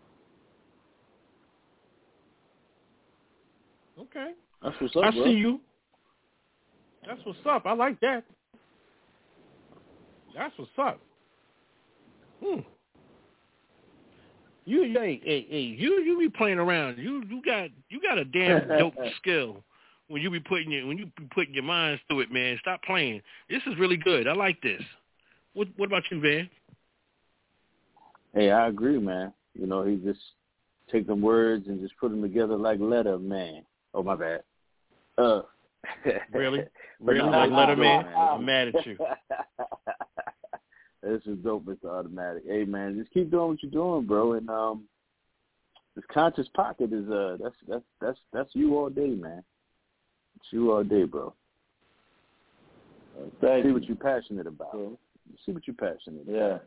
Okay. That's what's up, I bro. see you. That's what's up. I like that. That's what's up. Hmm. You, hey, hey, hey, you, you be playing around. You, you got, you got a damn dope skill when you be putting your, when you be putting your minds through it, man. Stop playing. This is really good. I like this. What, what about you, Van? Hey, I agree, man. You know, he just take them words and just put them together like Letter Man. Oh, my bad. Uh, really? Really? Like Letter Man? I'm mad at you. This is dope, Mister Automatic. Hey, man, just keep doing what you're doing, bro. And um, this Conscious Pocket is uh, that's that's that's that's you all day, man. It's you all day, bro. Thank See you. what you're passionate about. Bro. See what you're passionate about. Yeah.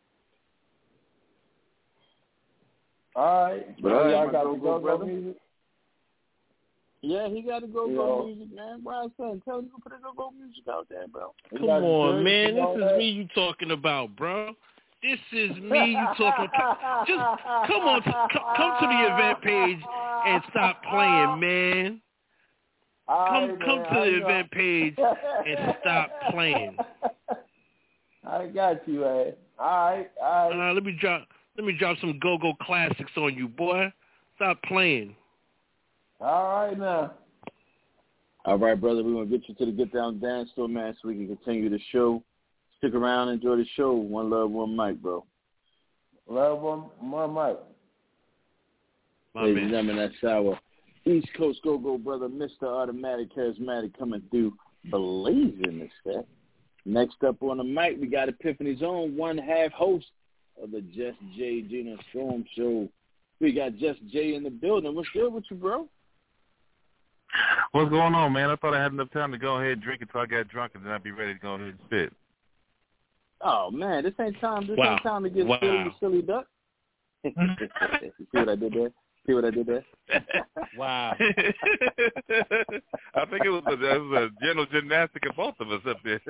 All right. But all right, y'all got go, to go, go, brother. music. Yeah, he got to go You go know. music, man. Brian son, tell him to put his go go music out there, bro. Come on, man. This is me you talking about, bro. This is me you talking about. Just come on, come, come to the event page and stop playing, man. Come, right, come man. to I the know. event page and stop playing. I got you, man. All right, all right. Uh, let me drop, let me drop some go-go classics on you, boy. Stop playing. All right, now. All right, brother. We're going to get you to the Get Down Dance Store, man, so we can continue the show. Stick around, enjoy the show. One love, one mic, bro. Love, one, one mic. My Ladies man. and gentlemen, that's our East Coast Go-Go brother, Mister Automatic Charismatic, coming through blazing this set. Next up on the mic, we got Epiphany's own one half host of the Just Jay Gina Storm Show. We got Just Jay in the building. What's good with you, bro? What's going on, man? I thought I had enough time to go ahead and drink until I got drunk, and then I'd be ready to go ahead and spit. Oh man, this ain't time. This Wow. ain't time to get Wow. silly, you silly duck. You see what I did there? See what I did there? Wow. I think it was a, it was a general gymnastic of both of us up there.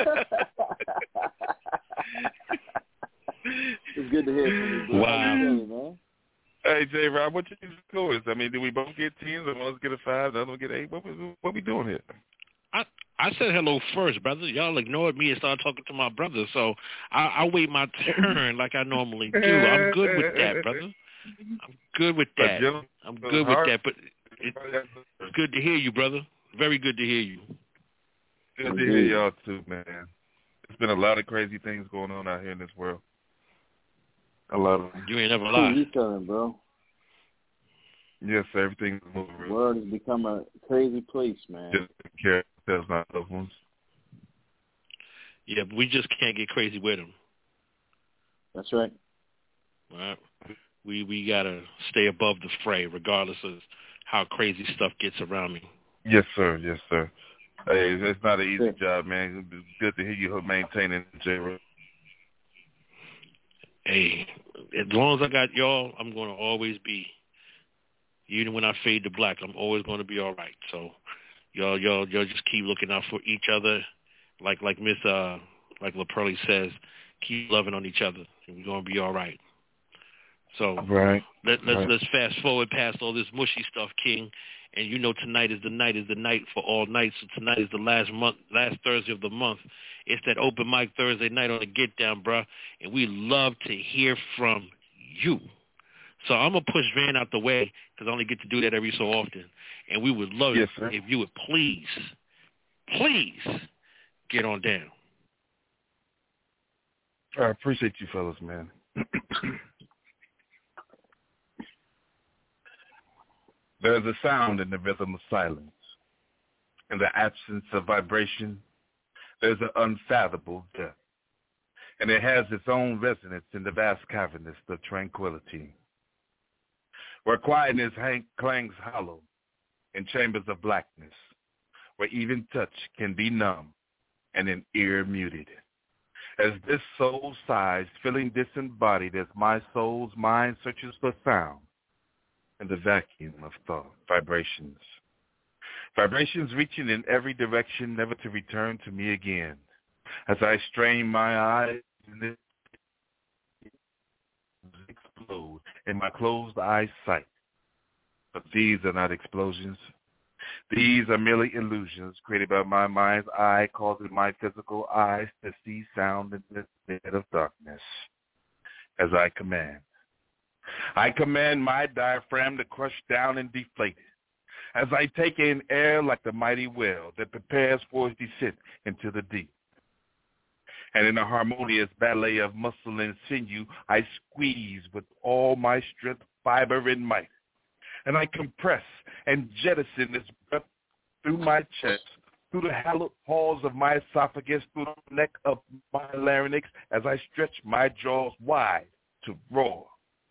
It's good to hear from you, bro. Wow. You, man? Hey, J. Rob, what you scores? I mean, do we both get teams, or one of us get a five, the other one get eight? What we, what we doing here? I I said hello first, brother. Y'all ignored me and started talking to my brother, so I, I wait my turn like I normally do. I'm good with that, brother. I'm good with that. I'm good with that, but it, it's good to hear you, brother. Very good to hear you. Good to hear y'all, too, man. There's been a lot of crazy things going on out here in this world. A lot of them. You ain't never Who lied. you telling, bro? Yes, sir. Everything's moving The real. world has become a crazy place, man. Just care ourselves, not loved ones. Yeah, but we just can't get crazy with them. That's right. All right? We we gotta stay above the fray, regardless of how crazy stuff gets around me. Yes, sir. Yes, sir. Hey, it's not an easy job, man. It's good to hear you maintaining it, J. Hey, as long as I got y'all, I'm gonna always be. Even when I fade to black, I'm always gonna be all right. So, y'all, y'all, y'all just keep looking out for each other, like like Miss uh like LaPerly says, keep loving on each other, and we're gonna be all right. So right. let, let's right. let's fast forward past all this mushy stuff, King. And you know tonight is the night is the night for all nights. So tonight is the last month, last Thursday of the month. It's that open mic Thursday night on the Get Down, bruh. And we love to hear from you. So I'm going to push Van out the way because I only get to do that every so often. And we would love yes, it sir. if you would please, please get on down. I appreciate you fellas, man. There's a sound in the rhythm of silence. In the absence of vibration, there's an unfathomable depth. And it has its own resonance in the vast cavernous of tranquility, where quietness hang, clangs hollow in chambers of blackness, where even touch can be numb and an ear muted. As this soul sighs, feeling disembodied as my soul's mind searches for sound, in the vacuum of thought, vibrations. Vibrations reaching in every direction, never to return to me again. As I strain my eyes, and this explode in my closed eyesight. But these are not explosions. These are merely illusions created by my mind's eye, causing my physical eyes to see sound in the bed of darkness. As I command. I command my diaphragm to crush down and deflate as I take in air like the mighty whale that prepares for its descent into the deep. And in a harmonious ballet of muscle and sinew, I squeeze with all my strength, fiber, and might. And I compress and jettison this breath through my chest, through the hallowed halls of my esophagus, through the neck of my larynx, as I stretch my jaws wide to roar,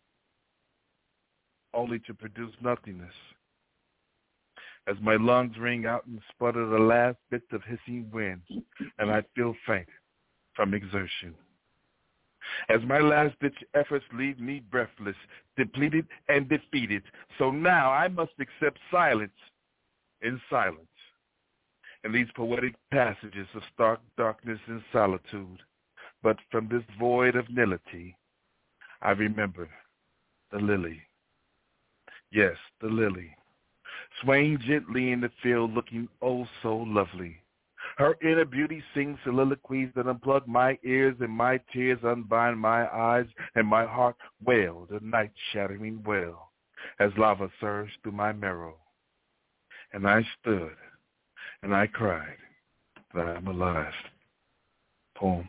only to produce nothingness. As my lungs ring out and sputter the last bit of hissing wind, and I feel faint from exertion. As my last-ditch efforts leave me breathless, depleted, and defeated, so now I must accept silence in silence. In these poetic passages of stark darkness and solitude, but from this void of nility, I remember the lily. Yes, the lily, swaying gently in the field, looking oh so lovely. Her inner beauty sings soliloquies that unplug my ears, and my tears unbind my eyes, and my heart wailed a night-shattering wail as lava surged through my marrow. And I stood, and I cried that I'm alive. Poem.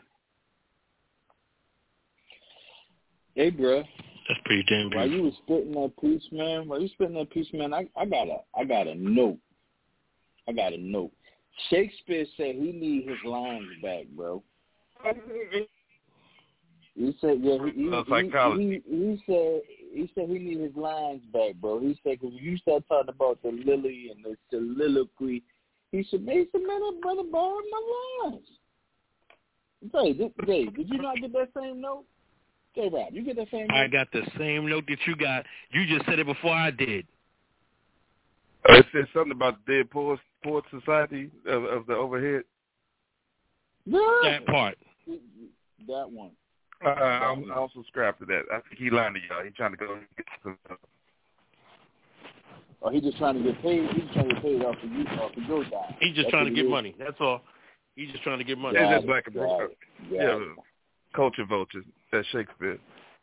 Hey, bro. That's pretty damn good. While you was spitting that piece, man, while you spitting that piece, man, I, I got a, I got a note. I got a note. Shakespeare said he need his lines back, bro. He said, yeah, he, he, he, he, he said he said he need his lines back, bro. He said, because you start talking about the lily and the soliloquy, he said, he said, man, that brother borrowed my lines. Jay, did, Jay, did you not get that same note? Jay Rob, you get that same note? I got the same note that you got. You just said it before I did. It said something about the Dead Poets, Poets Society of, of the overhead. Yeah. That part. That one. Uh, I'm, I also subscribe to that. I think he lying to y'all. He trying to go get some stuff. Oh, he just trying to get paid. He's trying to get paid off the you, off the go down. He's just That's trying to get is. money. That's all. He's just trying to get money. It's Got just it, black and broke. Yeah, it. culture vultures. That's Shakespeare.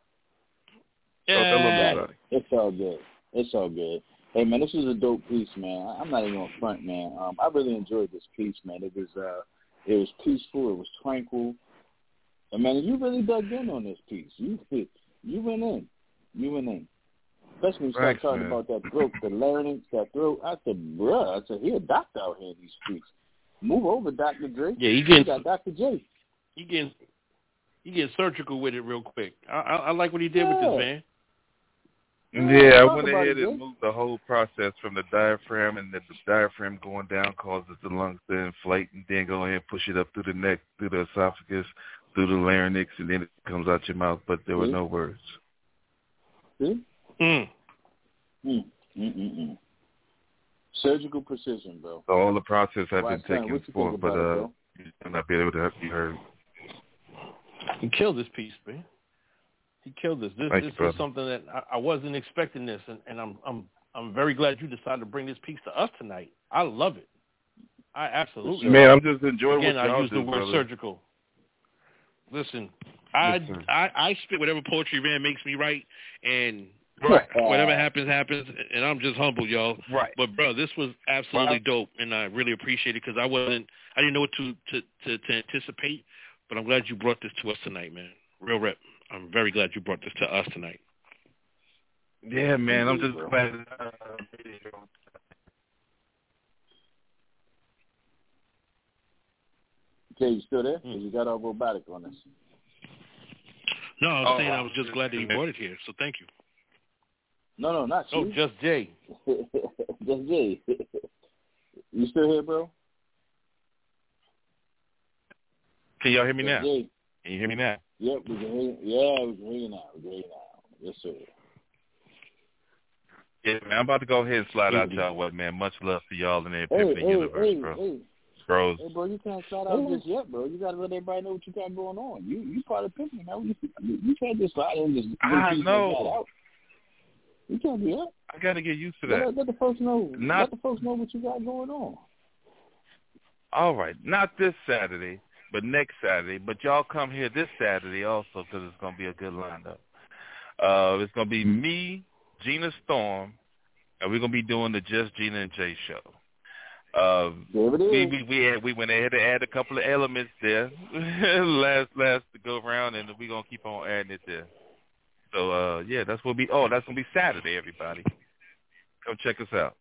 Yeah. So it's all good. It's all good. Hey, man, this was a dope piece, man. I'm not even on front, man. Um, I really enjoyed this piece, man. It was uh, it was peaceful. It was tranquil. And, man, you really dug in on this piece. You you went in. You went in. Especially when you started Thanks, talking man. about that throat, the larynx, that throat. I said, bruh, I said, he a doctor out here in these streets. Move over, Doctor Dre. Yeah, you getting, got Doctor J. You getting, you getting surgical with it real quick. I, I, I like what he did yeah. with this, man. Yeah, I Talk went about ahead it, and moved the whole process from the diaphragm, and the, the diaphragm going down causes the lungs to inflate, and then go ahead and push it up through the neck, through the esophagus, through the larynx, and then it comes out your mouth, but there were no words. See? Mm. Mm. Mm-mm-mm. Surgical precision, bro. So all the process had Right, been son, taken what you forth, think but about it, uh, you will not be able to be heard. He killed this piece, man. He killed this. This, Thank this you, is something that I, I wasn't expecting this, and, and I'm I'm I'm very glad you decided to bring this piece to us tonight. I love it. I absolutely. Man, I'm just enjoying Again, what y'all I use do, the word brother. surgical. Listen, I, Listen. I I spit whatever poetry man makes me write, and Right. whatever happens happens, and I'm just humble, y'all. Right. But bro, this was absolutely Right. dope, and I really appreciate it because I wasn't, I didn't know what to, to to to anticipate, but I'm glad you brought this to us tonight, man. Real rep. I'm very glad you brought this to us tonight. Yeah, man, I'm just glad. Uh, Okay, you still there? Because you got all robotic on us. No, I was Oh, saying I wow. was just glad that you brought it here, so thank you. No, no, not you. Oh, just Jay. Just Jay. You still here, bro? Can y'all hear me Just now? Jay. Can you hear me now? Yep, we can hear you. Yeah, we can hear you now. We can hear you now. Yes, sir. Yeah, man, I'm about to go ahead and slide out y'all what, man. Much love to y'all in the Hey, Epiphany hey, universe, hey, bro. hey. Bros. Hey, bro, you can't slide out just yet, bro. You got to let everybody know what you got going on. You you part of Epiphany, man. You, you, you can't just slide in and just I you know. out. You can't do that. I got to get used to Let, that. let the folks know. Not, let the folks know what you got going on. all right, not this Saturday, but next Saturday. But y'all come here this Saturday also because it's going to be a good lineup. Uh, it's going to be me, Gina Storm, and we're going to be doing the Just Gina and Jay show. Uh, we, we we had, we went ahead and add a couple of elements there last last to go around, and we're gonna keep on adding it there. So uh, yeah, that's what be. Oh, that's gonna be Saturday. Everybody, come check us out.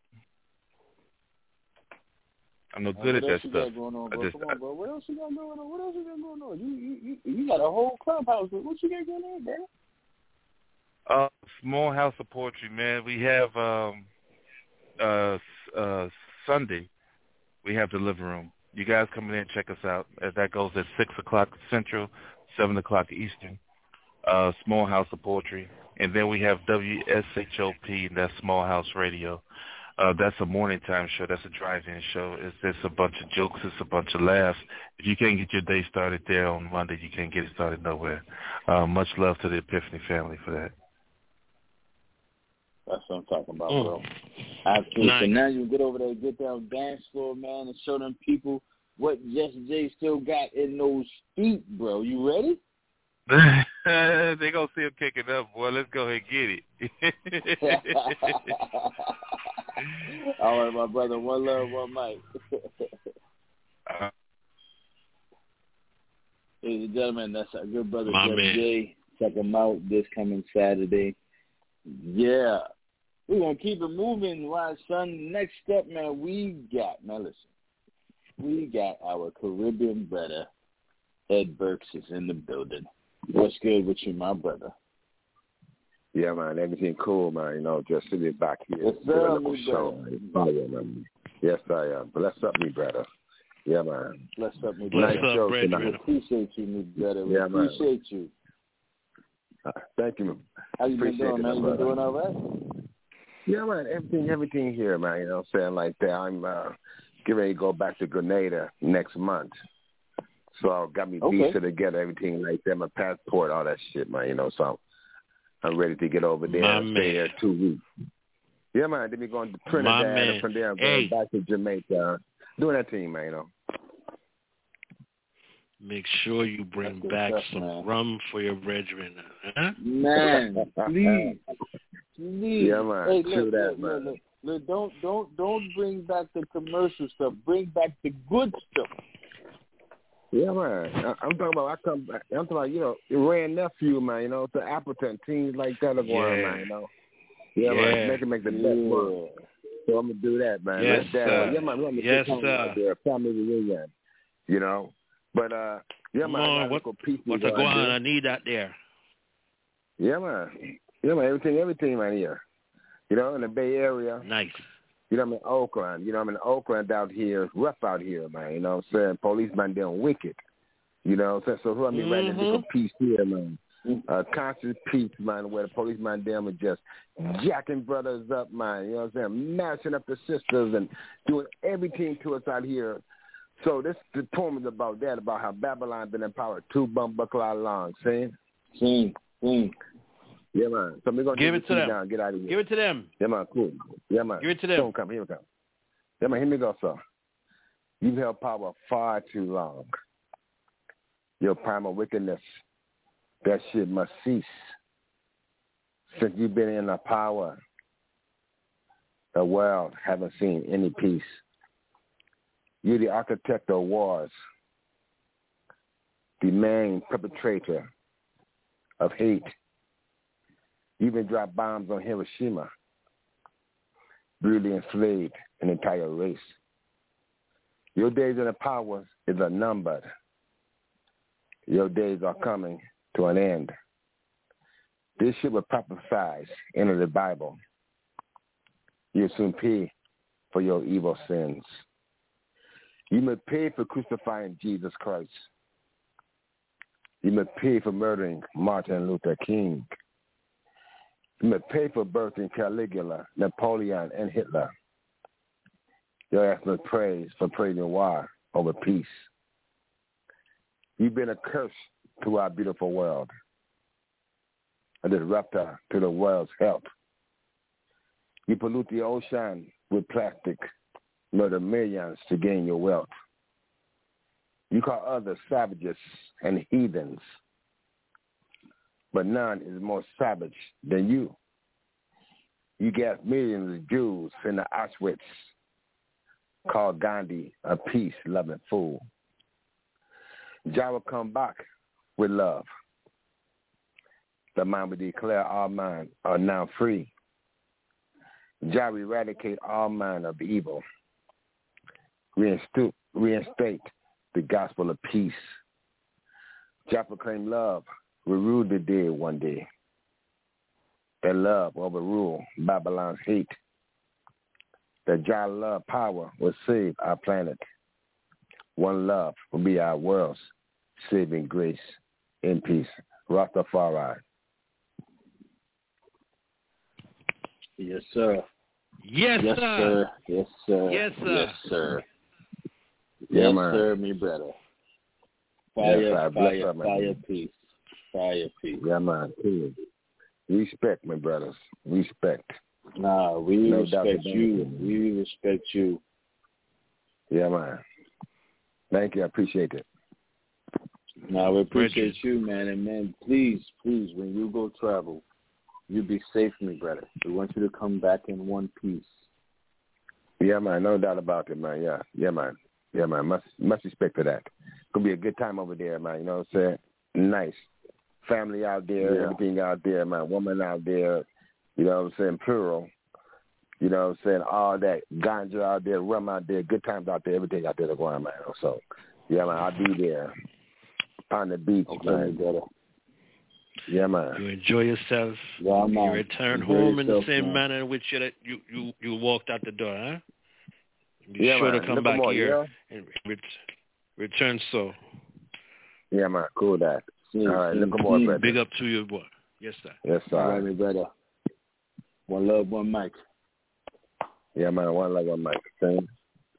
I'm no good uh, at that stuff. Going on, bro? I just, Come on, bro. What else you got going on? What else you got going on? You you you, you got a whole clubhouse. What you got going on, bro? Uh, small house of poetry, man. We have um, uh, uh, Sunday. We have the living room. You guys come in and check us out. Uh, that goes at six o'clock Central, seven o'clock Eastern. Uh, Small House of Poetry. And then we have W S H O P, and that's Small House Radio. Uh, that's a morning time show. That's a drive-in show. It's, it's a bunch of jokes. It's a bunch of laughs. If you can't get your day started there on Monday, you can't get it started nowhere. Uh, much love to the Epiphany family for that. That's what I'm talking about, mm. bro. Absolutely. Nice. So now you get over there, get down dance floor, man, and show them people what Just Jay still got in those feet, bro. You ready? They gonna see him kicking up, boy. Let's go ahead and get it. All right, my brother. One love, one mic. uh, Ladies and gentlemen, that's our good brother My Just man. Jay. Check him out this coming Saturday. Yeah. We're going to keep it moving, right, son? Next up, man, we got, man, listen. We got our Caribbean brother, Ed Burks, is in the building. What's good with you, my brother? Yeah, man, everything cool, man. You know, just sitting back here. Yes, sir, doing a little me show, man. Man. Yes, I am. Bless up, me brother. Yeah, man. Bless up, me Bless brother. up, show brethren. We appreciate you, me brother. We Yeah, man. appreciate you. Uh, thank you. How you been Appreciate doing, it, man? You brother. been doing all right? Yeah, man, everything, everything here, man. You know what I'm saying? Like that. I'm uh, getting ready to go back to Grenada next month. So I got me Okay. visa together, everything like that, my passport, all that shit, man. You know, so I'm ready to get over there My and man. stay there two weeks. Yeah, man. Then we going to Trinidad, My man. and from there I'm going Hey. back to Jamaica, doing that thing, man. You know. Make sure you bring That's good back stuff, some man. rum for your brethren. Huh? Man, please, please. Yeah, man. Hey, True look, that, look, man. look, look, look. Don't, don't, don't bring back the commercial stuff. Bring back the good stuff. Yeah, man. I, I'm talking about. I come back. I'm talking about. You know, Iran nephew, man. You know, the Appleton teams like that are going, Yeah. man. You know. Yeah, Yeah. man. Make it make the best Yeah. money. So I'm gonna do that, man. Yes, Let that, sir. Yeah, man. We're gonna Yes, sit down sir. out there, family reunion. You know, but uh, yeah, Come man. I on, got what- little pieces What's a on go on? there. I need that there. Yeah, man. Yeah, man. Everything, everything, man. Here. You know, in the Bay Area. Nice. You know, I'm in Oakland. You know, I'm in Oakland out here. It's rough out here, man. You know what I'm saying? Policeman doing wicked. You know, so, so who I mean, right in a little piece here, man. Uh, conscious piece, man, where the policeman them are just jacking brothers up, man. You know what I'm saying? Mashing up the sisters and doing everything to us out here. So this the poem is about that, about how Babylon been in power two bumbuckle long. See? See, see. Yeah, man. So we're gonna Give get it to the them. down, get out of here. Give it to them. Yeah, man. Cool. Yeah, man. Give it to them. Don't come. Here we come. Yeah, man. Here we go, sir. You've held power far too long. Your primal wickedness, that shit must cease. Since you've been in the power, the world haven't seen any peace. You're the architect of wars, the main perpetrator of hate. You even dropped bombs on Hiroshima, brutally enslaved an entire race. Your days in the power is unnumbered. Your days are coming to an end. This shit will prophesize into the Bible. You'll soon pay for your evil sins. You may pay for crucifying Jesus Christ. You may pay for murdering Martin Luther King. You may pay for birthing Caligula, Napoleon, and Hitler. Your ass must praise for praising war over peace. You've been a curse to our beautiful world, a disruptor to the world's health. You pollute the ocean with plastic, murder millions to gain your wealth. You call others savages and heathens. but none is more savage than you. You got millions of Jews in the Auschwitz, called Gandhi a peace-loving fool. Jah will come back with love. The man will declare all men are now free. Jah will eradicate all manner of evil. Reinstate, reinstate the gospel of peace. Jah proclaim love will rule the dead one day. That love overrule Babylon's hate. That Jah love power will save our planet. One love will be our world's saving grace. In peace. Rastafari. Yes, sir. Yes, yes sir. sir. Yes, sir. Yes, sir. Yes, sir. Yeah, yes, man. sir, me brother. Fire, yes, fire, fire, fire, fire, peace. Fire, peace. Yeah, man. Respect, my brothers. Respect. Nah, we no respect you. We respect you. Yeah, man. Thank you. I appreciate it. Nah, we appreciate you, man. And, man, please, please, when you go travel, you be safe, me brother. We want you to come back in one piece. Yeah, man. No doubt about it, man. Yeah. Yeah, man. Yeah, man. Much, much respect for that. It's going to be a good time over there, man. You know what I'm saying? Nice. Family out there, yeah. everything out there, man. Woman out there, you know what I'm saying? Plural. You know what I'm saying? All that ganja out there, rum out there, good times out there, everything out there to go on, man. So, yeah, man, I'll be there on the beach, okay, man. Brother. Yeah, man. You enjoy yourself. Yeah, you man. return enjoy home yourself, in the same man. manner in which you, you, you, you walked out the door, huh? Be yeah, sure man. to come Look back more, here yeah? and ret- return so. Yeah, man. Cool that. See, All right, see, look more, brother. Big up to you, boy. Yes, sir. Yes, sir. All right, my brother. One love, one mic. Yeah, man. One love, one mic. Same.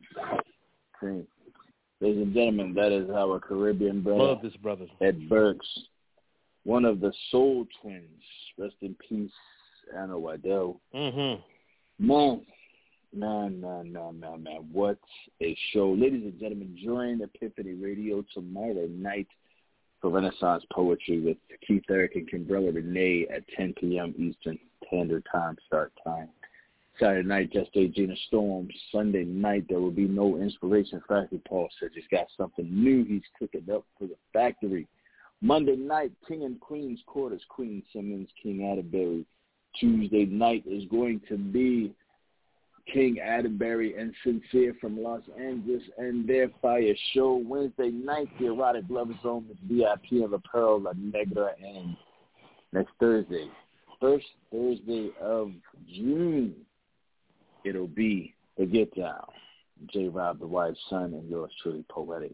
Same. Ladies and gentlemen, that is our Caribbean brother. Love this brother. Ed Burks, one of the Soul Twins. Rest in peace, Anna Waddell. Mm-hmm. Man, man, man, man, man, man. What a show. Ladies and gentlemen, join Epiphany Radio tomorrow night for Renaissance Poetry with Keith Eric and Kimbrella Renee at ten p.m. Eastern Standard Time start time. Saturday night, Just A Gina Storm. Sunday night, there will be no Inspiration Factory. Paul said he's got something new he's cooking up for the factory. Monday night, King and Queen's Quarters, Queen Simmons, King Atterbury. Tuesday night is going to be King Atterbury and Sincere from Los Angeles and their fire show. Wednesday night, the Erotic Love Zone with V I P and La Pearl, La Negra, and next Thursday, first Thursday of June, it'll be the Get Down. J. Rob, the wife's son, and yours truly, Poetic.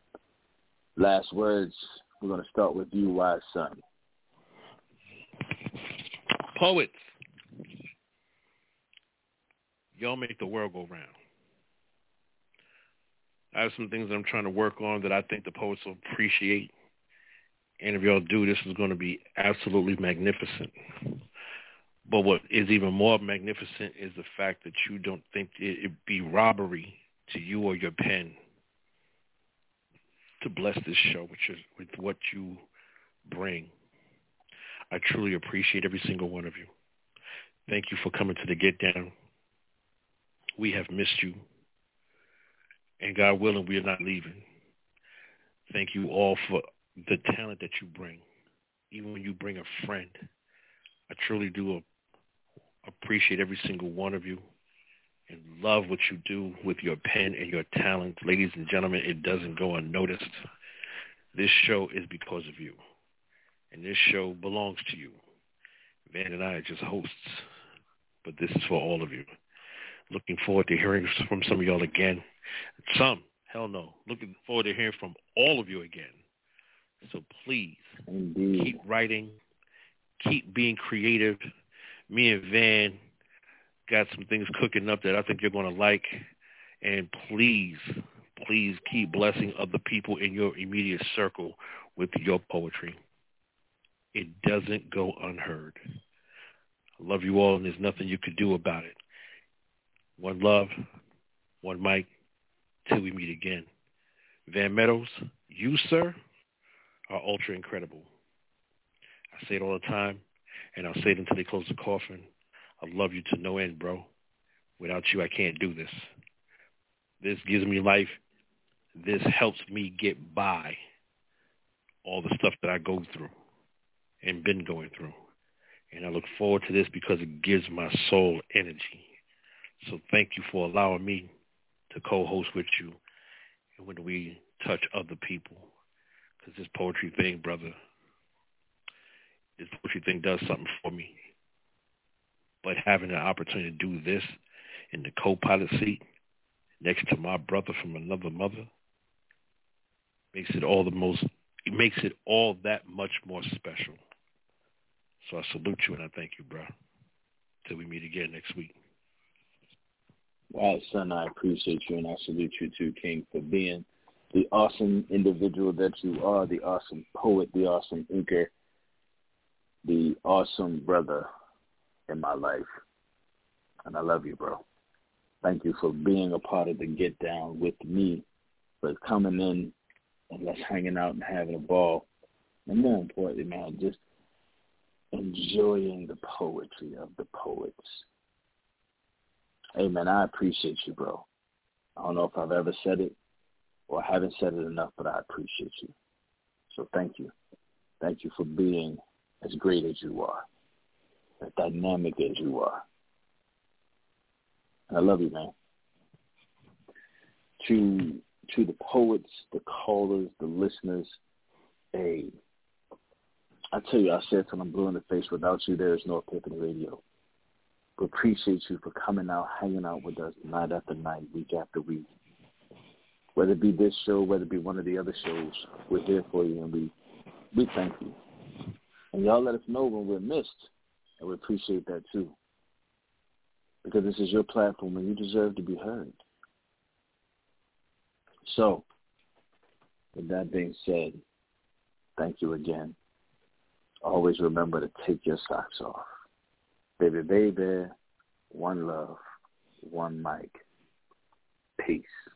Last words, we're going to start with you, wise son. Poets, y'all make the world go round. I have some things that I'm trying to work on that I think the poets will appreciate. And if y'all do, this is going to be absolutely magnificent. But what is even more magnificent is the fact that you don't think it'd be robbery to you or your pen to bless this show with, your, with what you bring. I truly appreciate every single one of you. Thank you for coming to the Get Down. We have missed you. And God willing, we are not leaving. Thank you all for the talent that you bring. Even when you bring a friend, I truly do appreciate every single one of you and love what you do with your pen and your talent. Ladies and gentlemen, it doesn't go unnoticed. This show is because of you. And this show belongs to you. Van and I are just hosts, but this is for all of you. Looking forward to hearing from some of y'all again. Some, hell no. Looking forward to hearing from all of you again. So please, Indeed. keep writing, keep being creative. Me and Van got some things cooking up that I think you're going to like. And please, please keep blessing other people in your immediate circle with your poetry. It doesn't go unheard. I love you all, and there's nothing you could do about it. One love, one mic, till we meet again. Van Meadows, you, sir, are ultra incredible. I say it all the time, and I'll say it until they close the coffin. I love you to no end, bro. Without you, I can't do this. This gives me life. This helps me get by all the stuff that I go through and been going through. And I look forward to this because it gives my soul energy. So thank you for allowing me to co-host with you and when we touch other people. Because this poetry thing, brother, this poetry thing does something for me. But having an opportunity to do this in the co-pilot seat next to my brother from another mother makes it all the most, it makes it all that much more special. So I salute you and I thank you, bro. Till we meet again next week. All right, son, I appreciate you and I salute you too, King, for being the awesome individual that you are, the awesome poet, the awesome inker, the awesome brother in my life. And I love you, bro. Thank you for being a part of the Get Down with me, for coming in and us hanging out and having a ball. And more importantly, man, just enjoying the poetry of the poets. Hey, man, I appreciate you, bro. I don't know if I've ever said it or I haven't said it enough, but I appreciate you. So thank you. Thank you for being as great as you are, as dynamic as you are. And I love you, man. To to the poets, the callers, the listeners, hey, I tell you, I said till I'm blue in the face, without you, there is no Epiphany Radio. We appreciate you for coming out, hanging out with us night after night, week after week. Whether it be this show, whether it be one of the other shows, we're here for you, and we, we thank you. And y'all let us know when we're missed, and we appreciate that too. Because this is your platform, and you deserve to be heard. So, with that being said, thank you again. Always remember to take your socks off. Baby, baby, one love, one mic. Peace.